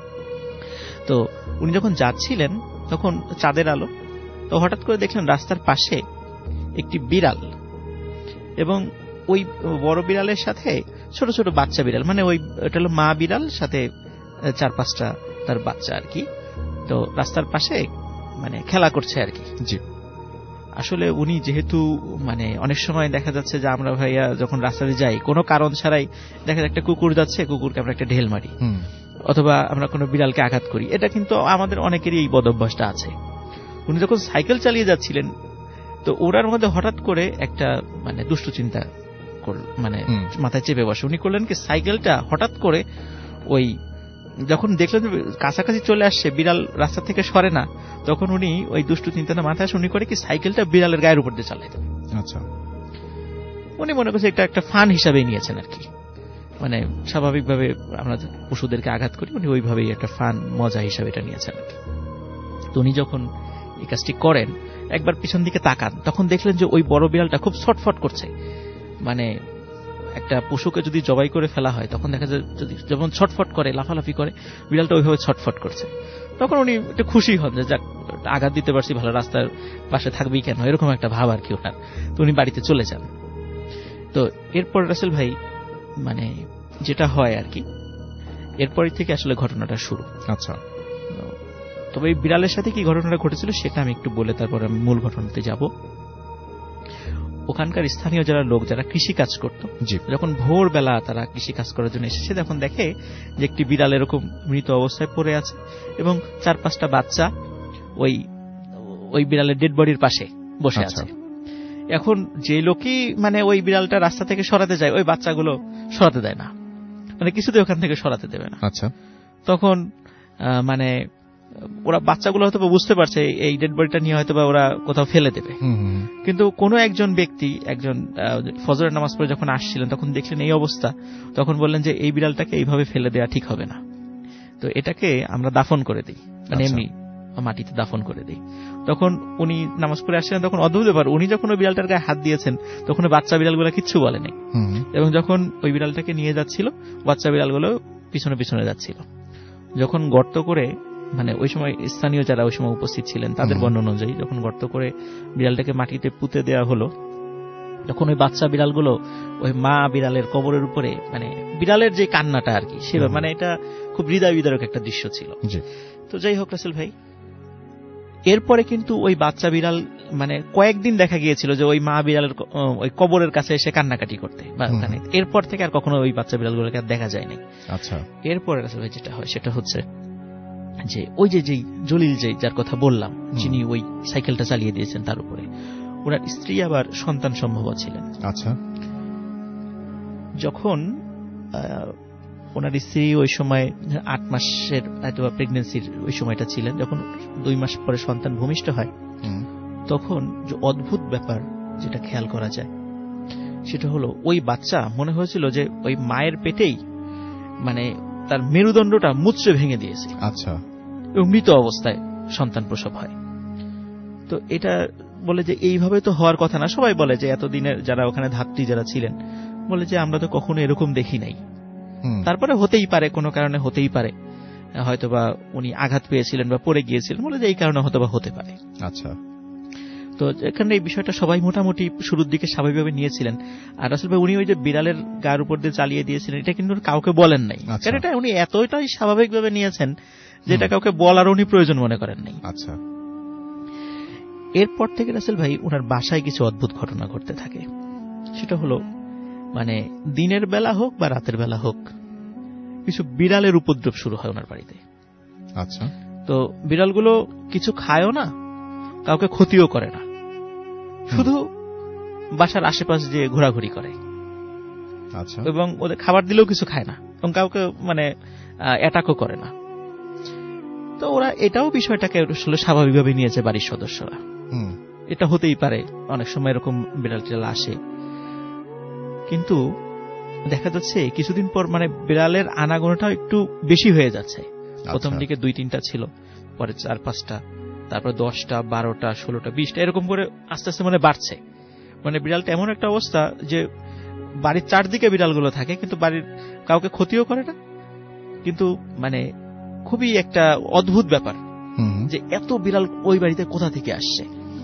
তো উনি যখন যাচ্ছিলেন তখন চাঁদের আলো, তো হঠাৎ করে দেখলেন রাস্তার পাশে একটি বিড়াল, এবং ওই বড় বিড়ালের সাথে ছোট ছোট বাচ্চা বিড়াল, মানে ওই এটা হলো মা বিড়াল, সাথে 4-5টা তার বাচ্চা আর কি। তো রাস্তার পাশে মানে খেলা করছে আর কি। জি, আসলে উনি যেহেতু মানে অনেক সময় দেখা যাচ্ছে যে আমরা ভাইয়া যখন রাস্তায় যাই কোনো কারণ ছাড়াই দেখা যায় একটা কুকুর যাচ্ছে, কুকুরকে আমরা একটা ঢেল মারি, অথবা আমরা কোনো বিড়ালকে আঘাত করি, এটা কিন্তু আমাদের অনেকেরই এই বদ অভ্যাসটা আছে। উনি যখন সাইকেল চালিয়ে যাচ্ছিলেন তো ওরার মধ্যে হঠাৎ করে একটা মানে দুষ্ট চিন্তা মানে মাথায় চেপে বসে। উনি করলেন কি, সাইকেলটা হঠাৎ করে ওই যখন দেখলেন কাছাকাছি চলে আসছে, বিড়াল রাস্তা থেকে সরে না, তখন উনি ওই দুষ্টু চিন্তাটা মাথায় আসে, উনি করে কি সাইকেলটা বিড়ালের গায়ের উপর দিয়ে চালাই দেন। আচ্ছা, উনি মনে করছে এটা একটা ফান হিসাবে নিয়েছেন আর কি, মানে স্বাভাবিকভাবে আমরা পশুদেরকে আঘাত করি, উনি ওইভাবেই একটা ফান মজা হিসাবে এটা নিয়েছেন আর কি। তো উনি যখন এই কাজটি করেন, একবার পিছন দিকে তাকান, তখন দেখলেন যে ওই বড় বিড়ালটা খুব ছটফট করছে। মানে একটা পশুকে যদি জবাই করে ফেলা হয় তখন দেখা যায় যদি যেমন ছটফট করে, লাফালাফি করে, বিড়ালটা ওইভাবে ছটফট করছে। তখন উনি একটু খুশি হন যে যাক, আঘাত দিতে পারছি, ভালো, রাস্তার পাশে থাকবেই কেন, এরকম একটা ভাব আর কি ওনার। তো উনি বাড়িতে চলে যান। তো এরপর রাসেল ভাই মানে যেটা হয় আর কি, এরপরই থেকে আসলে ঘটনাটা শুরু। আচ্ছা, তবে এই বিড়ালের সাথে কি ঘটনাটা ঘটেছিল সেটা আমি একটু বলে তারপর আমি মূল ঘটনাতে যাব। ওখানকার স্থানীয় যারা লোক, যারা কৃষি কাজ করত, যখন ভোরবেলা তারা কৃষি কাজ করার জন্য এসেছে, তখন দেখে যে একটি বিড়াল এরকম মৃত অবস্থায় পড়ে আছে এবং 4-5টা বাচ্চা ওই বিড়ালের ডেড বডির পাশে বসে আছে। এখন যে লোকই মানে ওই বিড়ালটা রাস্তা থেকে সরাতে যায়, ওই বাচ্চাগুলো সরাতে দেয় না, মানে কিছুতেই ওখান থেকে সরাতে দেবে না। আচ্ছা, তখন মানে ওরা বাচ্চাগুলো হয়তো বুঝতে পারছে এই ডেড বডিটা নিয়ে হয়তো ওরা কোথাও ফেলে দেবে, কিন্তু কোনো একজন ব্যক্তি, একজন ফজরের নামাজ পড়ে যখন আসছিলেন, তখন দেখলেন এই অবস্থা, তখন বললেন যে এই বিড়ালটাকে এইভাবে ফেলে দেওয়া ঠিক হবে না, তো এটাকে আমরা দাফন করে দিই, মানে এমনি মাটিতে দাফন করে দিই। তখন উনি নামাজ পড়ে আসছিলেন, তখন অদ্ভুত ব্যাপার, উনি যখন ওই বিড়ালটার গায়ে হাত দিয়েছেন তখন বাচ্চা বিড়ালগুলো কিচ্ছু বলেনি, এবং যখন ওই বিড়ালটাকে নিয়ে যাচ্ছিল, বাচ্চা বিড়ালগুলো পিছনে পিছনে যাচ্ছিল। যখন গর্ত করে, মানে ওই সময় স্থানীয় যারা ওই সময় উপস্থিত ছিলেন তাদের বর্ণনা অনুযায়ী, যখন গর্ত করে বিড়ালটাকে মাটিতে পুঁতে দেওয়া হলো, তখন ওই বাচ্চা বিড়ালগুলো ওই মা বিড়ালের কবরের উপরে, মানে বিড়ালের যে কান্নাটা আর কি, সে মানে এটা খুব হৃদয় বিদারক একটা দৃশ্য ছিল। তো যাই হোক রাসেল ভাই, এরপরে কিন্তু ওই বাচ্চা বিড়াল মানে কয়েকদিন দেখা গিয়েছিল যে ওই মা বিড়ালের ওই কবরের কাছে এসে কান্নাকাটি করতে, এরপর থেকে আর কখনো ওই বাচ্চা বিড়ালগুলোকে আর দেখা যায়নি। আচ্ছা, এরপরে রাসেল ভাই যেটা হয় সেটা হচ্ছে যে ওই যে জলিল, যার কথা বললাম, যিনি ওই সাইকেলটা চালিয়ে দিয়েছেন, তার উপরে ওনার স্ত্রী আবার সন্তান সম্ভব ছিলেন। আচ্ছা, যখন ওনার স্ত্রী ওই সময় 8 মাসের অথবা প্রেগনেন্সির ওই সময়টা ছিলেন, যখন 2 মাস পরে সন্তান ভূমিষ্ঠ হয়, তখন যে অদ্ভুত ব্যাপার যেটা খেয়াল করা যায় সেটা হলো ওই বাচ্চা মনে হয়েছিল যে ওই মায়ের পেটেই মানে তার মেরুদণ্ডটা মুচড়ে ভেঙে দিয়েছে। আচ্ছা, এবং মৃত অবস্থায় সন্তান প্রসব হয়। তো এটা বলে যে এইভাবে তো হওয়ার কথা না। সবাই বলে যে এতদিনের যারা ওখানে ধাত্রী যারা ছিলেন বলে যে আমরা তো কখনো এরকম দেখি নাই, তারপরে হতেই পারে, কোনো কারণে হতেই পারে, হয়তোবা উনি আঘাত পেয়েছিলেন বা পড়ে গিয়েছিলেন, বলে যে এই কারণে হয়তোবা হতে পারে। আচ্ছা, তো এখানে এই বিষয়টা সবাই মোটামুটি শুরুর দিকে স্বাভাবিকভাবে নিয়েছিলেন। আর আসলে উনি ওই যে বিড়ালের গায়ের উপর দিয়ে চালিয়ে দিয়েছিলেন, এটা কিন্তু কাউকে বলেন নাই, কারণ এটা উনি এতটাই স্বাভাবিকভাবে নিয়েছেন যে এটা কাউকে বলার উনি প্রয়োজন মনে করেন নাই। আচ্ছা, এরপর থেকে রাসেল ভাই ওনার বাসায় কিছু অদ্ভুত ঘটনা ঘটতে থাকে। সেটা হলো মানে দিনের বেলা হোক বা রাতের বেলা হোক, কিছু বিড়ালের উপদ্রব শুরু হয় ওনার বাড়িতে। আচ্ছা, তো বিড়ালগুলো কিছু খায়ও না, কাউকে ক্ষতিও করে না, শুধু বাসার আশেপাশে যে ঘোরাঘুরি করে। আচ্ছা, এবং ওদের খাবার দিলেও কিছু খায় না এবং কাউকে মানে অ্যাটাকও করে না। তো ওরা এটাও বিষয়টাকে আসলে স্বাভাবিকভাবে নিয়েছে বাড়ির সদস্যরা, এটা হতেই পারে, অনেক সময় এরকম বিড়াল টিড়াল আসে। কিন্তু দেখা যাচ্ছে কিছুদিন পর মানে বিড়ালের আনাগোনাটা একটু বেশি হয়ে যাচ্ছে। প্রথম দিকে 2-3টা ছিল, পরে 4-5টা, তারপর 10টা, 12টা, 16টা, 20টা, এরকম করে আস্তে আস্তে মানে বাড়ছে। মানে বিড়ালটা এমন একটা অবস্থা যে বাড়ির চারদিকে বিড়ালগুলো থাকে, কিন্তু বাড়ির কাউকে ক্ষতিও করে না, কিন্তু মানে খুবই একটা অদ্ভুত ব্যাপার যে এত বিড়াল ওই বাড়িতে কোথা থেকে আসছে।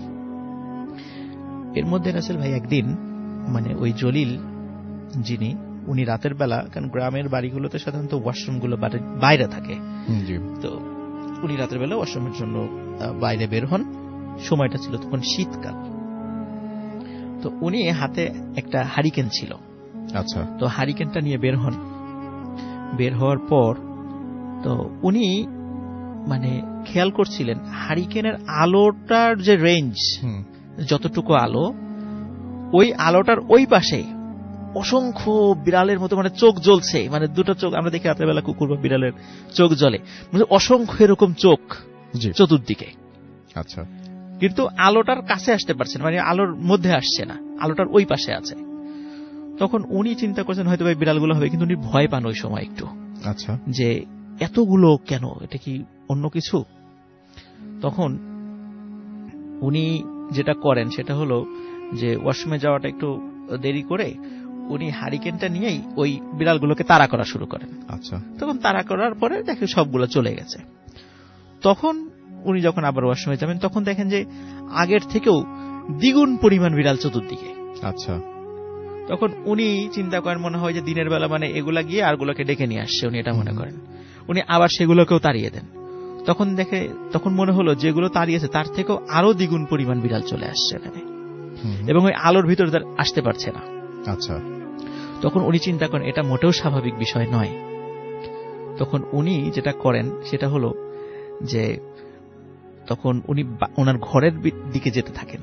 এর মধ্যে রাসেল ভাই একদিন মানে ওই জলিল যিনি, উনি রাতের বেলা, কারণ গ্রামের বাড়িগুলোতে সাধারণত ওয়াশরুমগুলো বাইরে থাকে, তো উনি রাতের বেলা ওয়াশরুমের জন্য বাইরে বের হন। সময়টা ছিল তখন শীতকাল। তো উনি হাতে একটা হারিকেন ছিল। আচ্ছা, তো হারিকেনটা নিয়ে বের হন। বের হওয়ার পর তো উনি মানে খেয়াল করছিলেন হারিকেনের আলোটার যে রেঞ্জ, যতটুকু আলো, ওই আলোটার ওই পাশে অসংখ্য বিড়ালের মতো মানে চোখ জ্বলছে, মানে দুটো চোখ আমরা দেখি রাতের বেলা কুকুর বা বিড়ালের চোখ জ্বলে, অসংখ্য এরকম চোখ চতুর্দিকে। আচ্ছা, কিন্তু আলোটার কাছে আসতে পারছে না, মানে আলোর মধ্যে আসছে না, আলোটার ওই পাশে আছে। তখন উনি চিন্তা করছেন হয়তো ভাই বিড়ালগুলো হবে, কিন্তু উনি ভয় পান ওই সময় একটু। আচ্ছা, যে এতগুলো কেন, এটা কি অন্য কিছু? তখন উনি যেটা করেন সেটা হলো যে ওয়াশরুমে যাওয়াটা একটু দেরি করে উনি হারিকেনটা নিয়েই ওই বিড়ালগুলোকে তাড়া করা শুরু করেন। আচ্ছা, তখন তাড়া করার পরে দেখে সবগুলো চলে গেছে। তখন উনি যখন আবার ওয়াশরুমে যাবেন তখন দেখেন যে আগের থেকেও দ্বিগুণ পরিমাণ বিড়াল চতুর্দিকে। আচ্ছা, তখন উনি চিন্তা করেন মনে হয় যে দিনের বেলা মানে এগুলা গিয়ে আরগুলোকে ডেকে নিয়ে আসছে, উনি এটা মনে করেন। উনি আবার সেগুলোকেও তাড়িয়ে দেন। তখন মনে হলো যেগুলো তাড়িয়েছে তার থেকেও আরো দ্বিগুণ পরিমাণ বিড়াল চলে আসছে এখানে, এবং ওই আলোর ভিতরে তার আসতে পারছে না। আচ্ছা, তখন উনি চিন্তা করেন এটা মোটেও স্বাভাবিক বিষয় নয়। তখন উনি যেটা করেন সেটা হলো যে তখন উনি ওনার ঘরের দিকে যেতে থাকেন।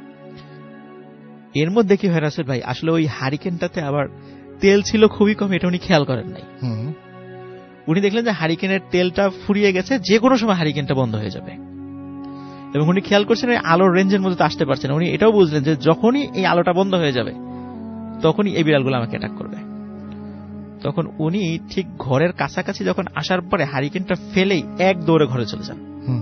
এর মধ্যে কি হয় রাসেল ভাই, আসলে ওই হারিকেনটাতে আবার তেল ছিল খুবই কম, এটা উনি খেয়াল করেন নাই। উনি দেখলেন যে হারিকেনের তেলটা ফুরিয়ে গেছে, যে কোনো সময় হারিকেনটা বন্ধ হয়ে যাবে, এবং উনি খেয়াল করছেন এই আলোর রেঞ্জের মধ্যে তো আসতে পারছেন। উনি এটাও বুঝলেন যে যখনই এই আলোটা বন্ধ হয়ে যাবে তখনই এই বিড়ালগুলো আমাকে অ্যাটাক করবে। তখন উনি ঠিক ঘরের কাছাকাছি যখন আসার পরে হারিকেনটা ফেলেই এক দৌড়ে ঘরে চলে যান।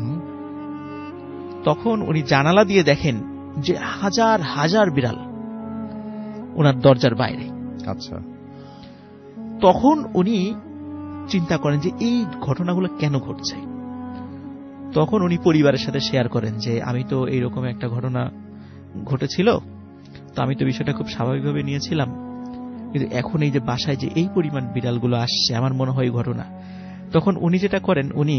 তখন উনি জানালা দিয়ে দেখেন যে হাজার হাজার বিড়াল ওনার দরজার বাইরে। আচ্ছা, তখন উনি চিন্তা করেন যে এই ঘটনাগুলো কেন ঘটছে। তখন উনি পরিবারের সাথে শেয়ার করেন যে আমি তো এইরকম একটা ঘটনা ঘটেছিল, তো আমি তো বিষয়টা খুব স্বাভাবিকভাবে নিয়েছিলাম, কিন্তু এখন এই যে বাসায় যে এই পরিমাণ বিড়ালগুলো আসছে আমার মনে হয় ঘটনা। তখন উনি যেটা করেন, উনি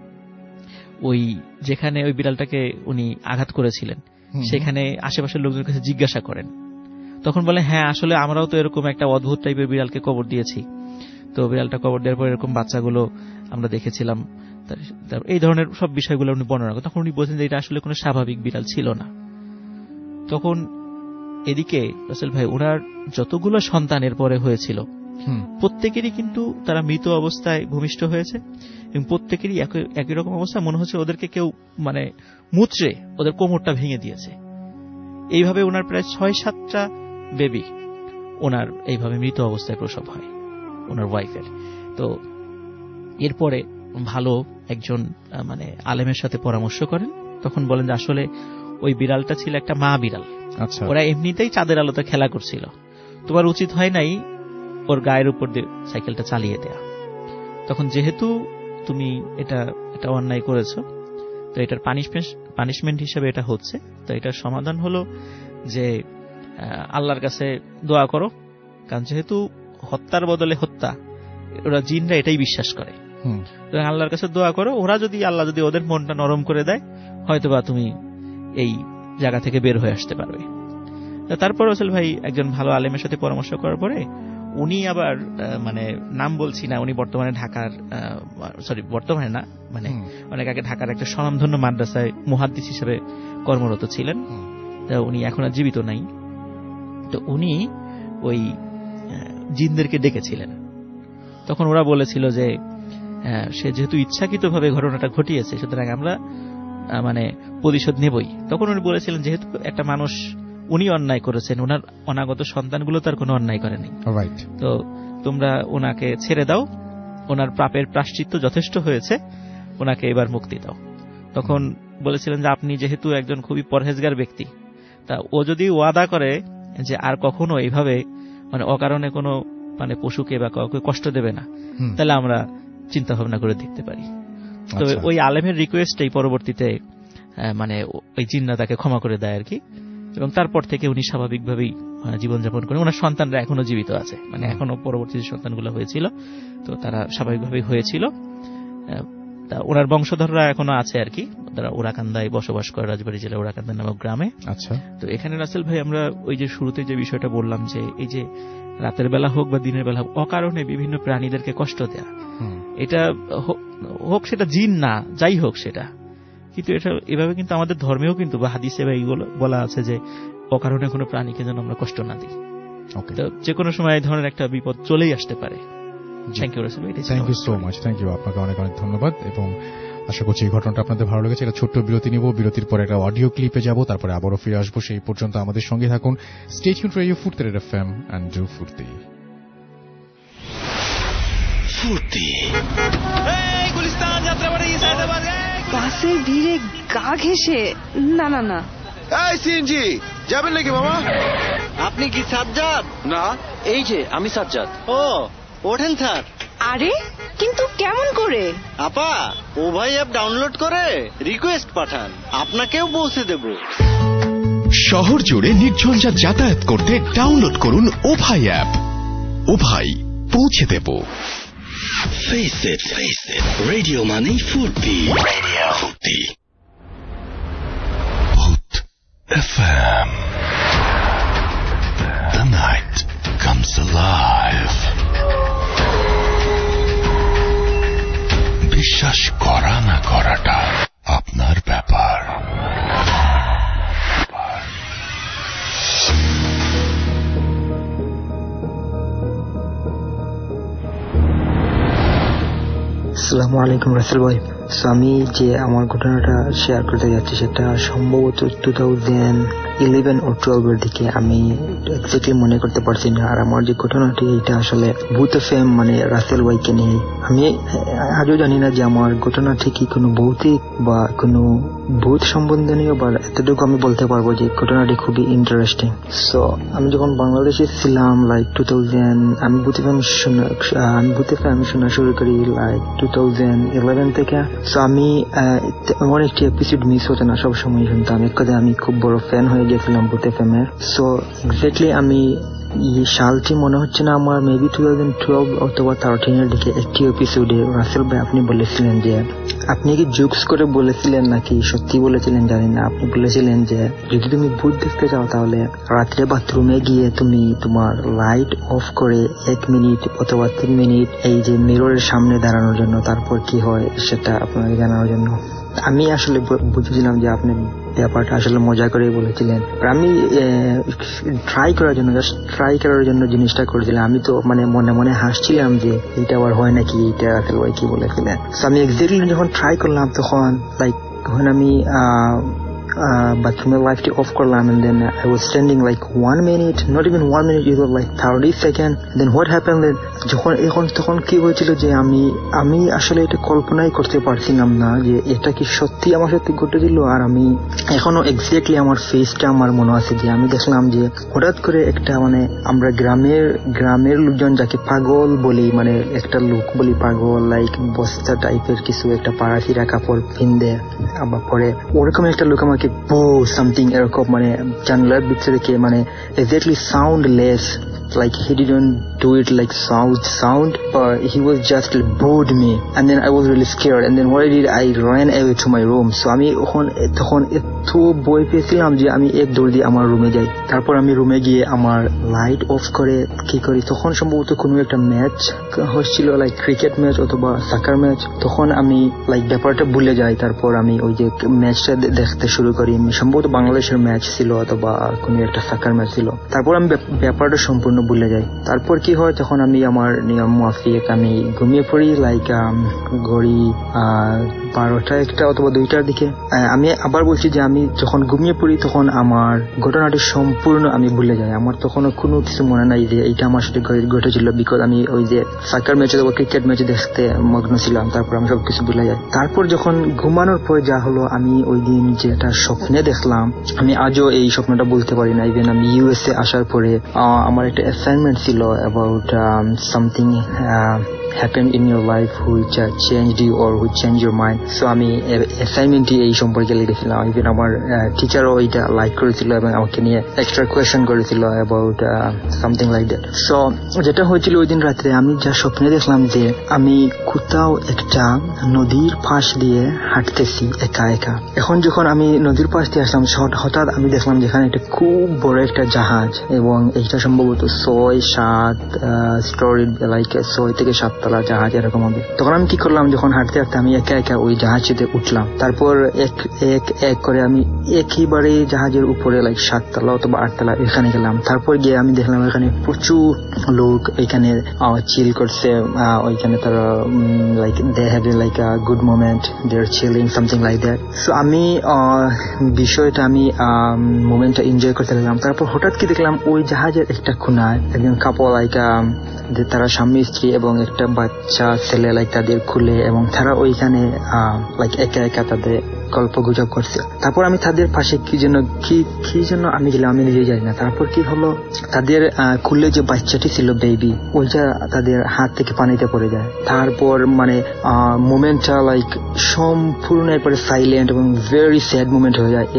ওই যেখানে ওই বিড়ালটাকে উনি আঘাত করেছিলেন সেখানে আশেপাশের লোকজনের কাছে জিজ্ঞাসা করেন। তখন বলে হ্যাঁ আসলে আমরাও তো এরকম একটা অদ্ভুত টাইপের বিড়ালকে কবর দিয়েছি, তো বিড়ালটা কবর দেওয়ার পর এরকম বাচ্চাগুলো আমরা দেখেছিলাম, এই ধরনের সব বিষয়গুলো উনি বর্ণনা করেন। তখন উনি বলছেন যে এটা আসলে কোনো স্বাভাবিক বিড়াল ছিল না। তখন এদিকে রাসেল ভাই ওনার যতগুলো সন্তানের পরে হয়েছিল প্রত্যেকেরই কিন্তু তারা মৃত অবস্থায় ভূমিষ্ঠ হয়েছে, এবং প্রত্যেকেরই একই রকম অবস্থা, মনে হচ্ছে ওদেরকে কেউ মানে মুচড়ে ওদের কোমরটা ভেঙে দিয়েছে। এইভাবে ওনার প্রায় ৬-৭টা বেবি ওনার এইভাবে মৃত অবস্থায় প্রসব হয় ওনার ওয়াইফের। তো এরপরে ভালো একজন মানে আলেমের সাথে পরামর্শ করেন। তখন বলেন যে আসলে ওই বিড়ালটা ছিল একটা মা বিড়াল। আচ্ছা, ওরা এমনিতেই চাঁদের আলোতে খেলা করছিল, তোমার উচিত হয় নাই ওর গায়ের উপর দিয়ে সাইকেলটা চালিয়ে দেয়া। তখন যেহেতু তুমি এটা অন্যায় করেছো, তো এটার পানিশমেন্ট হিসেবে এটা হচ্ছে, তো এটার সমাধান হলো যে আল্লাহর কাছে দোয়া করো, কারণ যেহেতু হত্যার বদলে হত্যা, ওরা জিনরা এটাই বিশ্বাস করে। আল্লাহর কাছে দোয়া করো, আল্লাহ যদি ওদের মনটা নরম করে দেয় হয়তোবা তুমি এই জায়গা থেকে বের হয়ে আসতে পারবে। তারপর রাসেল ভাই একজন ভালো আলেমের সাথে পরামর্শ করার পরে উনি আবার মানে নাম বলছি না, উনি বর্তমানে বর্তমানে না মানে অনেক আগে ঢাকার একটা স্বনামধন্য মাদ্রাসায় মুহাদ্দিস হিসেবে কর্মরত ছিলেন। উনি এখন আর জীবিত নাই। তো উনি ওই জিনদেরকে ডেকেছিলেন। তখন ওরা বলেছিল যে সে যেহেতু ইচ্ছাকৃতভাবে ঘটনাটা ঘটিয়েছে সুতরাং আমরা মানে প্রতিশোধ নেবই। তখন উনি বলেছিলেন যেহেতু একটা মানুষ উনি অন্যায় করেছেন, ওনার অনাগত সন্তানগুলো তার কোনো অন্যায় করেনি, তো তোমরা ওনাকে ছেড়ে দাও, ওনার পাপের প্রায়শ্চিত্ত যথেষ্ট হয়েছে, ওনাকে এবার মুক্তি দাও। তখন বলেছিলেন যে আপনি যেহেতু একজন খুবই পরহেজগার ব্যক্তি, তা ও যদি ওয়াদা করে যে আর কখনো এইভাবে মানে অকারণে কোনো মানে পশুকে বা কাউকে কষ্ট দেবে না, তাহলে আমরা চিন্তা ভাবনা করে দেখতে পারি। তো ওই আলেমের রিকোয়েস্টেই পরবর্তীতে মানে ওই জিন্না তাকে ক্ষমা করে দেয় আর কি, এবং তারপর থেকে উনি স্বাভাবিকভাবেই জীবনযাপন করেন। ওনার সন্তানরা এখনো জীবিত আছে, মানে এখনো পরবর্তী যে সন্তানগুলো হয়েছিল তো তারা স্বাভাবিকভাবেই হয়েছিল। ওনার বংশধররা এখনো আছে আর কি, তারা ওরাকান্দায় বসবাস করে, রাজবাড়ী জেলা ওরাকান্দা নামক গ্রামে। আচ্ছা, তো এখানে রাসেল ভাই আমরা ওই যে শুরুতে যে বিষয়টা বললাম যে এই যে রাতের বেলা হোক বা দিনের বেলা হোক অকারণে বিভিন্ন প্রাণীদেরকে কষ্ট দেয়া, এটা হোক সেটা জিন না যাই হোক সেটা, কিন্তু এটা এভাবে কিন্তু আমাদের ধর্মেও কিন্তু বা হাদিসে বা এইগুলো বলা আছে যে অকারণে কোনো প্রাণীকে যেন আমরা কষ্ট না দিই। তো যে কোনো সময় এই ধরনের একটা বিপদ চলেই আসতে পারে। থ্যাংক ইউ রাসেল ভাই। Thank you so much. Thank you, আপনাকে অনেক অনেক ধন্যবাদ এবং আশা করছি এই ঘটনাটা আপনাদের ভালো লেগেছে। একটা ছোট্ট বিরতি নিব, বিরতির পরে একটা অডিও ক্লিপে যাব, তারপরে আবারও ফিরে আসবো। সেই পর্যন্ত আমাদের সঙ্গে থাকুন। Stay tuned radio Foorti FM and do Foorti. Gulistan Jatrabari বাসের ভিড়ে গা ঘেঁষে না না না। এই সিএনজি যাবেন নাকি মামা? আপনি কি সাজ্জাদ? না, এই যে আমি সাজ্জাদ। ও ওঠেন স্যার। আরে কিন্তু কেমন করে? আপা ও ভাই অ্যাপ ডাউনলোড করে রিকোয়েস্ট পাঠান, আপনাকেও পৌঁছে দেব। শহর জুড়ে নির্ঝঞ্ঝাট যাতায়াত করতে ডাউনলোড করুন ও ভাই অ্যাপ। ও ভাই পৌঁছে দেব। Face it, radio money ফুর্তি। Bhoot FM. The night comes alive. বিশ্বাস করা না করাটা আপনার ব্যাপার। আসসালামু আলাইকুম রাসেল ভাই। আমি যে আমার ঘটনাটা শেয়ার করতে যাচ্ছি সেটা সম্ভবত 2011 ও 12 এর দিকে, আমি এক্স্যাক্টলি মনে করতে পারছি না। আর আমার যে ঘটনাটি এটা আসলে ভূত এফএম মানে রাসেল ভাইকে নিয়ে। আমি আজও জানি না যে আমার ঘটনাটি কি কোনো ভৌতিক বা কোনো ভূত সম্বন্ধনীয়, বা এতটুকু আমি বলতে পারবো যে ঘটনাটি খুবই ইন্টারেস্টিং। সো আমি যখন বাংলাদেশে ছিলাম লাইক 2000, আমি ভূত এফএম শোনা শুরু করি লাইক 2011 থেকে। সো আমি এমন একটি এপিসোড মিস হতো না, সবসময় শুনতাম। এক কথায় আমি খুব বড় ফ্যান হয়ে গেছিলাম ভূত এফএম এর। সো এক্স্যাক্টলি আমি সালটি মনে হচ্ছে না আমার, মেবি 2012 অথবা 13 এর দিকে একটি এপিসোডে রাসেল ভাই আপনি বলেছিলেন যে, আপনি কি জোকস করে বলেছিলেন নাকি সত্যি বলেছিলেন জানি না, আপনি বলেছিলেন যে যদি তুমি ভূত দেখতে চাও তাহলে রাত্রে বাথরুমে গিয়ে তুমি তোমার লাইট অফ করে 1 মিনিট অথবা 3 মিনিট এই যে মিররের সামনে দাঁড়ানোর জন্য, তারপর কি হয় সেটা আপনাকে জানানোর জন্য। আমি আসলে বুঝেছিলাম যে আপনি ব্যাপারটা আসলে মজা করে বলেছিলেন। আমি ট্রাই করার জন্য জিনিসটা করেছিলাম। আমি তো মানে মনে মনে হাসছিলাম যে এটা আবার হয় নাকি, এটা রাসেল ভাই কি বলেছিলেন। আমি এক্স্যাক্টলি যখন ট্রাই করলাম তখন লাইক যখন আমি bathroom light off করলাম, and then I was standing like 1 minute, not even 1 minute, it was like 30 seconds. Then what happened that তখন কি হয়েছিল যে আমি আসলে এটা কল্পনাই করতে পারছিলাম না যে এটা কি সত্যি আমার সাথে ঘটেছিল। আর আমি এখনো এক্স্যাক্টলি আমার ফেসটা আমার মনে আছে যে আমি দেখলাম যে হঠাৎ করে একটা মানে আমরা গ্রামের লোকজন যাকে পাগল বলি, মানে একটা লোক বলি পাগল, লাইক বস্তা টাইপের কিছু একটা পাড়াছিরা কাপড় পিন্দে আবার পরে, ওরকম একটা লোক আমাকে সামথিং এরকম মানে জানলার ভিতরে থেকে মানে exactly soundless, like he didn't do it like sound, but he was just booed me, and then I was really scared, and then what I did, I ran away to my room. So আমি তখন এত ভয় পেয়েছিলাম যে আমি এক দৌড় দিয়ে আমার রুমে যাই। তারপর আমি রুমে গিয়ে আমার লাইট অফ করে কি করি, তখন সম্ভবত কোনো একটা ম্যাচ হচ্ছিল, লাইক ক্রিকেট ম্যাচ অথবা সাকার ম্যাচ। তখন আমি লাইক ব্যাপারটা ভুলে যাই। তারপর আমি ওই যে ম্যাচটা দেখতে শুরু করি, সম্ভবত বাংলাদেশের ম্যাচ ছিল অথবা কোনো একটা সাকার ম্যাচ ছিল। তারপর আমি ব্যাপারটা সম্পূর্ণ ভুলে যাই। তারপর কি হয়, তখন আমি আমার নিয়ম মাফিক আমি ঘুমিয়ে পড়ি লাইক ঘড়ি 12টা 1টা অথবা 2টার দিকে। আমি আবার বলছি যে আমি যখন ঘুমিয়ে পড়ি তখন আমার ঘটনাটি সম্পূর্ণ আমি ভুলে যাই। আমার তখন কোনো কিছু মনে নাই যে এইটা আমার সাথে ঘটেছিল, বিকজ আমি ওই যে সাকার ম্যাচ অথবা ক্রিকেট ম্যাচ দেখতে মগ্ন ছিলাম। তারপর আমি সবকিছু ভুলে যাই। তারপর যখন ঘুমানোর পর যা হলো, আমি ওই দিন যেটা স্বপ্নে দেখলাম, আমি আজও এই স্বপ্নটা বলতে পারি না। ইভেন আমি ইউএসএ আসার পরে আমার একটা অ্যাসাইনমেন্ট ছিল about something happened in your life which changed you or which changed your mind. So আমি অ্যাসাইনমেন্টটি এই সম্পর্কে লিখেছিলাম। ইভেন আমার টিচারও এটা লাইক করেছিল এবং আমাকে নিয়ে এক্সট্রা কোয়েশ্চেন করেছিল about something like that. So যেটা হয়েছিল ওই দিন রাত্রে আমি যা স্বপ্নে দেখলাম যে আমি কোথাও একটা নদীর পাশ দিয়ে হাঁটতেছি একা একা। এখন যখন আমি নদীর পাশ দিয়ে আসলাম, হঠাৎ আমি দেখলাম যেখানে একটা খুব বড় একটা জাহাজ, এবং এইটা সম্ভবত 6-7 স্টোরি, লাইক 6 থেকে 7 7তলা জাহাজ এরকম হবে। তখন আমি কি করলাম, যখন হাঁটতে হাঁটতে আমি একা একা ওই জাহাজটিতে উঠলাম। তারপর এক করে আমি একেবারে জাহাজের উপরে 7তলা অথবা 8তলা এখানে গেলাম। তারপর গিয়ে আমি দেখলাম এখানে প্রচুর লোক এখানে চিল করছে। ওইখানে তারা they have like a good moment, they're chilling, something like that. So আমি বিষয়টা আমি মোমেন্টটা এনজয় করতে লাগলাম। তারপর হঠাৎ কি দেখলাম ওই জাহাজের একটা কোনায় একজন কাপল তারা স্বামী স্ত্রী এবং একটা বাচ্চা ছেলে তাদের খুলে, এবং তারা ওইখানে একা একা তাদের গল্প গুজব করছে। তারপর আমি তাদের পাশে কি জন্য আমি গেলাম আমি নিজে জানি না। তারপর কি হলো, তাদের খুলে যে বাচ্চাটি ছিল বেবি, ওইটা তাদের হাত থেকে পানিতে পড়ে যায়। তারপর মোমেন্টটা সম্পূর্ণ এরপরে সাইলেন্ট এবং ভেরি স্যাড মোমেন্ট হয়ে যায়।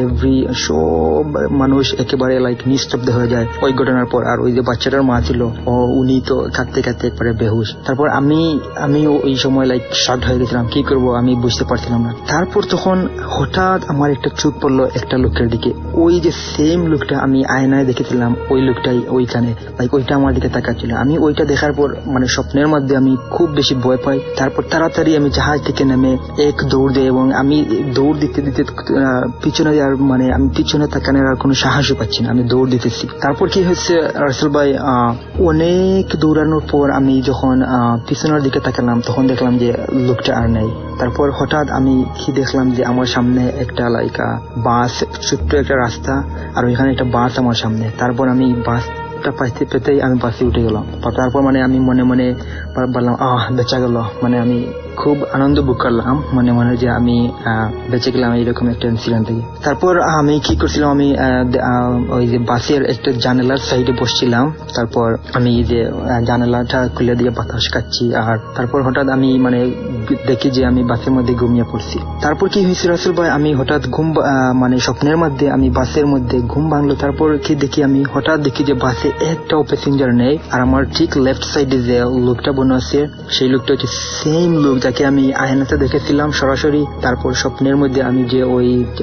সব মানুষ একেবারে নিস্তব্ধ হয়ে যায় ওই ঘটনার পর। আর ওই যে বাচ্চাটার মা ছিল উনি তো কাঁদতে কাঁদতে একবারে বেহুশ। তারপর আমি ওই সময় শর্ট হয়ে গেছিলাম, কি করব আমি বুঝতে পারছিলাম না। তারপর তখন হঠাৎ আমার একটা চোখ পড়লো একটা লোকের দিকে। ওই যে সেম লোকটা আমি আয়নায় দেখেছিলাম, ওই লোকটাই ওইখানে ওইটা আমার দিকে তাকাচ্ছিল। আমি ওইটা দেখার পর স্বপ্নের মধ্যে আমি খুব বেশি ভয় পাই। তারপর তাড়াতাড়ি আমি জাহাজ থেকে নেমে এক দৌড় দিই, এবং আমি দৌড় দিতে দিতে পিছনে আর আমি পিছনে তাকানোর আর কোনো সাহসও পাচ্ছি না, আমি দৌড় দিতেছি। তারপর কি হয়েছে রাসেল ভাই, অনেক দৌড়ানোর পর আমি যখন পিছনের দিকে তাকালাম তখন দেখলাম যে লোকটা আর নেই। তারপর হঠাৎ আমি কি দেখলাম যে আমার সামনে একটা বাস, ছোট্ট একটা রাস্তা, আর ওইখানে একটা বাস আমার সামনে। তারপর আমি বাসটা পাইতে পেতেই আমি বাসে উঠে গেলাম। তারপর আমি মনে মনে বললাম বেঁচে গেল। আমি খুব আনন্দ বুক করলাম মনে মনে যে আমি বেঁচে গেলাম এইরকম একটা ইনসিডেন্ট থেকে। তারপর আমি কি করছিলাম, আমি ওই যে বাসের একটা জানালার সাইডে বসছিলাম। তারপর আমি যে জানালাটা খুলে দিয়ে বাতাস খাচ্ছি। আর তারপর হঠাৎ আমি দেখি যে আমি বাসের মধ্যে ঘুমিয়ে পড়ছি। তারপর কি হয়েছে রাসেল ভাই, আমি হঠাৎ স্বপ্নের মধ্যে আমি বাসের মধ্যে ঘুম ভাঙলো। তারপর কি দেখি, আমি হঠাৎ দেখি যে বাসে একটাও প্যাসেঞ্জার নেই। আর আমার ঠিক লেফট সাইডে যে লোকটা বসে আছে, সেই লোকটা হচ্ছে সেম লোক যাকে আমি আয়নাতে দেখেছিলাম সরাসরি। তারপর স্বপ্নের মধ্যে আমি যে ওই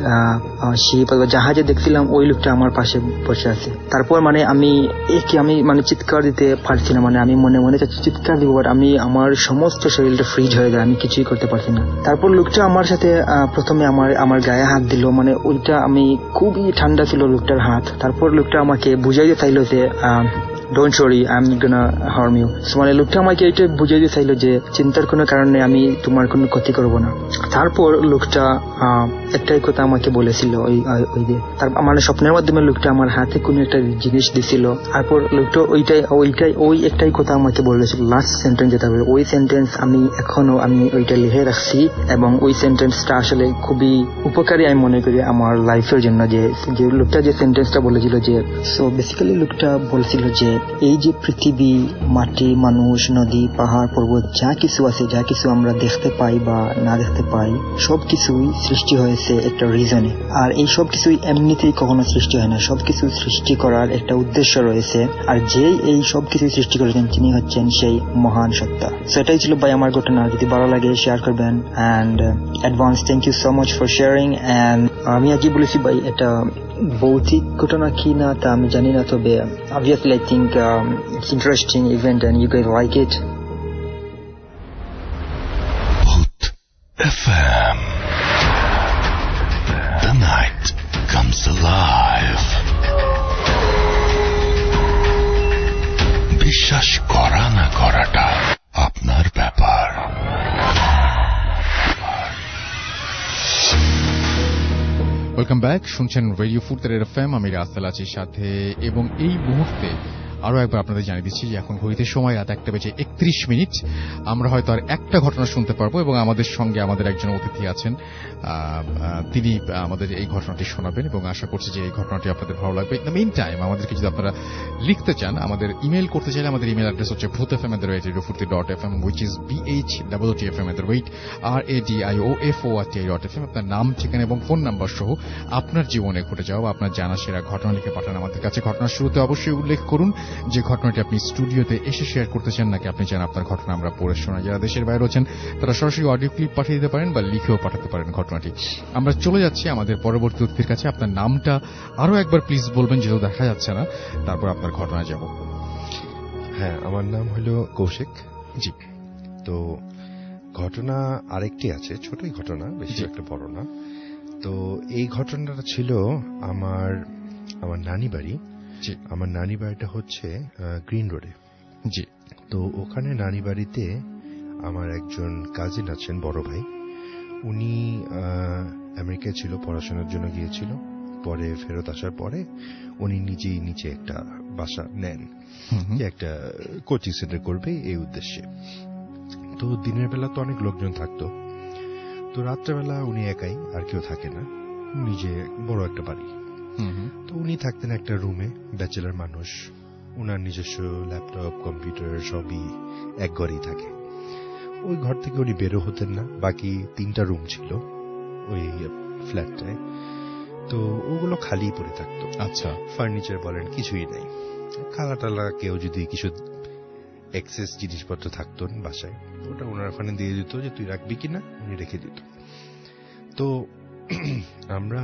শিপ জাহাজে দেখছিলাম, ওই লোকটা আমার পাশে বসে আছে। তারপর আমি চিৎকার দিতে পারছি না। আমি মনে মনে চিৎকার দিব, বাট আমার সমস্ত শরীরটা ফ্রিজ হয়ে যায়, আমি কিছুই করতে পারছি না। তারপর লোকটা আমার সাথে প্রথমে আমার গায়ে হাত দিল। ওইটা আমি খুবই ঠান্ডা ছিল লোকটার হাত। তারপর লোকটা আমাকে বুঝাইতে চাইলো যে don't worry, I am not gonna harm you. লোকটা আমাকে এটা বুঝাইতে চাইলো যে চিন্তার কোনো কারণে আমি তোমার কোনো ক্ষতি করব না। তারপর লোকটা একটাই কথা আমাকে বলেছিল, ওই যে তার স্বপ্নের মাধ্যমে লোকটা আমার হাতে কোনো একটা জিনিস দিছিল। তারপর লোকটা ওই একটাই কথা আমাকে বলেছিল, লাস্ট সেন্টেন্স যেটা বলে, ওই সেন্টেন্স আমি এখনো ওইটা লিখে রাখছি। এবং ওই সেন্টেন্সটা আসলে খুবই উপকারী আমি মনে করি আমার লাইফের জন্য। যে লোকটা যে সেন্টেন্সটা বলেছিল যে, সো বেসিক্যালি লোকটা বলছিল যে এই যে পৃথিবী, মাটি, মানুষ, নদী, পাহাড়, পর্বত, যা কিছু আছে, যা কিছু আমরা দেখতে পাই বা না দেখতে পাই, সবকিছুই সৃষ্টি হয়েছে একটা রিজনে। আর এই সবকিছুই এমনিতেই কখনো সৃষ্টি হয় না, সবকিছু সৃষ্টি করার একটা উদ্দেশ্য রয়েছে। আর যেই এই সবকিছু সৃষ্টি করেছেন তিনি হচ্ছেন সেই মহান সত্তা। সেটাই ছিল ভাই আমার ঘটনা। যদি ভালো লাগে শেয়ার করবেন। And advance thank you so much for sharing. And আমি আজই বলেছি ভাই, এটা ভৌতিক ঘটনা কি না তা আমি জানি না, তবে obviously I think it's interesting event and you guys like it. Bhoot FM. The night comes alive. বিশ্বাস করা না করাটা আপনার ব্যাপার। ওয়েলকাম ব্যাক, শুনছেন রেডিও ফুরতের এফএম। আমি রাসেল আছি সাথে, এবং এই মুহূর্তে আরো একবার আপনাদের জানিয়ে দিচ্ছি যে এখন ঘড়িতে সময় রাত 1:31। আমরা হয়তো আর একটা ঘটনা শুনতে পারবো, এবং আমাদের সঙ্গে আমাদের একজন অতিথি আছেন, তিনি আমাদের এই ঘটনাটি শোনাবেন, এবং আশা করছি যে এই ঘটনাটি আপনাদের ভালো লাগবে। ইন দ্য মিন টাইম আমাদেরকে যদি আপনারা লিখতে চান, আমাদের ইমেল করতে চাইলে আমাদের ইমেল অ্যাড্রেস হচ্ছে bhootfm@radiofurti.fm, which is bhtfm@radiofort.fm। আপনার নাম, ঠিকানা এবং ফোন নাম্বার সহ আপনার জীবনে ঘটে যাওয়া বা আপনার জানা সেরা ঘটনা লিখে পাঠান আমাদের কাছে। ঘটনার শুরুতে অবশ্যই উল্লেখ করুন যে ঘটনাটি আপনি স্টুডিওতে এসে শেয়ার করতে চান, নাকি আপনি চান আপনার ঘটনা আমরা পড়ে শোনাই। যারা দেশের বাইরে আছেন তারা সরাসরি অডিও ক্লিপ পাঠিয়ে দিতে পারেন বা লিখেও পাঠাতে পারেন ঘটনাটি। আমরা চলে যাচ্ছি আমাদের পরবর্তী অতিথির কাছে। আপনার নামটা আরো একবার প্লিজ বলবেন, যেহেতু দেখা যাচ্ছে না, তারপর আপনার ঘটনায় যাব। হ্যাঁ, আমার নাম হলো কৌশিক। জি। তো ঘটনা আরেকটি আছে, ছোটই ঘটনা, বেশি একটা বড় না। তো এই ঘটনাটা ছিল আমার নানি বাড়ি। আমার নানি বাড়িটা হচ্ছে গ্রিন রোডে। জি। তো ওখানে নানি বাড়িতে আমার একজন কাজিন আছেন, বড় ভাই। উনি আমেরিকায় ছিল, পড়াশোনার জন্য গিয়েছিল। পরে ফেরত আসার পরে উনি নিজেই নিচে একটা বাসা নেন, যে একটা কোচিং সেন্টার করবে এই উদ্দেশ্যে। তো দিনের বেলা তো অনেক লোকজন থাকতো, তো রাত্রেবেলা উনি একাই, আর কেউ থাকে না, নিজে বড় একটা বাড়ি। তো উনি থাকতেন একটা রুমে, ব্যাচেলার মানুষ, উনার নিজস্ব ল্যাপটপ কম্পিউটার সবই এক ঘরেই থাকে। ওই ঘর থেকে উনি বেরো হতেন না। বাকি 3টা রুম ছিল ওই ফ্ল্যাটটায়, তো ওগুলো খালি পড়ে থাকতো। আচ্ছা। ফার্নিচার বলেন কিছুই নেই। খালা টালা কেউ যদি কিছু এক্সেস জিনিসপত্র থাকতো বাসায়, ওটা ওনার ওখানে দিয়ে দিত যে তুই রাখবি কিনা, উনি রেখে দিত। তো আমরা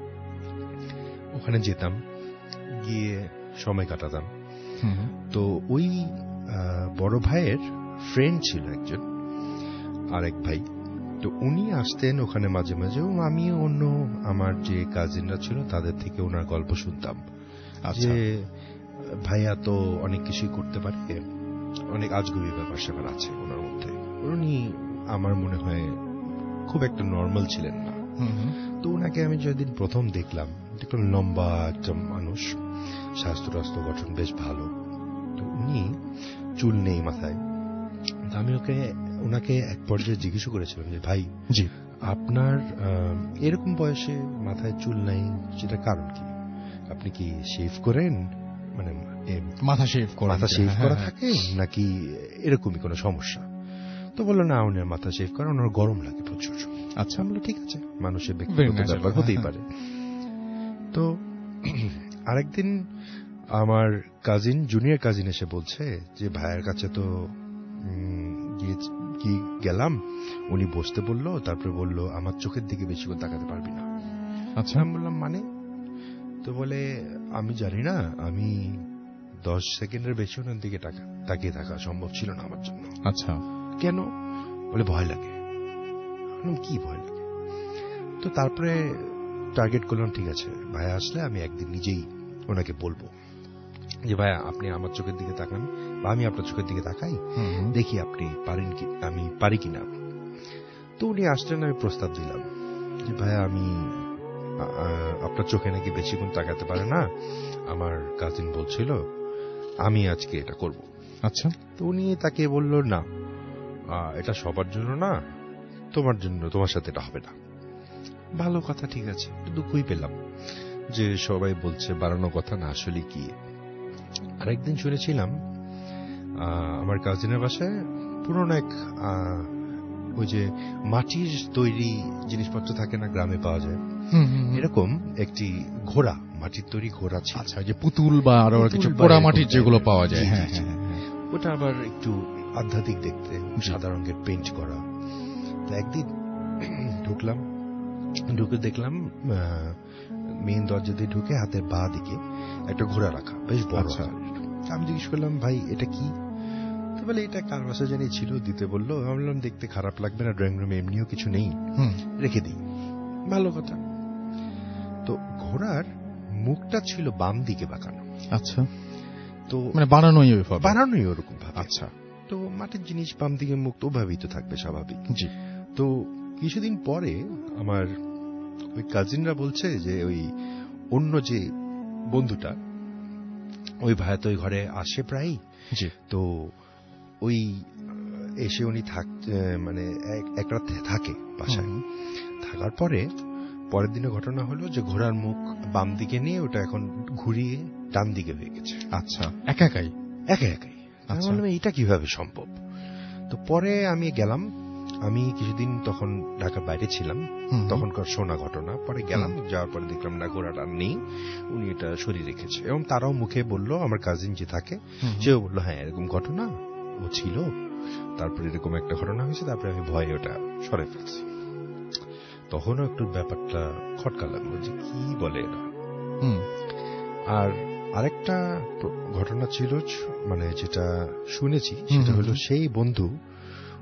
ওখানে যেতাম, গিয়ে সময় কাটাতাম। তো ওই বড় ভাইয়ের ফ্রেন্ড ছিল একজন, আরেক ভাই। তো উনি আসতেন ওখানে মাঝে মাঝে, আমি অন্য আমার যে কাজিনরা ছিল তাদের থেকে ওনার গল্প শুনতাম, যে ভাইয়া তো অনেক কিছুই করতে পারে, অনেক আজগুবি ব্যাপার স্যাপার আছে ওনার মধ্যে। উনি আমার মনে হয় খুব একটা নর্মাল ছিলেন না। তো ওনাকে আমি যেদিন প্রথম দেখলাম, লম্বা একটা মানুষ, স্বাস্থ্য রাস্ত্র গঠন বেশ ভালো। তো উনি চুল নেই মাথায়। আমি ওনাকে এক পর্যায়ে জিজ্ঞেস করেছিলাম যে ভাই, জি আপনার এরকম বয়সে মাথায় চুল নাই, সেটা কারণ কি? আপনি কি শেভ করেন, মানে মাথা শেভ করা থাকে নাকি এরকমই কোনো সমস্যা? তো বললো না, উনি মাথা শেভ করেন, ওনার গরম লাগে প্রচুর। আচ্ছা, বললো ঠিক আছে, মানুষের ব্যক্তিগত ব্যাপার হতেই পারে। তো আরেকদিন আমার কাজিন, জুনিয়র কাজিন এসে বলছে যে ভাইয়ের কাছে তো গেলাম, উনি বসতে বললো, তারপরে বললো আমার চোখের দিকে বেশিক্ষণ তাকাতে পারবি না। আচ্ছা, আমি বললাম মানে? তো বলে আমি জানি না, আমি 10 সেকেন্ডের বেশি ওনার দিকে তাকিয়ে থাকা সম্ভব ছিল না আমার জন্য। আচ্ছা, কেন? বলে ভয় লাগে। কি ভয় লাগে? তো তারপরে টার্গেট করলাম, ঠিক আছে ভাইয়া আসলে আমি একদিন নিজেই ওনাকে বলবো যে ভাইয়া আপনি আমার চোখের দিকে তাকান, বা আমি আপনার চোখের দিকে তাকাই, দেখি আপনি পারেন কি, আমি পারি কিনা। তো উনি আসলেন, আমি প্রস্তাব দিলাম যে ভাইয়া আমি আপনার চোখে নাকি বেশিক্ষণ তাকাতে পারে না, আমার কাজিন বলছিল আমি আজকে এটা করব। আচ্ছা। তো উনি তাকে বলল না, এটা সবার জন্য না, তোমার জন্য, তোমার সাথে এটা হবে না। ভালো কথা, ঠিক আছে। দুঃখই পেলাম যে সবাই বলছে বাড়ানো কথা না, আসলে কি। আরেকদিন শুনেছিলাম আমার কাজিনের বাসায় পুরনো এক ওই যে মাটির তৈরি জিনিসপত্র থাকে না, গ্রামে পাওয়া যায়, এরকম একটি ঘোড়া, মাটির তৈরি ঘোড়া ছিল। আচ্ছা, যে পুতুল বা আরো কিছু পোড়া মাটির যেগুলো পাওয়া যায়, হ্যাঁ, ওটা আবার একটু আধ্যাত্মিক দেখতে, সাদা রঙের পেইন্ট করা। তো একদিন ঢুকে দেখলাম মেইন দরজা দিয়ে ঢুকে হাতের বাঁ দিকে একটা ঘোড়া রাখা, বেশ বড়। আমি জিজ্ঞেস করলাম ভাই এটা কি? তো বলে এটা কার বাসা জানি ছিল, দিতে বললো। আমি বললাম দেখতে খারাপ লাগবে না, ড্রয়িং রুমে এমনিও কিছু নেই, রেখে দিই। ভালো কথা। তো ঘোড়ার মুখটা ছিল বাম দিকে বাঁকানো। আচ্ছা, তো মানে বানানোই ওরকম ভাবে। আচ্ছা, তো মাটির জিনিস বাম দিকে মুখ তো ওভাবেই তো থাকবে, স্বাভাবিক। জি। তো কিছুদিন পরে আমার ওই কাজিনরা বলছে যে ওই অন্য যে বন্ধুটা, ওই ভাইয়া তো ওই ঘরে আসে প্রায়। জি। তো ওই এসে উনি মানে এক রাত থাকে বাসায়। থাকার পরের দিনে ঘটনা হলো যে ঘোড়ার মুখ বাম দিকে নিয়ে ওটা এখন ঘুরিয়ে ডান দিকে হয়ে গেছে। আচ্ছা, একাই। আমি বললাম এটা কিভাবে সম্ভব? তো পরে আমি গেলাম, আমি কিছুদিন তখন ঢাকার বাইরে ছিলাম, তখনকার শোনা ঘটনা। পরে গেলাম, যাওয়ার পরে দেখলাম না, ঘোড়াটা নেই, উনি এটা সরিয়ে রেখেছে। এবং তারাও মুখে বললো, আমার কাজিন যে থাকে সেও বললো হ্যাঁ এরকম ঘটনা ও ছিল, তারপরে এরকম একটা ঘটনা হয়েছে, তারপরে আমি ভয়ে ওটা সরে ফেলছি। তখনও একটু ব্যাপারটা খটকা লাগলো যে কি বলে এরা। আর আরেকটা ঘটনা ছিল, মানে যেটা শুনেছি সেটা হলো সেই বন্ধু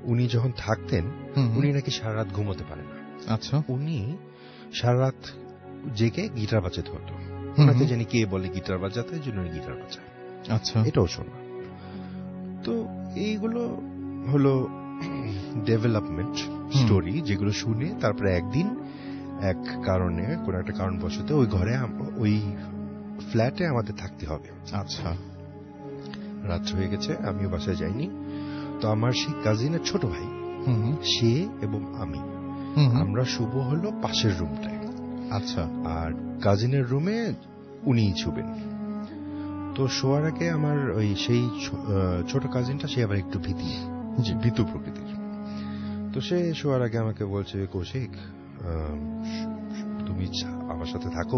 উনি যখন থাকতেন উনি নাকি সারা রাত ঘুমোতে পারেন না। আচ্ছা। উনি সারা রাত জেগে গিটার বাজাতে হতো। ওনাকে জানি কে বলে গিটার বাজাতে, জন্য গিটার বাজায়। আচ্ছা, এটাও শোনা। তো এইগুলো হলো ডেভেলপমেন্ট স্টোরি, যেগুলো শুনে তারপরে একদিন এক কারণে, কোন একটা কারণবশত ওই ঘরে, ওই ফ্ল্যাটে আমাদের থাকতে হবে। আচ্ছা, রাত হয়ে গেছে, আমিও বাসায় যাইনি। তো আমার সেই কাজিনের ছোট ভাই, সে এবং আমি, আমরা শুভ হলো পাশের রুমটায়। আচ্ছা। আর কাজিনের রুমে উনিই ছুবেন। তো শোয়ার আগে আমার ওই সেই ছোট কাজিনটা, সে আবার একটু ভীতু প্রকৃতির। তো সে শোয়ার আগে আমাকে বলছে, কৌশিক তুমি আমার সাথে থাকো,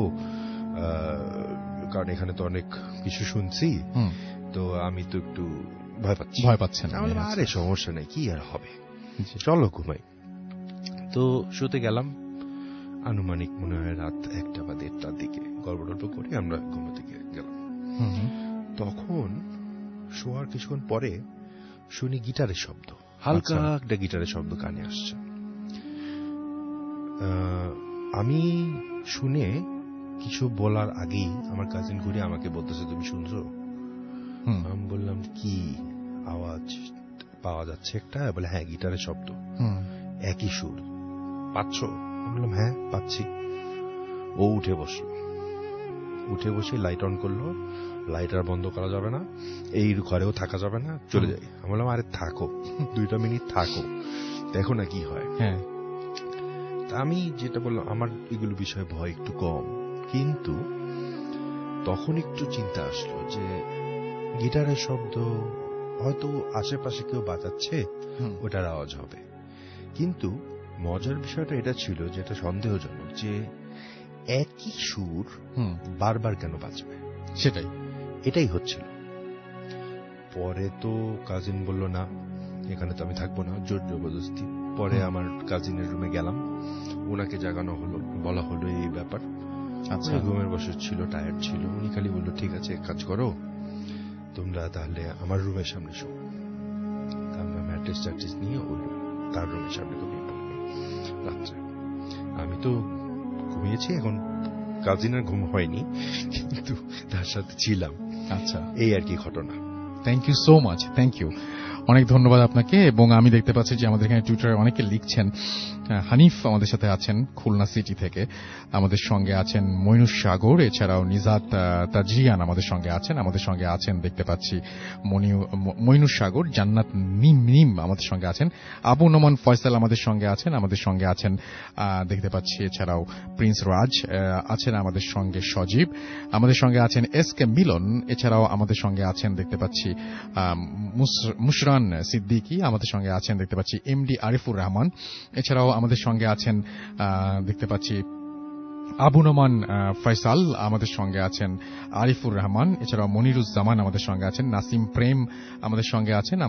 কারণ এখানে তো অনেক কিছু শুনছি, তো আমি তো একটু ভয় পাচ্ছেন। আরে সমস্যা নেই, কি আর হবে, চলো ঘুমাই। তো শুতে গেলাম, আনুমানিক মনে হয় রাত 1টা বা 1:30টার দিকে গল্প করে আমরা ঘুমাতে গেলাম। তখন শোয়ার কিছুক্ষণ পরে শুনি গিটারের শব্দ, হালকা একটা গিটারের শব্দ কানে আসছে। আমি শুনে কিছু বলার আগেই আমার কাজিন ঘুরে আমাকে বলতেছে, তুমি শুনছো? আমি বললাম, কি আওয়াজ পাওয়া যাচ্ছে একটা? বলে, হ্যাঁ, গিটারের শব্দ, একই সুর, পাচ্ছ? বললাম, হ্যাঁ পাচ্ছি। ও উঠে বসে লাইট অন করলো। লাইট আর বন্ধ করা যাবে না, এই ঘরেও থাকা যাবে না, চলে যাই। আমি বললাম, আরে থাকো, 2টা মিনিট থাকো, দেখো না কি হয়। হ্যাঁ, আমি যেটা বললাম, আমার এগুলো বিষয়ে ভয় একটু কম, কিন্তু তখন একটু চিন্তা আসলো যে গিটারের শব্দ হয়তো আশেপাশে কেউ বাজাচ্ছে, ওটার আওয়াজ হবে। কিন্তু মজার বিষয়টা এটা ছিল, যেটা সন্দেহজনক, যে একই সুর বারবার কেন বাজবে, এটাই হচ্ছিল। পরে তো কাজিন বলল, না এখানে তো আমি থাকবো না, জোর জবরদস্তি। পরে আমার কাজিনের রুমে গেলাম, ওনাকে জাগানো হলো, বলা হলো এই ব্যাপার। আচ্ছা, ঘুমের বসে ছিল, টায়ার্ড ছিল। উনি খালি বললো, ঠিক আছে, এক কাজ করো, তোমরা তাহলে আমার রুমের সামনে শো। আমরা ম্যাট্রেস নিয়ে তার রুমের সামনে ঘুমিয়ে পড়লাম রাত্রে। আমি তো ঘুমিয়েছি, এখন কাজিনের ঘুম হয়নি, কিন্তু তার সাথে ছিলাম। আচ্ছা, এই আর কি ঘটনা। Thank you so much, thank you, অনেক ধন্যবাদ আপনাকে। এবং আমি দেখতে পাচ্ছি যে আমাদের এখানে টুইটারে অনেকে লিখছেন। হানিফ আমাদের সাথে আছেন খুলনা সিটি থেকে, আমাদের সঙ্গে আছেন মইনুস সাগর, এছাড়াও নিজাত তাজরিয়ান আমাদের সঙ্গে আছেন দেখতে পাচ্ছি মইনুস সাগর, জান্নাত নিম আমাদের সঙ্গে আছেন, আবু নোমান ফয়সাল আমাদের সঙ্গে আছেন দেখতে পাচ্ছি, এছাড়াও প্রিন্স রাজ আছেন আমাদের সঙ্গে, সজীব আমাদের সঙ্গে আছেন, SK মিলন, এছাড়াও আমাদের সঙ্গে আছেন দেখতে পাচ্ছি মুশরান সিদ্দিকী আমাদের সঙ্গে আছেন দেখতে পাচ্ছি, MD আরিফুর রহমান, এছাড়াও আমাদের সঙ্গে আছেন দেখতে পাচ্ছি আবু নোমান ফয়সাল আমাদের সঙ্গে আছেন, আরিফুর রহমান, এছাড়াও মনিরুজ্জামান আমাদের সঙ্গে আছেন, নাসিম প্রেম আমাদের সঙ্গে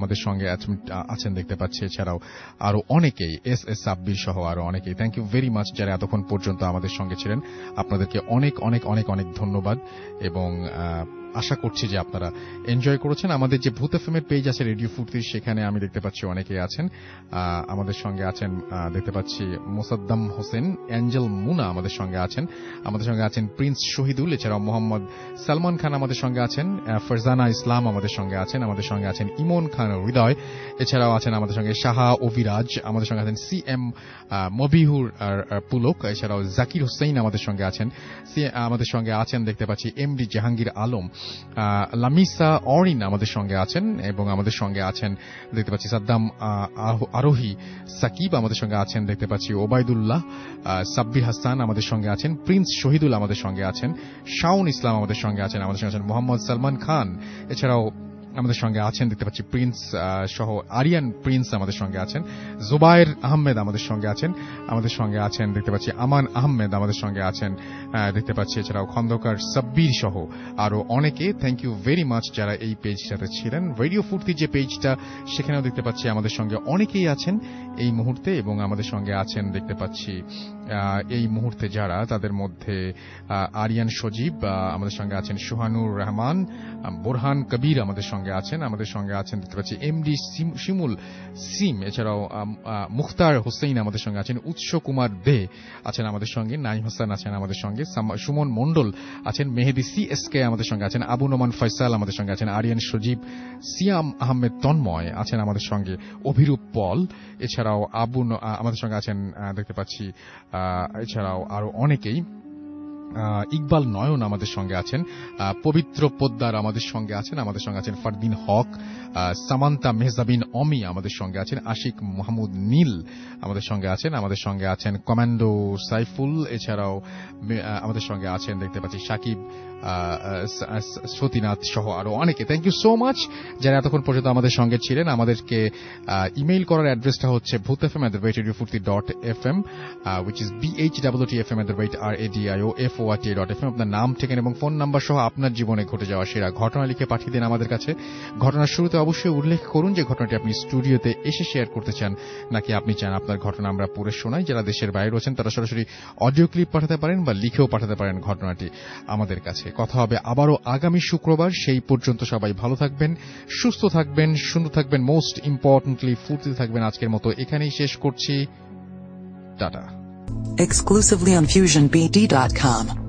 আছেন দেখতে পাচ্ছি, এছাড়াও আরো অনেকেই, SS সাব্বির সহ আরো অনেকেই। থ্যাংক ইউ ভেরি মাচ যারা এতক্ষণ পর্যন্ত আমাদের সঙ্গে ছিলেন, আপনাদেরকে অনেক অনেক অনেক অনেক ধন্যবাদ। এবং আশা করছি যে আপনারা এনজয় করেছেন। আমাদের যে ভূত এফএম-এর পেজ আছে রেডিও ফুর্তির, সেখানে আমি দেখতে পাচ্ছি অনেকেই আছেন, আমাদের সঙ্গে আছেন দেখতে পাচ্ছি মোসাদ্দাম হোসেন, অ্যাঞ্জেল মুনা আমাদের সঙ্গে আছেন প্রিন্স শহীদুল, এছাড়াও মোহাম্মদ সালমান খান আমাদের সঙ্গে আছেন, ফারজানা ইসলাম আমাদের সঙ্গে আছেন ইমন খান হৃদয়, এছাড়াও আছেন আমাদের সঙ্গে শাহা অভিরাজ, আমাদের সঙ্গে আছেন CM মবিহুর পুলক, এছাড়াও জাকির হোসেন আমাদের সঙ্গে আছেন দেখতে পাচ্ছি MD জাহাঙ্গীর আলম, লামিসা অরিন আমাদের সঙ্গে আছেন, এবং আমাদের সঙ্গে আছেন দেখতে পাচ্ছি সাদ্দাম আরোহী সাকিব আমাদের সঙ্গে আছেন দেখতে পাচ্ছি, ওবায়দুল্লাহ সাব্বির হাসান আমাদের সঙ্গে আছেন, প্রিন্স শহীদুল আমাদের সঙ্গে আছেন, শাওন ইসলাম আমাদের সঙ্গে আছেন মোহাম্মদ সালমান খান, এছাড়াও আমাদের সঙ্গে আছেন দেখতে পাচ্ছি প্রিন্স সহ আরিয়ান প্রিন্স আমাদের সঙ্গে আছেন, জুবায়ের আহমেদ আমাদের সঙ্গে আছেন দেখতে পাচ্ছি, আমান আহমেদ আমাদের সঙ্গে আছেন দেখতে পাচ্ছি, এছাড়াও খন্দকার সাব্বির সহ আরো অনেকে। থ্যাংক ইউ ভেরি মাচ যারা এই পেজটাতে ছিলেন। রেডিও ফুর্তির যে পেজটা, সেখানেও দেখতে পাচ্ছি আমাদের সঙ্গে অনেকেই আছেন এই মুহূর্তে, এবং আমাদের সঙ্গে আছেন দেখতে পাচ্ছি এই মুহূর্তে যারা, তাদের মধ্যে আরিয়ান সজীব আমাদের সঙ্গে আছেন, সোহানুর রহমান, বোরহান কবির আমাদের সঙ্গে সঙ্গে আছেন। আমাদের সঙ্গে আছেন দেখতে পাচ্ছি এমডি শিমুল সিম, এছাড়াও মুখতার হোসেন আমাদের সঙ্গে আছেন, উৎস কুমার দে আছেন আমাদের সঙ্গে, নাইম হাসান আছেন আমাদের সঙ্গে, সুমন মন্ডল আছেন, মেহেদি সিএসকে আমাদের সঙ্গে আছেন, আবু নোমান ফয়সাল আমাদের সঙ্গে আছেন, আরিয়ান সজীব, সিয়াম আহমেদ তন্ময় আছেন আমাদের সঙ্গে, অভিরূপ পল, এছাড়াও আমাদের সঙ্গে আছেন দেখতে পাচ্ছি, এছাড়াও আরো অনেকেই, ইকবাল নয়ন আমাদের সঙ্গে আছেন, পবিত্র পোদ্দার আমাদের সঙ্গে আছেন, আমাদের সঙ্গে আছেন ফারদিন হক, সামান্তা মেহজাবিন অমি আমাদের সঙ্গে আছেন, আশিক মাহমুদ নীল আমাদের সঙ্গে আছেন, আমাদের সঙ্গে আছেন কমান্ডো সাইফুল, এছাড়াও আমাদের সঙ্গে আছেন দেখতে পাচ্ছি সাকিব, সতীনাথ সহ আরো অনেকে। থ্যাংক ইউ সো মাচ যারা এতক্ষণ পর্যন্ত আমাদের সঙ্গে ছিলেন। আমাদেরকে ইমেইল করার অ্যাড্রেসটা হচ্ছে bhutfm@radiofurti.fm, which is bhwtfm@radio.fm। আপনার নাম, ঠিকানা এবং ফোন নাম্বার সহ আপনার জীবনে ঘটে যাওয়া সেরা ঘটনা লিখে পাঠিয়ে দিন আমাদের কাছে। ঘটনার শুরুতে অবশ্যই উল্লেখ করুন যে ঘটনাটি আপনি স্টুডিওতে এসে শেয়ার করতে চান, নাকি আপনি চান আপনার ঘটনা আমরা পড়ে শোনাই। যারা দেশের বাইরে রয়েছেন তারা সরাসরি অডিও ক্লিপ পাঠাতে পারেন বা লিখেও পাঠাতে পারেন ঘটনাটি আমাদের কাছে। কথা হবে আবারও আগামী শুক্রবার। সেই পর্যন্ত সবাই ভালো থাকবেন, সুস্থ থাকবেন, সুন্দর থাকবেন, মোস্ট ইম্পর্টেন্টলি ফুর্তিতে থাকবেন। আজকের মতো এখানেই শেষ করছি। টাটা। Exclusively on FusionBD.com.